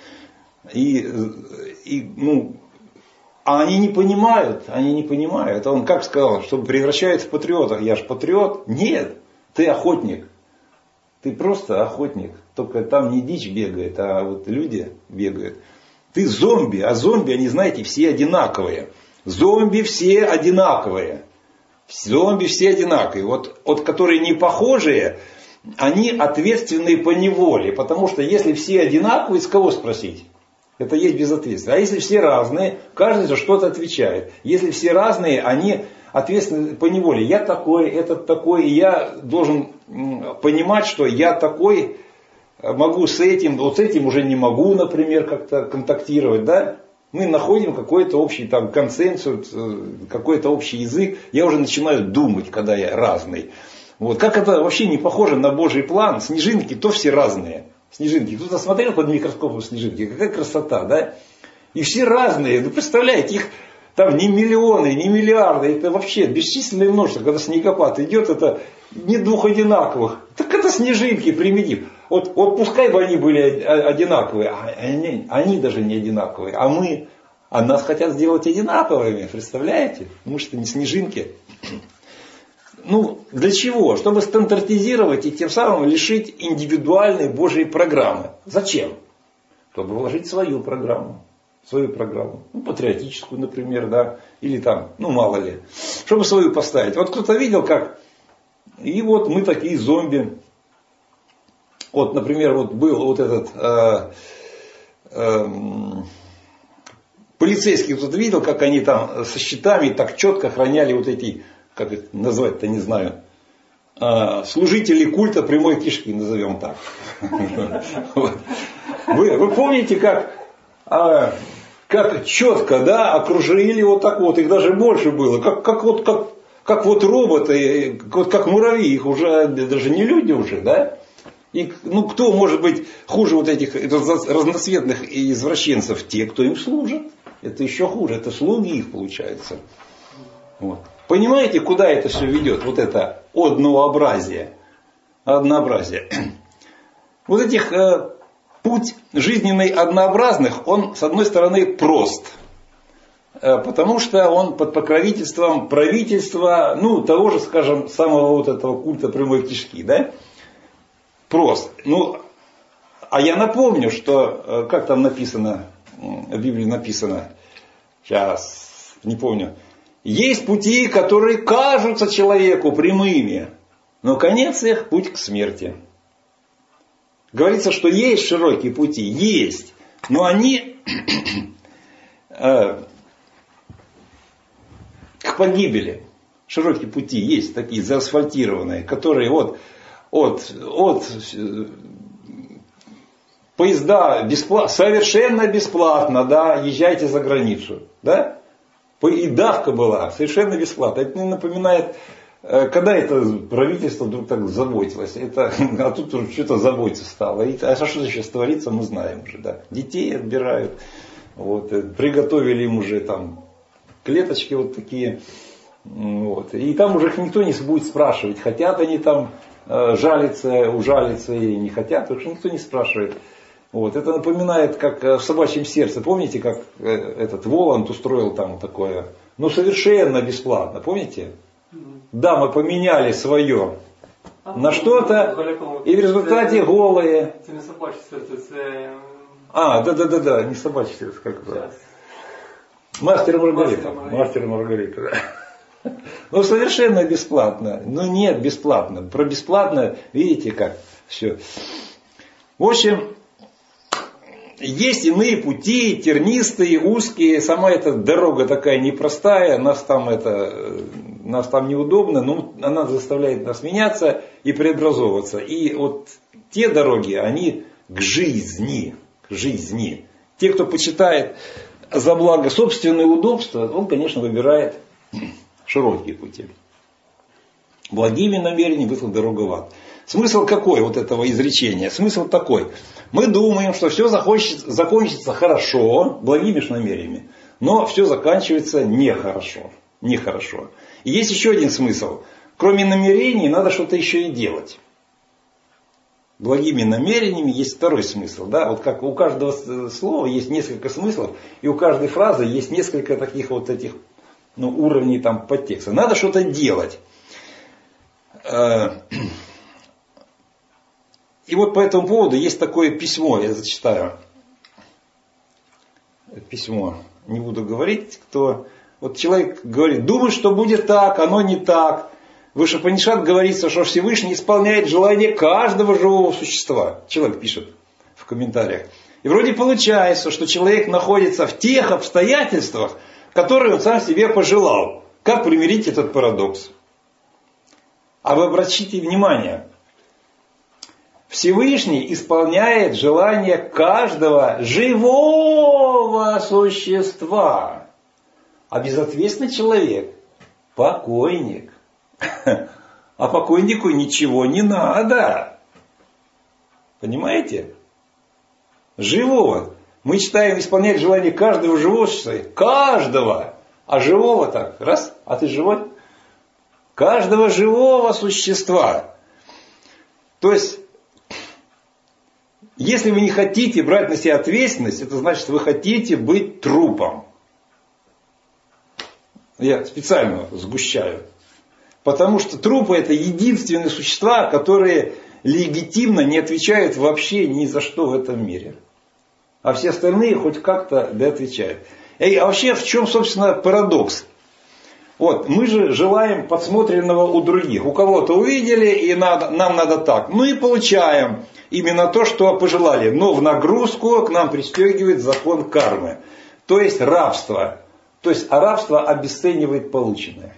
А они не понимают. Он как сказал, чтобы превращают в патриотов. Я же патриот? Нет, ты охотник. Ты просто охотник. Только там не дичь бегает, а вот люди бегают. Ты зомби, а зомби, они, знаете, все одинаковые. Зомби все одинаковые. Вот которые не похожие, они ответственные по неволе. Потому что если все одинаковые, с кого спросить? Это есть безответственно. А если все разные, каждый за что-то отвечает. Если все разные, они ответственны по неволе. Я такой, этот такой, и я должен понимать, что я такой, могу с этим, вот с этим уже не могу, например, как-то контактировать, да? Мы находим какой-то общий там консенсус, какой-то общий язык. Я уже начинаю думать, когда я разный. Вот. Как это вообще не похоже на Божий план? Снежинки то все разные. Снежинки. Кто-то смотрел под микроскопом снежинки. Какая красота, да? И все разные. Вы представляете, их там не миллионы, не миллиарды. Это вообще бесчисленное множество. Когда снегопад идет, это не двух одинаковых. Так это снежинки, примитив. Вот пускай бы они были одинаковые. Они даже не одинаковые. А нас хотят сделать одинаковыми. Представляете? Мы что, не снежинки. Для чего? Чтобы стандартизировать и тем самым лишить индивидуальной Божьей программы. Зачем? Чтобы вложить свою программу. Патриотическую, например, да. Или там, мало ли. Чтобы свою поставить. Вот кто-то видел, как. И вот мы такие зомби. Вот, например, был вот этот полицейский, кто-то видел, как они там со щитами так четко охраняли вот эти, как их назвать-то, не знаю, служители культа прямой кишки, назовем так. Вы помните, как четко, да, окружили вот так вот, их даже больше было, как как вот роботы, вот как муравьи, их уже даже не люди уже, да? И, ну, кто может быть хуже вот этих разноцветных извращенцев? Те, кто им служит. Это еще хуже, это слуги их получается. Вот. Понимаете, куда это все ведет? Вот это однообразие. Однообразие. Вот этих путь жизненный однообразных, он с одной стороны прост. Потому что он под покровительством правительства, ну, того же, скажем, самого вот этого культа прямой кишки, да? Прост. Ну, а я напомню, что, как там написано, в Библии написано, сейчас, не помню, есть пути, которые кажутся человеку прямыми, но конец их путь к смерти. Говорится, что есть широкие пути, есть, но они к погибели. Широкие пути есть такие заасфальтированные, которые от поезда совершенно бесплатно, да, езжайте за границу, да? И давка была совершенно бесплатно. Это мне напоминает, когда это правительство вдруг так заботилось. А тут что-то заботиться стало. А что сейчас творится, мы знаем уже, да. Детей отбирают. Вот, приготовили им уже там клеточки вот такие. Вот. И там уже их никто не будет спрашивать, хотят они там жалиться, ужалиться или не хотят, потому что никто не спрашивает. Вот. Это напоминает, как в «Собачьем сердце». Помните, как этот Воланд устроил там такое? Ну, совершенно бесплатно. Помните? Да, мы поменяли свое на что-то, и в результате голые. Это не «Собачье сердце», это... Да, не «Собачье сердце», как это? «Мастер и Маргарита». «Мастер и Маргарита», да. Ну, совершенно бесплатно. Ну, нет, бесплатно. Про бесплатно, видите, как все. В общем, есть иные пути, тернистые, узкие. Сама эта дорога такая непростая, нас там неудобно, но она заставляет нас меняться и преобразовываться. И вот те дороги, они к жизни. Те, кто почитает за благо собственное удобство, он, конечно, выбирает широкие пути. Благими намерениями вышла дорога в ад. Смысл какой вот этого изречения? Смысл такой. Мы думаем, что все закончится хорошо, благими намерениями, но все заканчивается нехорошо. И есть еще один смысл. Кроме намерений надо что-то еще и делать. Благими намерениями есть второй смысл. Да? Вот как у каждого слова есть несколько смыслов, и у каждой фразы есть несколько таких вот этих уровней там подтекста. Надо что-то делать. И вот по этому поводу есть такое письмо, я зачитаю. Письмо, не буду говорить, кто... Вот человек говорит, думает, что будет так, оно не так. В Ишупанишат говорится, что Всевышний исполняет желание каждого живого существа. Человек пишет в комментариях. И вроде получается, что человек находится в тех обстоятельствах, которые он сам себе пожелал. Как примирить этот парадокс? А вы обратите внимание, Всевышний исполняет желание каждого живого существа. А безответственный человек – покойник. А покойнику ничего не надо. Понимаете? Живого. Мы читаем, исполняет желание каждого живого существа. Каждого. А живого так. Раз. А ты живой? Каждого живого существа. То есть, если вы не хотите брать на себя ответственность, это значит, что вы хотите быть трупом. Я специально сгущаю. Потому что трупы это единственные существа, которые легитимно не отвечают вообще ни за что в этом мире. А все остальные хоть как-то да отвечают. А вообще в чем, собственно, парадокс? Вот, мы же желаем подсмотренного у других. У кого-то увидели, и нам надо так. Ну и получаем именно то, что пожелали. Но в нагрузку к нам пристегивает закон кармы. То есть рабство. То есть рабство обесценивает полученное.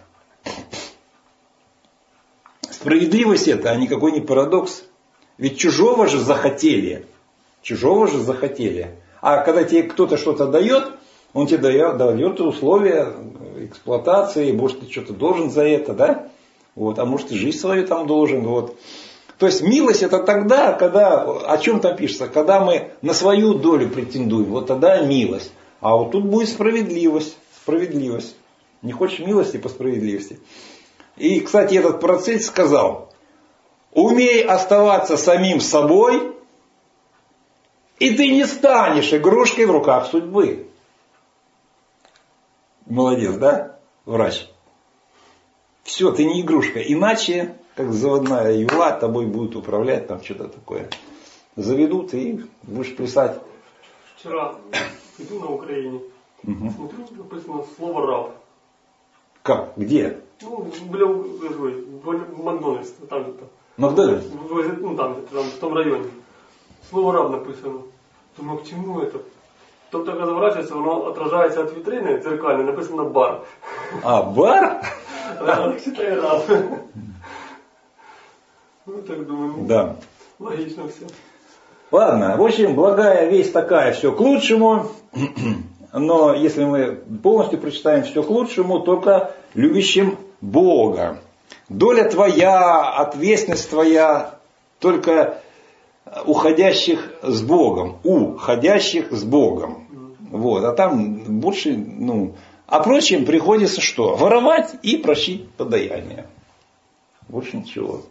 Справедливость это, а никакой не парадокс. Ведь чужого же захотели. А когда тебе кто-то что-то дает, Он тебе дает условия эксплуатации, может, ты что-то должен за это, да? Вот, а может, и жизнь свою там должен. Вот. То есть милость это тогда, когда, о чем там пишется, когда мы на свою долю претендуем, вот тогда милость. А вот тут будет справедливость. Справедливость. Не хочешь милости по справедливости. И, кстати, этот Парацельс сказал: умей оставаться самим собой, и ты не станешь игрушкой в руках судьбы. Молодец, да, врач? Все, ты не игрушка. Иначе, как заводная юла, тобой будут управлять, там что-то такое. Заведут и будешь плясать. Вчера иду на Украине, смотрю, написано слово «раб». Как? Где? Ну, в Макдональдс, там где-то. Макдональдс? Ну, там где-то, в том районе. Слово «раб» написано. Думаю, к чему это? Только разворачивается, оно отражается от витрины зеркально, написано «бар». А, бар? Считай «раб». Ну, так думаю. Да. Логично все. Ладно, в общем, благая весть такая, все к лучшему. Но если мы полностью прочитаем все к лучшему, только любящим Бога. Доля твоя, ответственность твоя, только уходящих с Богом. Уходящих с Богом. Вот. А там больше, а прочим приходится что? Воровать и просить подаяние. Больше ничего.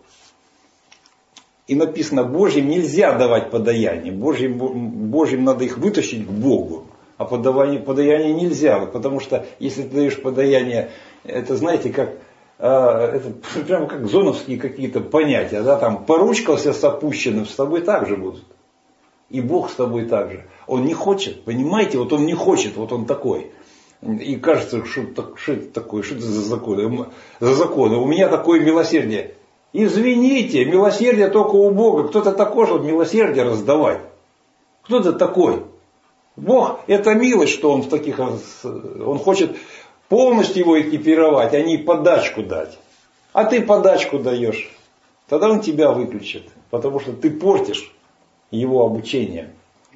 И написано, Божьим нельзя давать подаяние. Божьим надо их вытащить к Богу. А подаяние нельзя. Потому что если ты даешь подаяние, это знаете, как это прямо как зоновские какие-то понятия. Да? Там поручкался с опущенным, с тобой так же будут. И Бог с тобой так же. Он не хочет, понимаете, вот он не хочет, вот он такой. И кажется, что это такое, что это за законы? У меня такое милосердие. Извините, милосердие только у Бога. Кто-то такой, чтобы милосердие раздавать. Кто-то такой. Бог это милость, что он в таких, он хочет полностью его экипировать, а не подачку дать. А ты подачку даешь. Тогда он тебя выключит. Потому что ты портишь его обучение.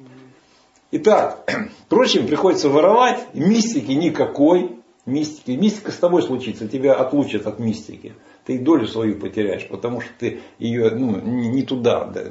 Итак, впрочем, приходится воровать. Мистики никакой. Мистика с тобой случится. Тебя отлучат от мистики. Ты долю свою потеряешь, потому что ты ее не туда. Да,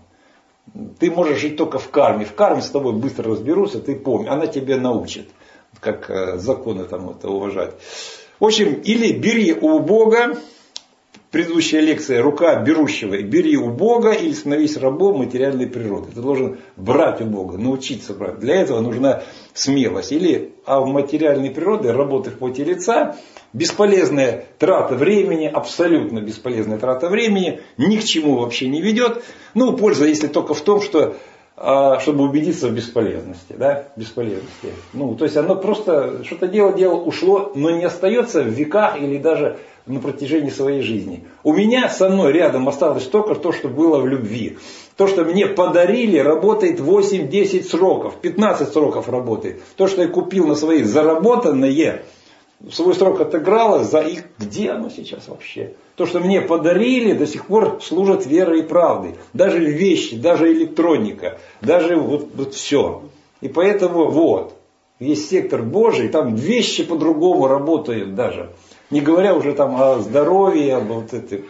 Ты можешь жить только в карме. В карме с тобой быстро разберутся, ты помни. Она тебя научит, как законы там это уважать. В общем, или бери у Бога, предыдущая лекция, рука берущего, бери у Бога или становись рабом материальной природы. Ты должен брать у Бога, научиться брать. Для этого нужна смелость. А в материальной природе работы в поте лица, бесполезная трата времени, абсолютно бесполезная трата времени, ни к чему вообще не ведет. Польза, если только в том, что чтобы убедиться в бесполезности. Да? Бесполезности. То есть оно просто что-то дело ушло, но не остается в веках или даже на протяжении своей жизни. У меня со мной рядом осталось только то, что было в любви. То, что мне подарили, работает 8-10 сроков, 15 сроков работает. То, что я купил на свои заработанные, свой срок отыграло, где оно сейчас вообще? То, что мне подарили, до сих пор служат верой и правдой. Даже вещи, даже электроника, даже вот все. И поэтому есть сектор Божий, там вещи по-другому работают даже. Не говоря уже там о здоровье, об вот этом.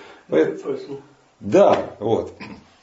Да, вот.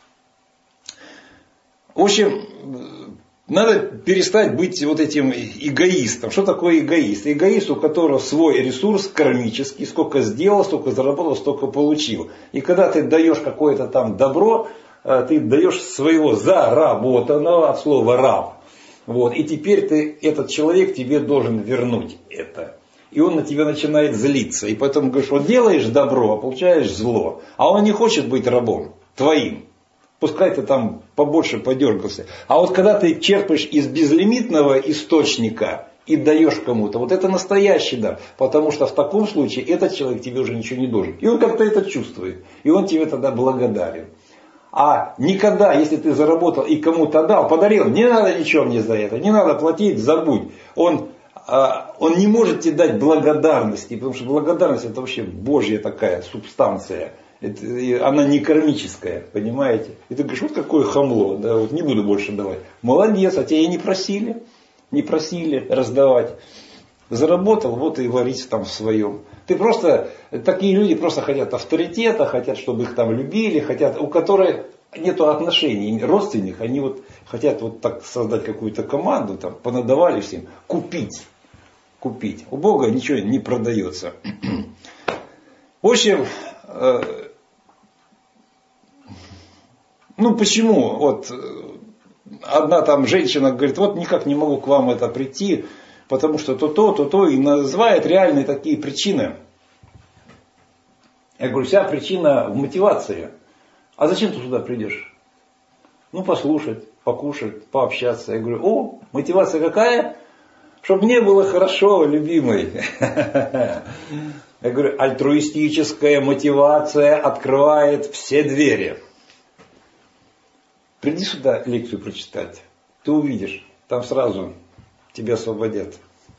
В общем, надо перестать быть вот этим эгоистом. Что такое эгоист? Эгоист, у которого свой ресурс кармический, сколько сделал, столько заработал, столько получил. И когда ты даешь какое-то там добро, ты даешь своего заработанного, от слова раб. И теперь этот человек тебе должен вернуть это. И он на тебя начинает злиться. И поэтому говоришь, делаешь добро, а получаешь зло. А он не хочет быть рабом твоим. Пускай ты там побольше подергался. А когда ты черпаешь из безлимитного источника и даешь кому-то, это настоящий дар. Потому что в таком случае этот человек тебе уже ничего не должен. И он как-то это чувствует. И он тебе тогда благодарен. А никогда, если ты заработал и кому-то дал, подарил, не надо ничего мне за это. Не надо платить, забудь. Он не может тебе дать благодарности, потому что благодарность это вообще Божья такая субстанция. Она не кармическая, понимаете? И ты говоришь, какое хамло, да, не буду больше давать. Молодец, а тебя и не просили. не просили раздавать. Заработал, вот и варить там в своем. Такие люди просто хотят авторитета, хотят, чтобы их там любили, хотят, у которых нету отношений родственных, они вот хотят вот так создать какую-то команду, там, понадавали всем, купить. У Бога ничего не продается. В общем, почему? Вот одна там женщина говорит, вот никак не могу к вам прийти, потому что то, и называет реальные такие причины. Я говорю, вся причина в мотивации. А зачем ты сюда придешь? Послушать, покушать, пообщаться. Я говорю, мотивация какая? Чтобы мне было хорошо, любимый. Я говорю, альтруистическая мотивация открывает все двери. Приди сюда лекцию прочитать. Ты увидишь, там сразу тебя освободят.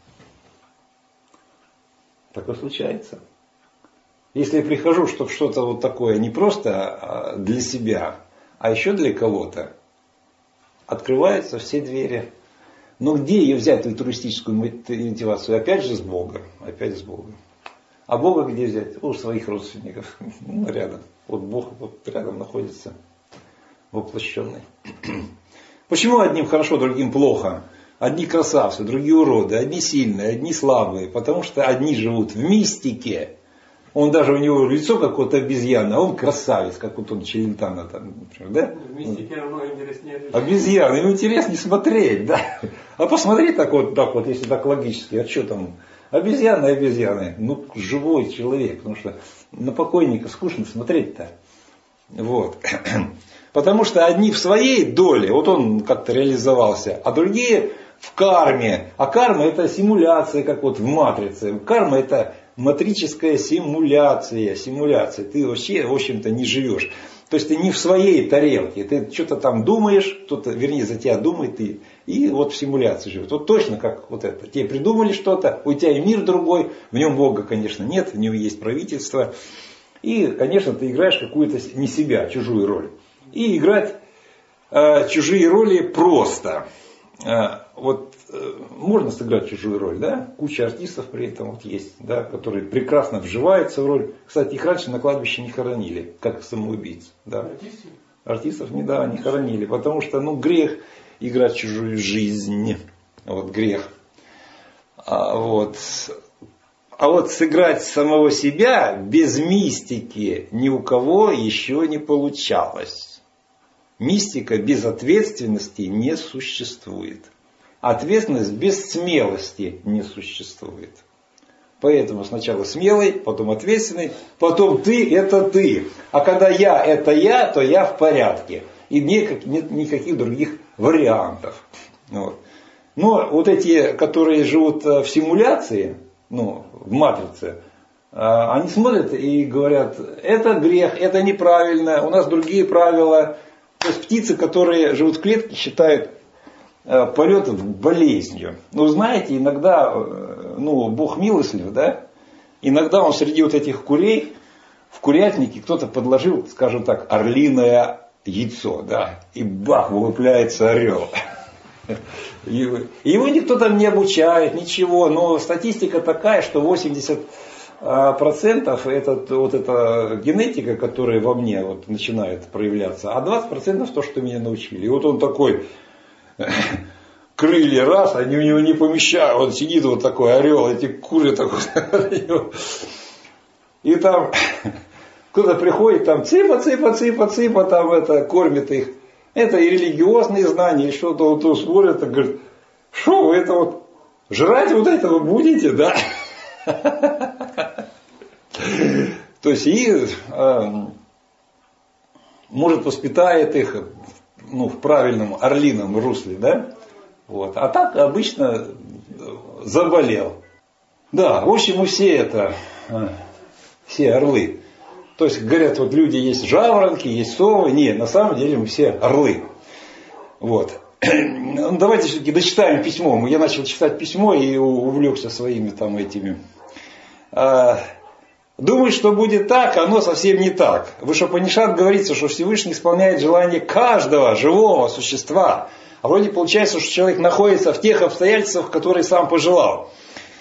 Такое случается. Если я прихожу, чтобы что-то вот такое не просто для себя, а еще для кого-то, открываются все двери. Но где ее взять, альтруистическую мотивацию? Опять же с Бога. А Бога где взять? У своих родственников. Рядом. Вот Бог рядом находится. Воплощенный. Почему одним хорошо, другим плохо? Одни красавцы, другие уроды, одни сильные, одни слабые. Потому что одни живут в мистике. У него лицо как вот обезьяна, а он красавец, как вот он Челентано там, например, да? В мистике равно интереснее. Обезьяна, ему интереснее смотреть, да? А посмотри так вот, если так логически, а что там? Обезьяны. Живой человек, потому что на покойника скучно смотреть-то. Вот. Потому что одни в своей доле, вот он как-то реализовался, а другие в карме. А карма это симуляция, как вот в матрице. Карма это матрическая симуляция. Ты вообще, в общем-то, не живешь. То есть ты не в своей тарелке. Ты что-то там думаешь, кто-то, вернее, за тебя думает, и вот в симуляции живет. Вот точно как вот это. Тебе придумали что-то, у тебя и мир другой, в нем Бога, конечно, нет, в нем есть правительство. И, конечно, ты играешь какую-то не себя, чужую роль. И играть чужие роли просто. Можно сыграть чужую роль, да? Куча артистов при этом есть, да, которые прекрасно вживаются в роль. Кстати, их раньше на кладбище не хоронили, как самоубийц. Да. Артистов не хоронили, потому что грех играть чужую жизнь. Грех. А вот сыграть самого себя без мистики ни у кого еще не получалось. Мистика без ответственности не существует. Ответственность без смелости не существует. Поэтому сначала смелый, потом ответственный, потом ты это ты. А когда я это я, то я в порядке. И нет никаких других вариантов. Но вот эти, которые живут в симуляции, в матрице, они смотрят и говорят, это грех, это неправильно, у нас другие правила. То есть птицы, которые живут в клетке, считают полет болезнью. Знаете, иногда, Бог милостлив, да? Иногда он среди вот этих курей, в курятнике кто-то подложил, скажем так, орлиное яйцо, да? И бах, вылупляется орел. Его никто там не обучает, ничего, но статистика такая, что 80% это генетика, которая во мне начинает проявляться, а 20% то, что меня научили. И вот он такой, крылья раз, они у него не помещают, он сидит вот такой орел, эти куры такой, и там кто-то приходит, там цыпа, там кормит их. Это и религиозные знания, и что-то вот смотрят и говорят, что вы это жрать вот этого будете, да? То есть может воспитает их в правильном орлином русле, да? А так обычно заболел. Да, в общем, мы все орлы. То есть, говорят, люди есть жаворонки, есть совы. Нет, на самом деле мы все орлы. Давайте все-таки дочитаем письмо. Я начал читать письмо и увлекся своими этими. Думаю, что будет так, оно совсем не так. В Ишупанишад говорится, что Всевышний исполняет желание каждого живого существа. а вроде получается, что человек находится в тех обстоятельствах, которые сам пожелал.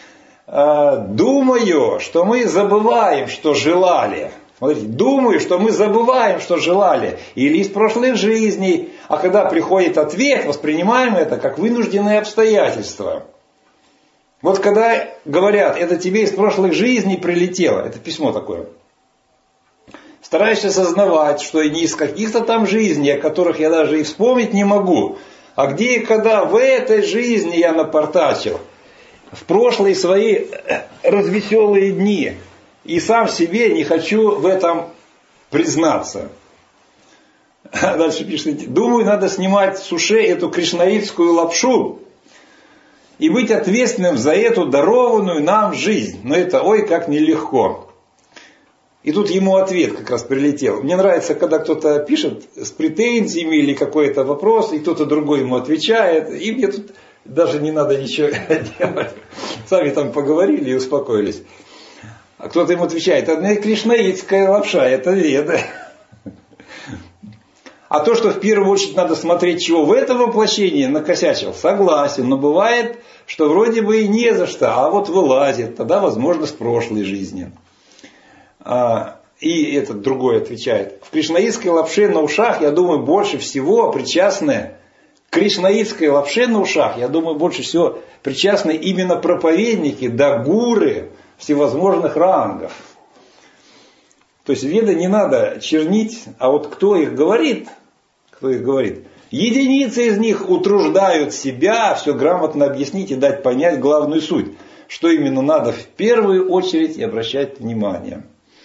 Думаю, что мы забываем, что желали. Смотрите, думаю, что мы забываем, что желали. Или из прошлых жизней. А когда приходит ответ, воспринимаем это как вынужденные обстоятельства. Вот когда говорят, это тебе из прошлых жизней прилетело. Это письмо такое. Стараешься осознавать, что не из каких-то там жизней, о которых я даже и вспомнить не могу. А где и когда в этой жизни я напортачил. В прошлые свои развеселые дни. И сам себе не хочу в этом признаться. Дальше пишет, думаю, надо снимать с ушей эту кришнаитскую лапшу и быть ответственным за эту дарованную нам жизнь. Но это ой как нелегко. И тут ему ответ как раз прилетел. Мне нравится, когда кто-то пишет с претензиями или какой-то вопрос, и кто-то другой ему отвечает. И мне тут даже не надо ничего делать. Сами там поговорили и успокоились. А кто-то ему отвечает, это кришнаитская лапша, это веда. А то, что в первую очередь надо смотреть, чего в этом воплощении накосячил, согласен. Но бывает, что вроде бы и не за что, а вот вылазит. Тогда, возможно, с прошлой жизни. И этот другой отвечает. В кришнаитской лапше на ушах, я думаю, больше всего причастны к кришнаитской лапше на ушах, я думаю, больше всего причастны именно проповедники, да гуры всевозможных рангов. То есть веды не надо чернить, а вот кто их говорит, единицы из них утруждают себя все грамотно объяснить и дать понять главную суть, что именно надо в первую очередь и обращать внимание.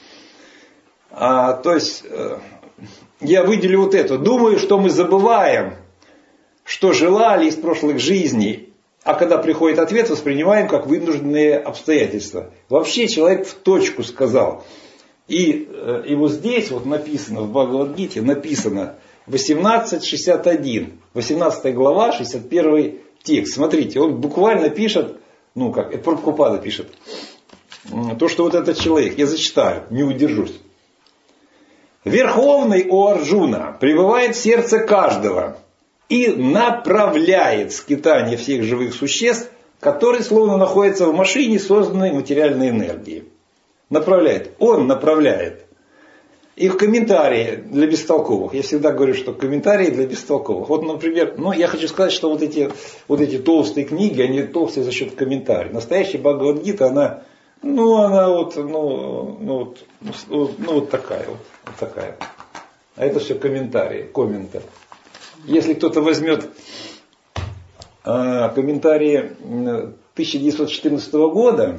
То есть я выделю вот это. Думаю, что мы забываем, что желали из прошлых жизней, а когда приходит ответ, воспринимаем как вынужденные обстоятельства. Вообще человек в точку сказал. И вот здесь вот написано, в Бхагавад-гите написано 18.61, 18 глава, 61 текст. Смотрите, он буквально пишет, это Прабхупада пишет, то, что вот этот человек, я зачитаю, не удержусь. Верховный, о Арджуна, пребывает в сердце каждого и направляет скитание всех живых существ, которые словно находятся в машине, созданной материальной энергией. Направляет. Он направляет. И в комментарии для бестолковых. Я всегда говорю, что комментарии для бестолковых. Вот, например, я хочу сказать, что вот эти толстые книги, они толстые за счет комментариев. Настоящая Бхагавад-гита, она такая. Вот такая. А это все комментарии, комменты. Если кто-то возьмет комментарии 1914 года,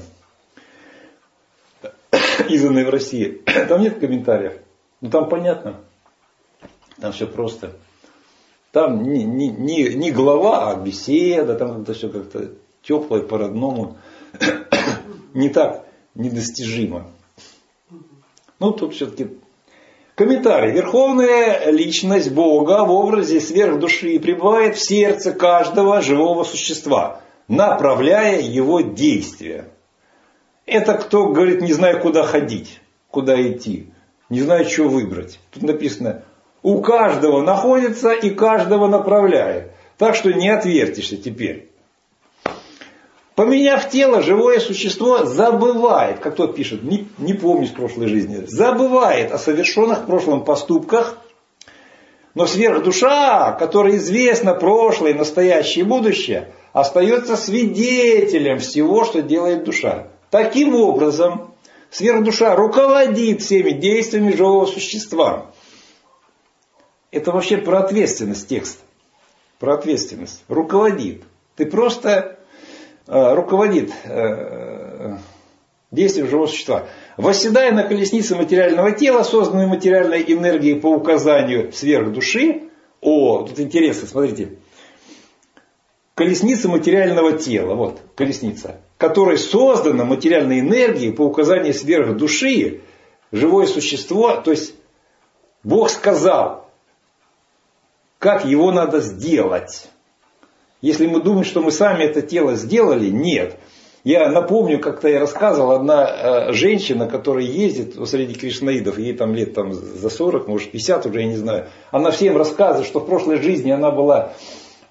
изданные в России, там нет комментариев. Там понятно. Там все просто. Там не глава, а беседа. Там это все как-то теплое, по-родному. Не так недостижимо. Тут все-таки комментарий. Верховная личность Бога в образе сверхдуши пребывает в сердце каждого живого существа, направляя его действия. Это кто говорит, не знаю, куда ходить, куда идти, не знаю, что выбрать. Тут написано, у каждого находится и каждого направляет. Так что не отвертишься теперь. Поменяв тело, живое существо забывает, как тот пишет, не помню с прошлой жизни, забывает о совершенных в прошлом поступках, но сверхдуша, которой известно прошлое, настоящее и будущее, остается свидетелем всего, что делает душа. Таким образом, сверхдуша руководит всеми действиями живого существа. Это вообще про ответственность текст. Про ответственность. Руководит. Ты просто руководит действием живого существа. Восседая на колеснице материального тела, созданной материальной энергией по указанию сверхдуши. Тут интересно, смотрите. Колесница материального тела, вот колесница, которая создана материальной энергией по указанию сверхдуши, живое существо, то есть Бог сказал, как его надо сделать. Если мы думаем, что мы сами это тело сделали, нет. Я напомню, как-то я рассказывал, одна женщина, которая ездит среди кришнаидов, ей там лет за 40, может 50 уже, я не знаю. Она всем рассказывает, что в прошлой жизни она была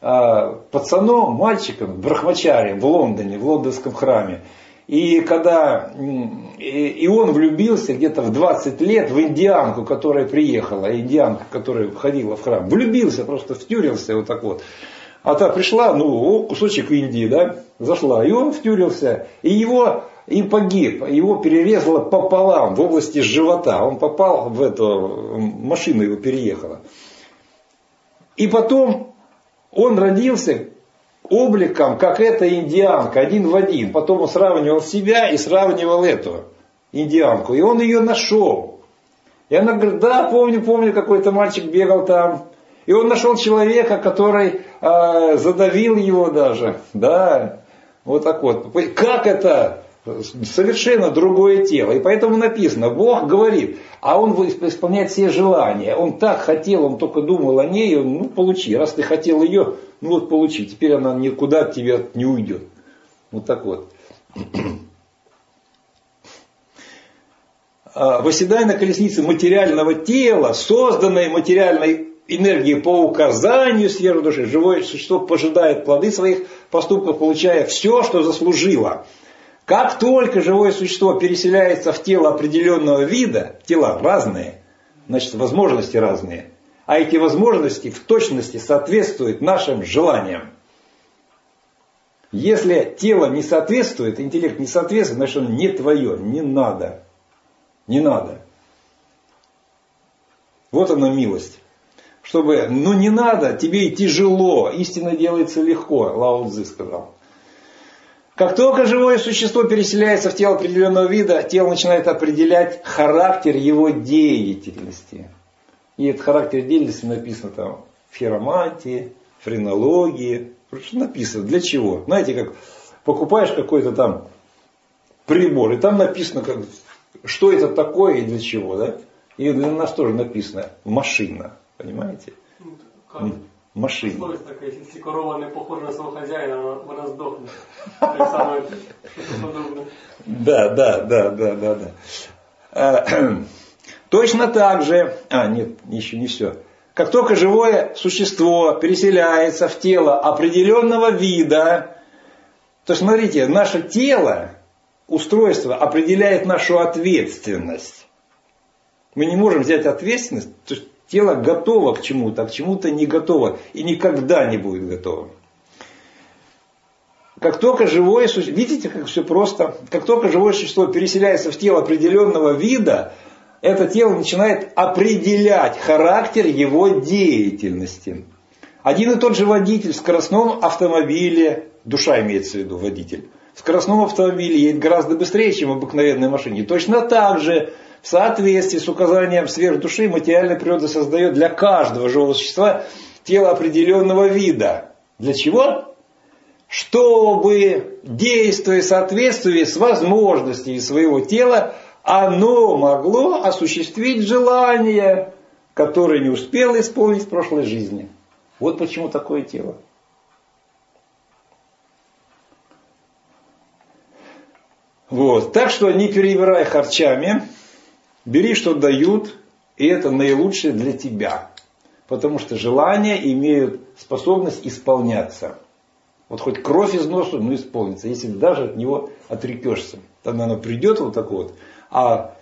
пацаном, мальчиком, брахмачарием в Лондоне, в лондонском храме. И когда и он влюбился где-то в 20 лет в индианку, которая приехала, индианка, которая входила в храм, влюбился, просто втюрился вот так вот. А та пришла, кусочек Индии, да, зашла, и он втюрился, и погиб, его перерезало пополам в области живота, он попал в эту, машина его переехала. И потом он родился обликом, как эта индианка, один в один. Потом он сравнивал себя и сравнивал эту индианку. И он ее нашел. И она говорит, да, помню, какой-то мальчик бегал там. И он нашел человека, который задавил его даже. Да, вот так вот. Как это? Совершенно другое тело. И поэтому написано, Бог говорит, а он исполняет все желания. Он так хотел, он только думал о ней, получи. Раз ты хотел ее, получи. Теперь она никуда от тебя не уйдет. Вот так вот. Восседая на колеснице материального тела, созданной материальной энергией по указанию сферы души, живое существо пожидает плоды своих поступков, получая все, что заслужило. Как только живое существо переселяется в тело определенного вида, тела разные, значит возможности разные, а эти возможности в точности соответствуют нашим желаниям. Если тело не соответствует, интеллект не соответствует, значит оно не твое, не надо. Не надо. Вот она милость. Чтобы, не надо, тебе и тяжело, истина делается легко, Лао Цзы сказал. Как только живое существо переселяется в тело определенного вида, тело начинает определять характер его деятельности. И этот характер деятельности написан там в хиромантии, френологии. Написано для чего? Знаете, как покупаешь какой-то там прибор, и там написано, что это такое и для чего. Да? И для нас тоже написано машина. Понимаете? Машина. Условие такое, если корова не похожа на своего хозяина, она сдохнет. Да. Точно так же, нет, еще не все. Как только живое существо переселяется в тело определенного вида, то смотрите, наше тело, устройство определяет нашу ответственность. Мы не можем взять ответственность, то есть тело готово к чему-то, а к чему-то не готово и никогда не будет готово. Как только живое существо, видите, как все просто, как только живое существо переселяется в тело определенного вида, это тело начинает определять характер его деятельности. Один и тот же водитель в скоростном автомобиле, душа имеется в виду водитель, в скоростном автомобиле едет гораздо быстрее, чем в обыкновенной машине. Точно так же, в соответствии с указанием сверхдуши, материальная природа создает для каждого живого существа тело определенного вида. Для чего? Чтобы, действуя в соответствии с возможностями своего тела, оно могло осуществить желание, которое не успело исполнить в прошлой жизни. Вот почему такое тело. Вот. Так что не перебирай харчами, бери, что дают, и это наилучшее для тебя. Потому что желания имеют способность исполняться. Вот хоть кровь из носа, но исполнится. Если даже от него отрекешься. Тогда оно придет вот так вот. А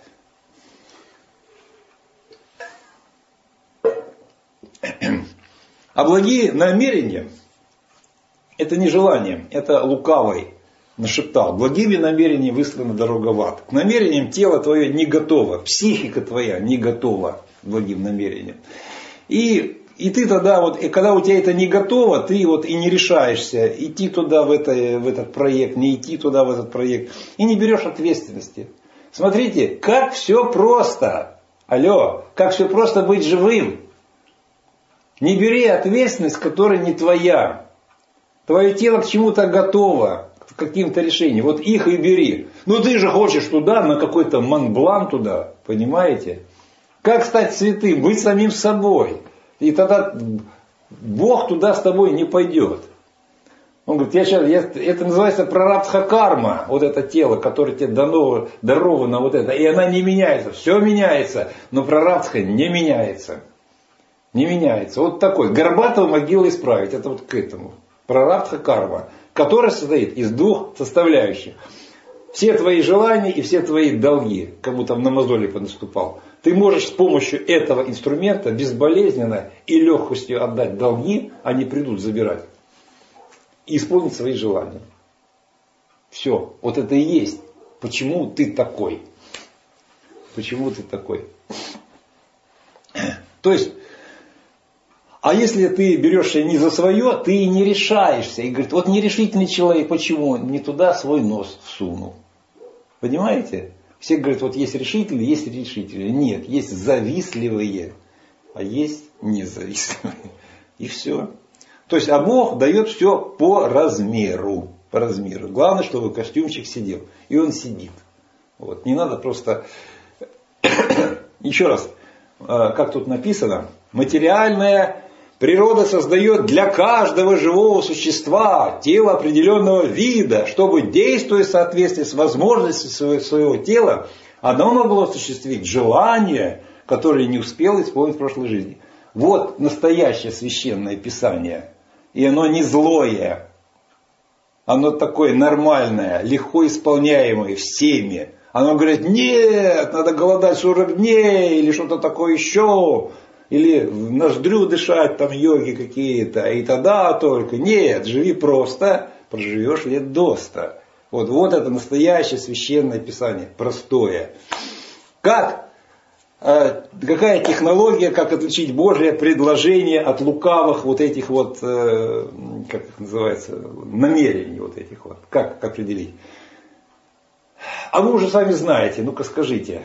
благие намерения, это не желание, это лукавый нашептал. Благими намерениями выстроена дорога в ад. К намерениям тело твое не готово, психика твоя не готова к благим намерениям. И ты тогда, и когда у тебя это не готово, ты и не решаешься идти туда, в этот проект, не идти туда, в этот проект. И не берешь ответственности. Смотрите, как все просто. Алло, как все просто быть живым. Не бери ответственность, которая не твоя. Твое тело к чему-то готово, к каким-то решениям. Вот их и бери. Ты же хочешь туда, на какой-то Монблан туда, понимаете? Как стать святым? Быть самим собой. И тогда Бог туда с тобой не пойдет. Он говорит, это называется прарабдха карма, вот это тело, которое тебе даровано, вот это, и она не меняется, все меняется, но прарабдха не меняется. Не меняется. Вот такой. Горбатого могила исправить. Это вот к этому. Прарабдха карма. Которая состоит из двух составляющих. Все твои желания и все твои долги. Кому там на мозоли понаступал. Ты можешь с помощью этого инструмента безболезненно и легкостью отдать долги. Они придут забирать. И исполнить свои желания. Все. Вот это и есть. Почему ты такой? Почему ты такой? То есть, а если ты берешься не за свое, ты и не решаешься. И говорит, вот нерешительный человек, почему? Не туда свой нос всунул. Понимаете? Все говорят, вот есть решительные, есть решительные. Нет, есть завистливые, а есть независтливые. И все. То есть, а Бог дает все по размеру. По размеру. Главное, чтобы костюмчик сидел. И он сидит. Вот. Не надо просто... Еще раз. Как тут написано. Материальная природа создает для каждого живого существа тело определенного вида, чтобы, действуя в соответствии с возможностями своего тела, оно могло осуществить желание, которое не успело исполнить в прошлой жизни. Вот настоящее священное писание. И оно не злое. Оно такое нормальное, легко исполняемое всеми. Оно говорит, нет, надо голодать 40 дней, или что-то такое еще. Или в ноздрю дышать, там йоги какие-то, и тогда только. Нет, живи просто, проживешь лет до 100. Вот это настоящее священное писание, простое. Какая технология, как отличить Божье предложение от лукавых вот этих вот, как их называется, намерений вот этих вот. Как определить? А вы уже сами знаете, ну-ка скажите.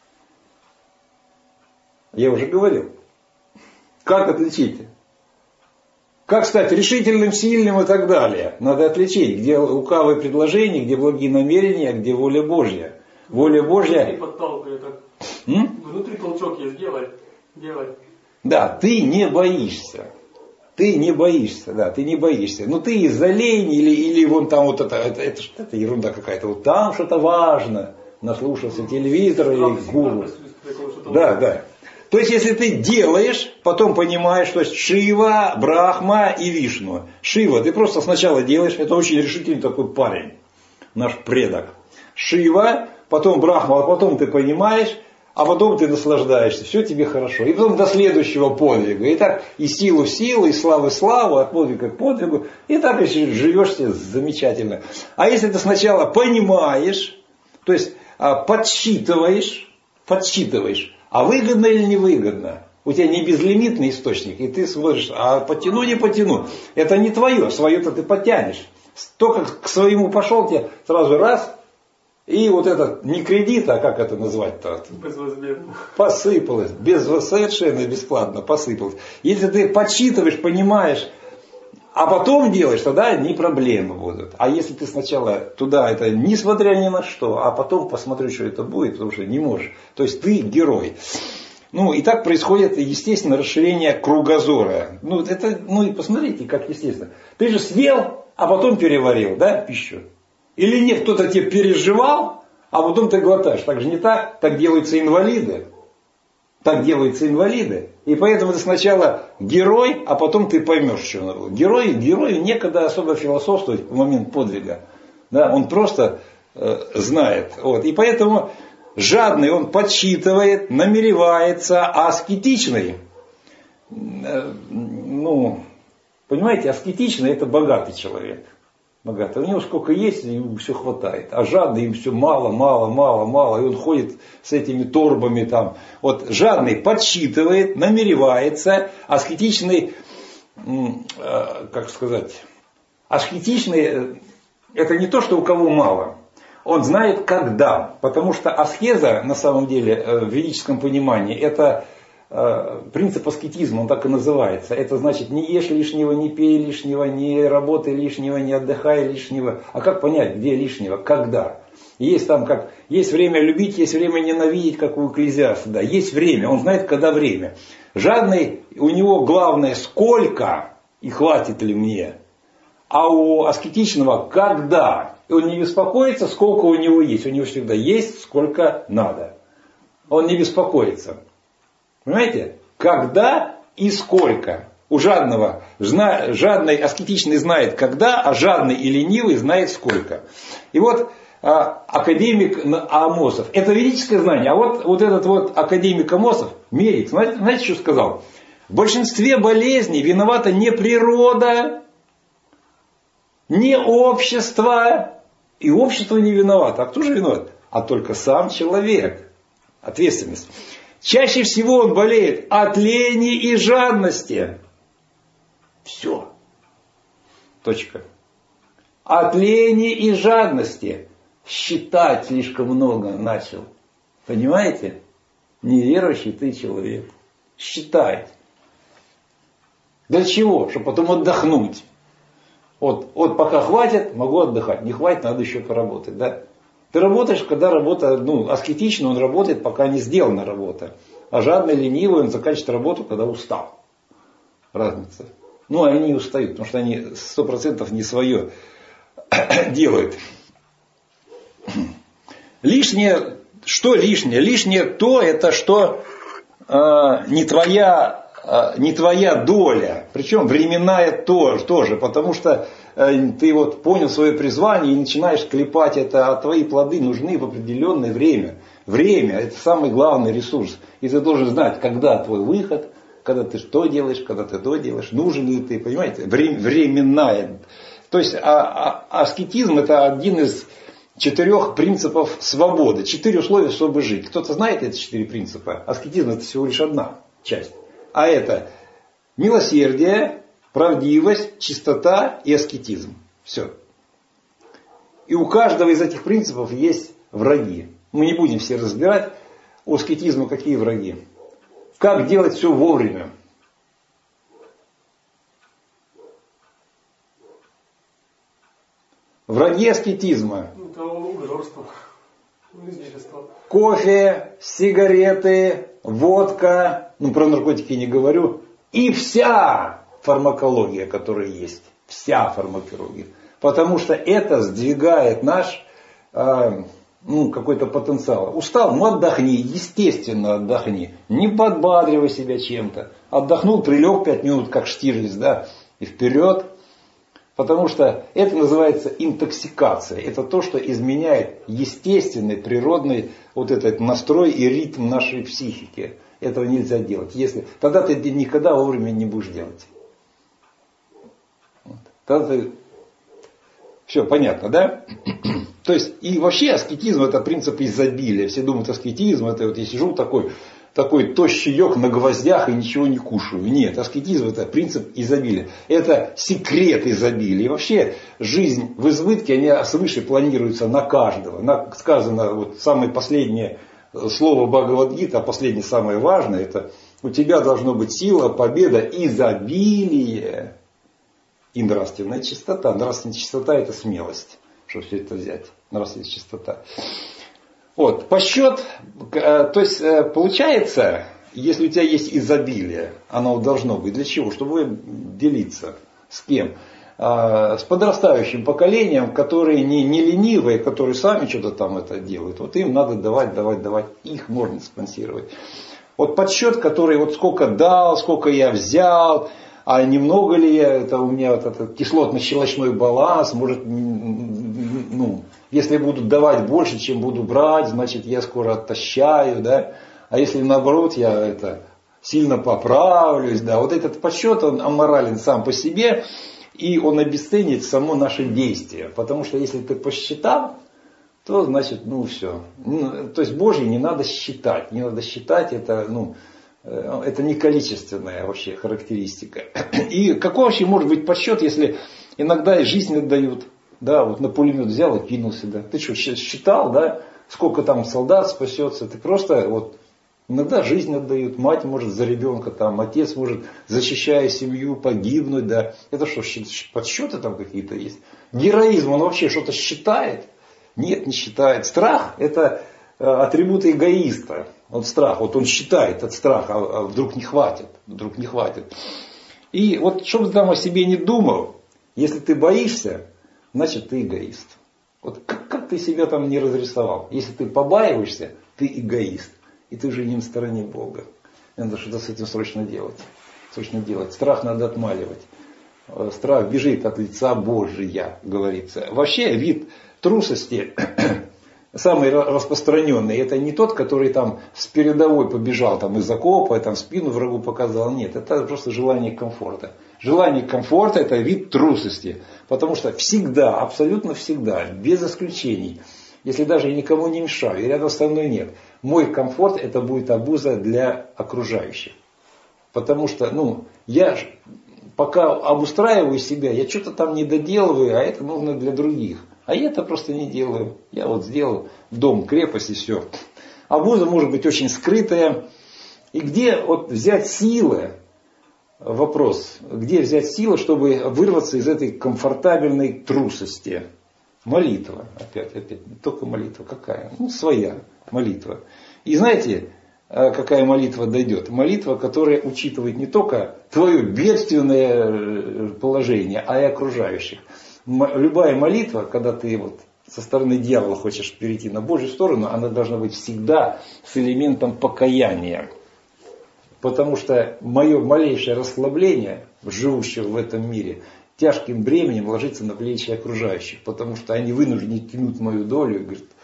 Я уже говорил. Как отличить? Как стать решительным, сильным и так далее? Надо отличить, где лукавые предложения, где благие намерения, где воля Божья. Воля Божья... Внутри толчок есть, делай. Да, ты не боишься. Ты не боишься, да, ты не боишься. Но ты из-за лени или вон там вот это ерунда какая-то. Вот там что-то важно. Наслушался телевизора или гуру. Да. То есть, если ты делаешь, потом понимаешь, что есть Шива, Брахма и Вишну. Шива, ты просто сначала делаешь, это очень решительный такой парень, наш предок. Шива, потом Брахма, а потом ты понимаешь, а потом ты наслаждаешься, все тебе хорошо. И потом до следующего подвига. И так и силу в силу, и славу в славу, от подвига к подвигу. И так и живешь себе замечательно. А если ты сначала понимаешь, то есть подсчитываешь, а выгодно или невыгодно? У тебя не безлимитный источник, и ты смотришь, а потяну, не потяну. Это не твое, свое-то ты потянешь. Только к своему пошел, тебе сразу раз, и вот это не кредит, а как это назвать-то? Безвозмездно. Посыпалось. Совершенно бесплатно посыпалось. Если ты подсчитываешь, понимаешь, а потом делаешь, тогда не проблемы будут. А если ты сначала туда, это несмотря ни на что, а потом посмотрю, что это будет, потому что не можешь. То есть ты герой. И так происходит, естественно, расширение кругозора. И посмотрите, как естественно. Ты же съел, а потом переварил, да, пищу. Или нет, кто-то тебе переживал, а потом ты глотаешь. Так же не так. Так делаются инвалиды. И поэтому ты сначала герой, а потом ты поймешь, что он был. Герою некогда особо философствовать в момент подвига. Да, он просто знает. И поэтому жадный, он подсчитывает, намеревается, а аскетичный, понимаете, аскетичный это богатый человек. Богатый. У него сколько есть, ему все хватает. А жадный им все мало. И он ходит с этими торбами там. Вот жадный подсчитывает, намеревается. Аскетичный, аскетичный это не то, что у кого мало. Он знает когда. Потому что аскеза на самом деле в ведическом понимании это принцип аскетизма, он так и называется. Это значит, не ешь лишнего, не пей лишнего, не работай лишнего, не отдыхай лишнего. А как понять, где лишнего, когда? Есть время любить, есть время ненавидеть, как у Экклезиаста. Да, есть время, он знает, когда время. Жадный, у него главное, сколько и хватит ли мне. А у аскетичного, когда. И он не беспокоится, сколько у него есть. У него всегда есть, сколько надо. Он не беспокоится. Понимаете? Когда и сколько. У жадного, жадный аскетичный знает когда, а жадный и ленивый знает сколько. И вот академик Амосов, это ведическое знание, а вот этот вот академик Амосов, медик, знаете, что сказал? В большинстве болезней виновата не природа, не общество, и общество не виновато. А кто же виноват? А только сам человек. Ответственность. Чаще всего он болеет от лени и жадности. Все. Точка. От лени и жадности. Считать слишком много начал. Понимаете? Неверующий ты человек. Считать. Для чего? Чтобы потом отдохнуть. Вот пока хватит, могу отдыхать. Не хватит, надо еще поработать. Да? Ты работаешь, когда работа, аскетично он работает, пока не сделана работа. А жадный, ленивый, он заканчивает работу, когда устал. Разница. Они устают, потому что они 100% не свое делают. Лишнее, что лишнее? Лишнее то, это что не твоя доля. Причем временная тоже. Потому что ты вот понял свое призвание и начинаешь клепать это, а твои плоды нужны в определенное время. Время – это самый главный ресурс. И ты должен знать, когда твой выход, когда ты что делаешь, когда ты то делаешь, нужен ли ты, понимаете, временная. То есть аскетизм – это один из 4 принципов свободы, 4 условия, чтобы жить. Кто-то знает эти 4 принципа? Аскетизм – это всего лишь одна часть. А это милосердие, правдивость, чистота и аскетизм. Все. И у каждого из этих принципов есть враги. Мы не будем все разбирать. У аскетизма какие враги? Как делать все вовремя? Враги аскетизма. Кофе, сигареты, водка, про наркотики не говорю. И вся фармакология, которая есть. Вся фармакология. Потому что это сдвигает наш какой-то потенциал. Устал? Отдохни. Естественно, отдохни. Не подбадривай себя чем-то. Отдохнул, прилег 5 минут, как Штирлиц, да, и вперед. Потому что это называется интоксикация. Это то, что изменяет естественный, природный вот этот настрой и ритм нашей психики. Этого нельзя делать. Тогда ты никогда вовремя не будешь делать. Тогда ты... Все понятно, да? То есть, и вообще аскетизм это принцип изобилия. Все думают, аскетизм это вот я сижу такой тощий йог на гвоздях и ничего не кушаю. Нет, аскетизм это принцип изобилия. Это секрет изобилия. И вообще жизнь в избытке, они свыше планируются на каждого. Сказано, вот самое последнее слово Бхагавад-гита, а последнее самое важное, это у тебя должно быть сила, победа, изобилие и нравственная чистота. Нравственная чистота это смелость, чтобы все это взять. Нравственная чистота. Вот, подсчет, то есть получается, если у тебя есть изобилие, оно должно быть. Для чего? Чтобы делиться. С кем? С подрастающим поколением, которые не ленивые, которые сами что-то там это делают. Вот им надо давать. Их можно спонсировать. Вот подсчет, который вот сколько дал, сколько я взял, а немного ли я, это у меня вот этот кислотно-щелочной баланс, может, если буду давать больше, чем буду брать, значит я скоро оттощаю, да. А если наоборот я сильно поправлюсь, да. Вот этот подсчет, он аморален сам по себе, и он обесценит само наше действие. Потому что если ты посчитал, то значит, все. То есть Божье не надо считать. Не надо считать, это не количественная вообще характеристика. И какой вообще может быть подсчет, если иногда и жизнь отдают. Да, вот на пулемет взял и кинулся, да. Ты что, считал, да, сколько там солдат спасется? Ты просто иногда жизнь отдают. Мать может за ребенка, там, отец может, защищая семью, погибнуть, да. Это что, подсчеты там какие-то есть? Героизм, он вообще что-то считает? Нет, не считает. Страх это атрибут эгоиста. Вот страх, вот он считает от страха, а вдруг не хватит. И вот, чтобы ты там о себе не думал, если ты боишься, значит ты эгоист. Вот как ты себя там не разрисовал? Если ты побаиваешься, ты эгоист. И ты уже не на стороне Бога. Надо что-то с этим срочно делать. точно делать. Страх надо отмаливать. Страх бежит от лица Божия, говорится. Вообще вид трусости самый распространенный, это не тот, который там с передовой побежал там, из окопа, там спину врагу показал. Нет, это просто желание комфорта. Желание комфорта это вид трусости. Потому что всегда, абсолютно всегда, без исключений, если даже я никому не мешаю, и рядом со мной нет, мой комфорт это будет обуза для окружающих. Потому что, я пока обустраиваю себя, я что-то там не доделываю, а это нужно для других. А я это просто не делаю. Я вот сделал дом, крепость и все. Обуза может быть очень скрытая. И где вот взять силы? Вопрос. Где взять силы, чтобы вырваться из этой комфортабельной трусости? Молитва. Опять, не только молитва. Какая? Своя молитва. И знаете, какая молитва дойдет? Молитва, которая учитывает не только твое бедственное положение, а и окружающих. Любая молитва, когда ты со стороны дьявола хочешь перейти на Божью сторону, она должна быть всегда с элементом покаяния. Потому что мое малейшее расслабление, живущего в этом мире, тяжким бременем ложится на плечи окружающих. Потому что они вынуждены тянуть мою долю и говорят,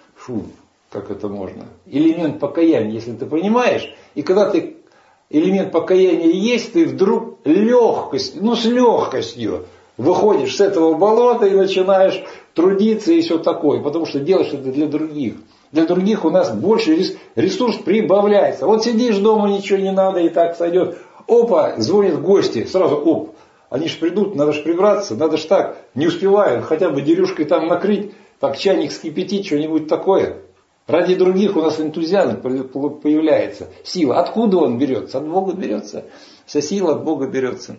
как это можно? Элемент покаяния, если ты понимаешь, и когда ты элемент покаяния есть, ты вдруг с легкостью выходишь с этого болота и начинаешь трудиться и все такое. Потому что делаешь это для других. Для других у нас больше ресурс прибавляется. Вот сидишь дома, ничего не надо, и так сойдет. Опа, звонят гости. Сразу они ж придут, надо ж прибраться, надо ж так. Не успеваю, хотя бы дерюшкой там накрыть, так чайник вскипятить, что-нибудь такое. Ради других у нас энтузиазм появляется. Сила. Откуда он берется? От Бога берется. Вся сила от Бога берется.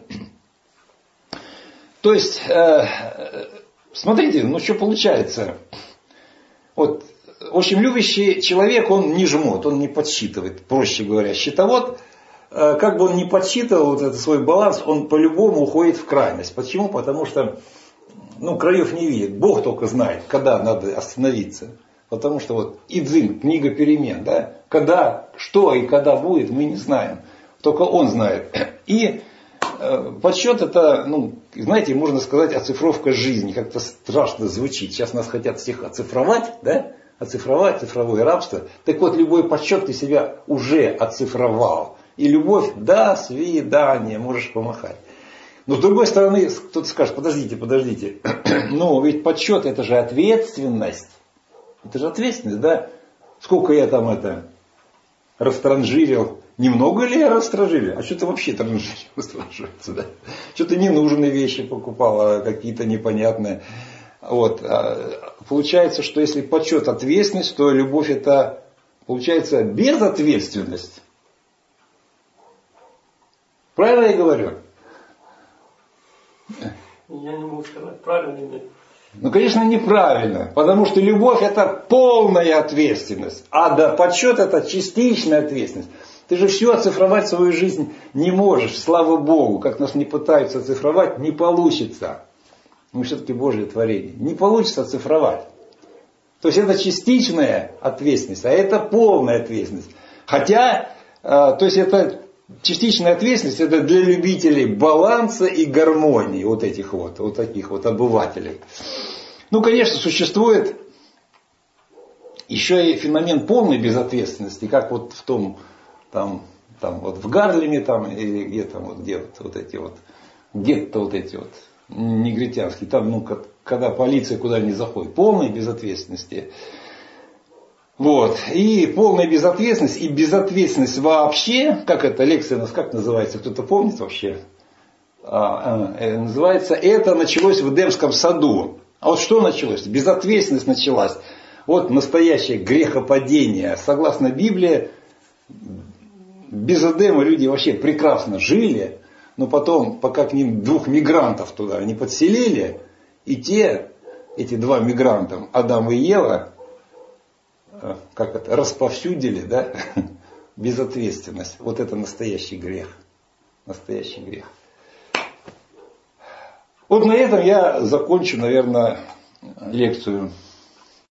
То есть, смотрите, что получается. Вот, очень любящий человек, он не жмот, он не подсчитывает, проще говоря. Счетовод, как бы он ни подсчитывал этот свой баланс, он по-любому уходит в крайность. Почему? Потому что, краев не видит. Бог только знает, когда надо остановиться. Потому что Идзин, книга перемен, да? Когда, что и когда будет, мы не знаем. Только он знает. И подсчет это, знаете, можно сказать, оцифровка жизни. Как-то страшно звучит. Сейчас нас хотят всех оцифровать, да? Оцифровать, цифровое рабство. Так вот, любой подсчет ты себя уже оцифровал. И любовь, до свидания, можешь помахать. Но с другой стороны, кто-то скажет, подождите. Ведь подсчет это же ответственность. Это же ответственность, да? Сколько я там растранжирил. Немного ли я растранжирил? А что-то вообще растранжиривается, да? Что-то ненужные вещи покупал, а какие-то непонятные. Получается, что если подсчет ответственность, то любовь это, получается, безответственность. Правильно я говорю? Я не могу сказать, правильно или нет. Конечно, неправильно, потому что любовь это полная ответственность, а подсчет это частичная ответственность. Ты же все оцифровать в свою жизнь не можешь, слава Богу, как нас не пытаются оцифровать, не получится. Мы все-таки Божье творение. Не получится оцифровать. То есть это частичная ответственность, а это полная ответственность. Хотя, то есть это частичная ответственность, это для любителей баланса и гармонии, таких обывателей. Конечно, существует еще и феномен полной безответственности, как в том, в Гарлеме, или где гетто негритянские, когда полиция куда ни заходит, полной безответственности. И полная безответственность, и безответственность вообще, как эта лекция у нас как называется, кто-то помнит вообще? Называется «Это началось в Эдемском саду». А что началось? Безответственность началась. Настоящее грехопадение. Согласно Библии, без Эдема люди вообще прекрасно жили, но потом, пока к ним 2 мигрантов туда не подселили, и эти 2 мигранта, Адам и Ева, расповсюдили, да, безответственность. Это настоящий грех. Настоящий грех. На этом я закончу, наверное, лекцию.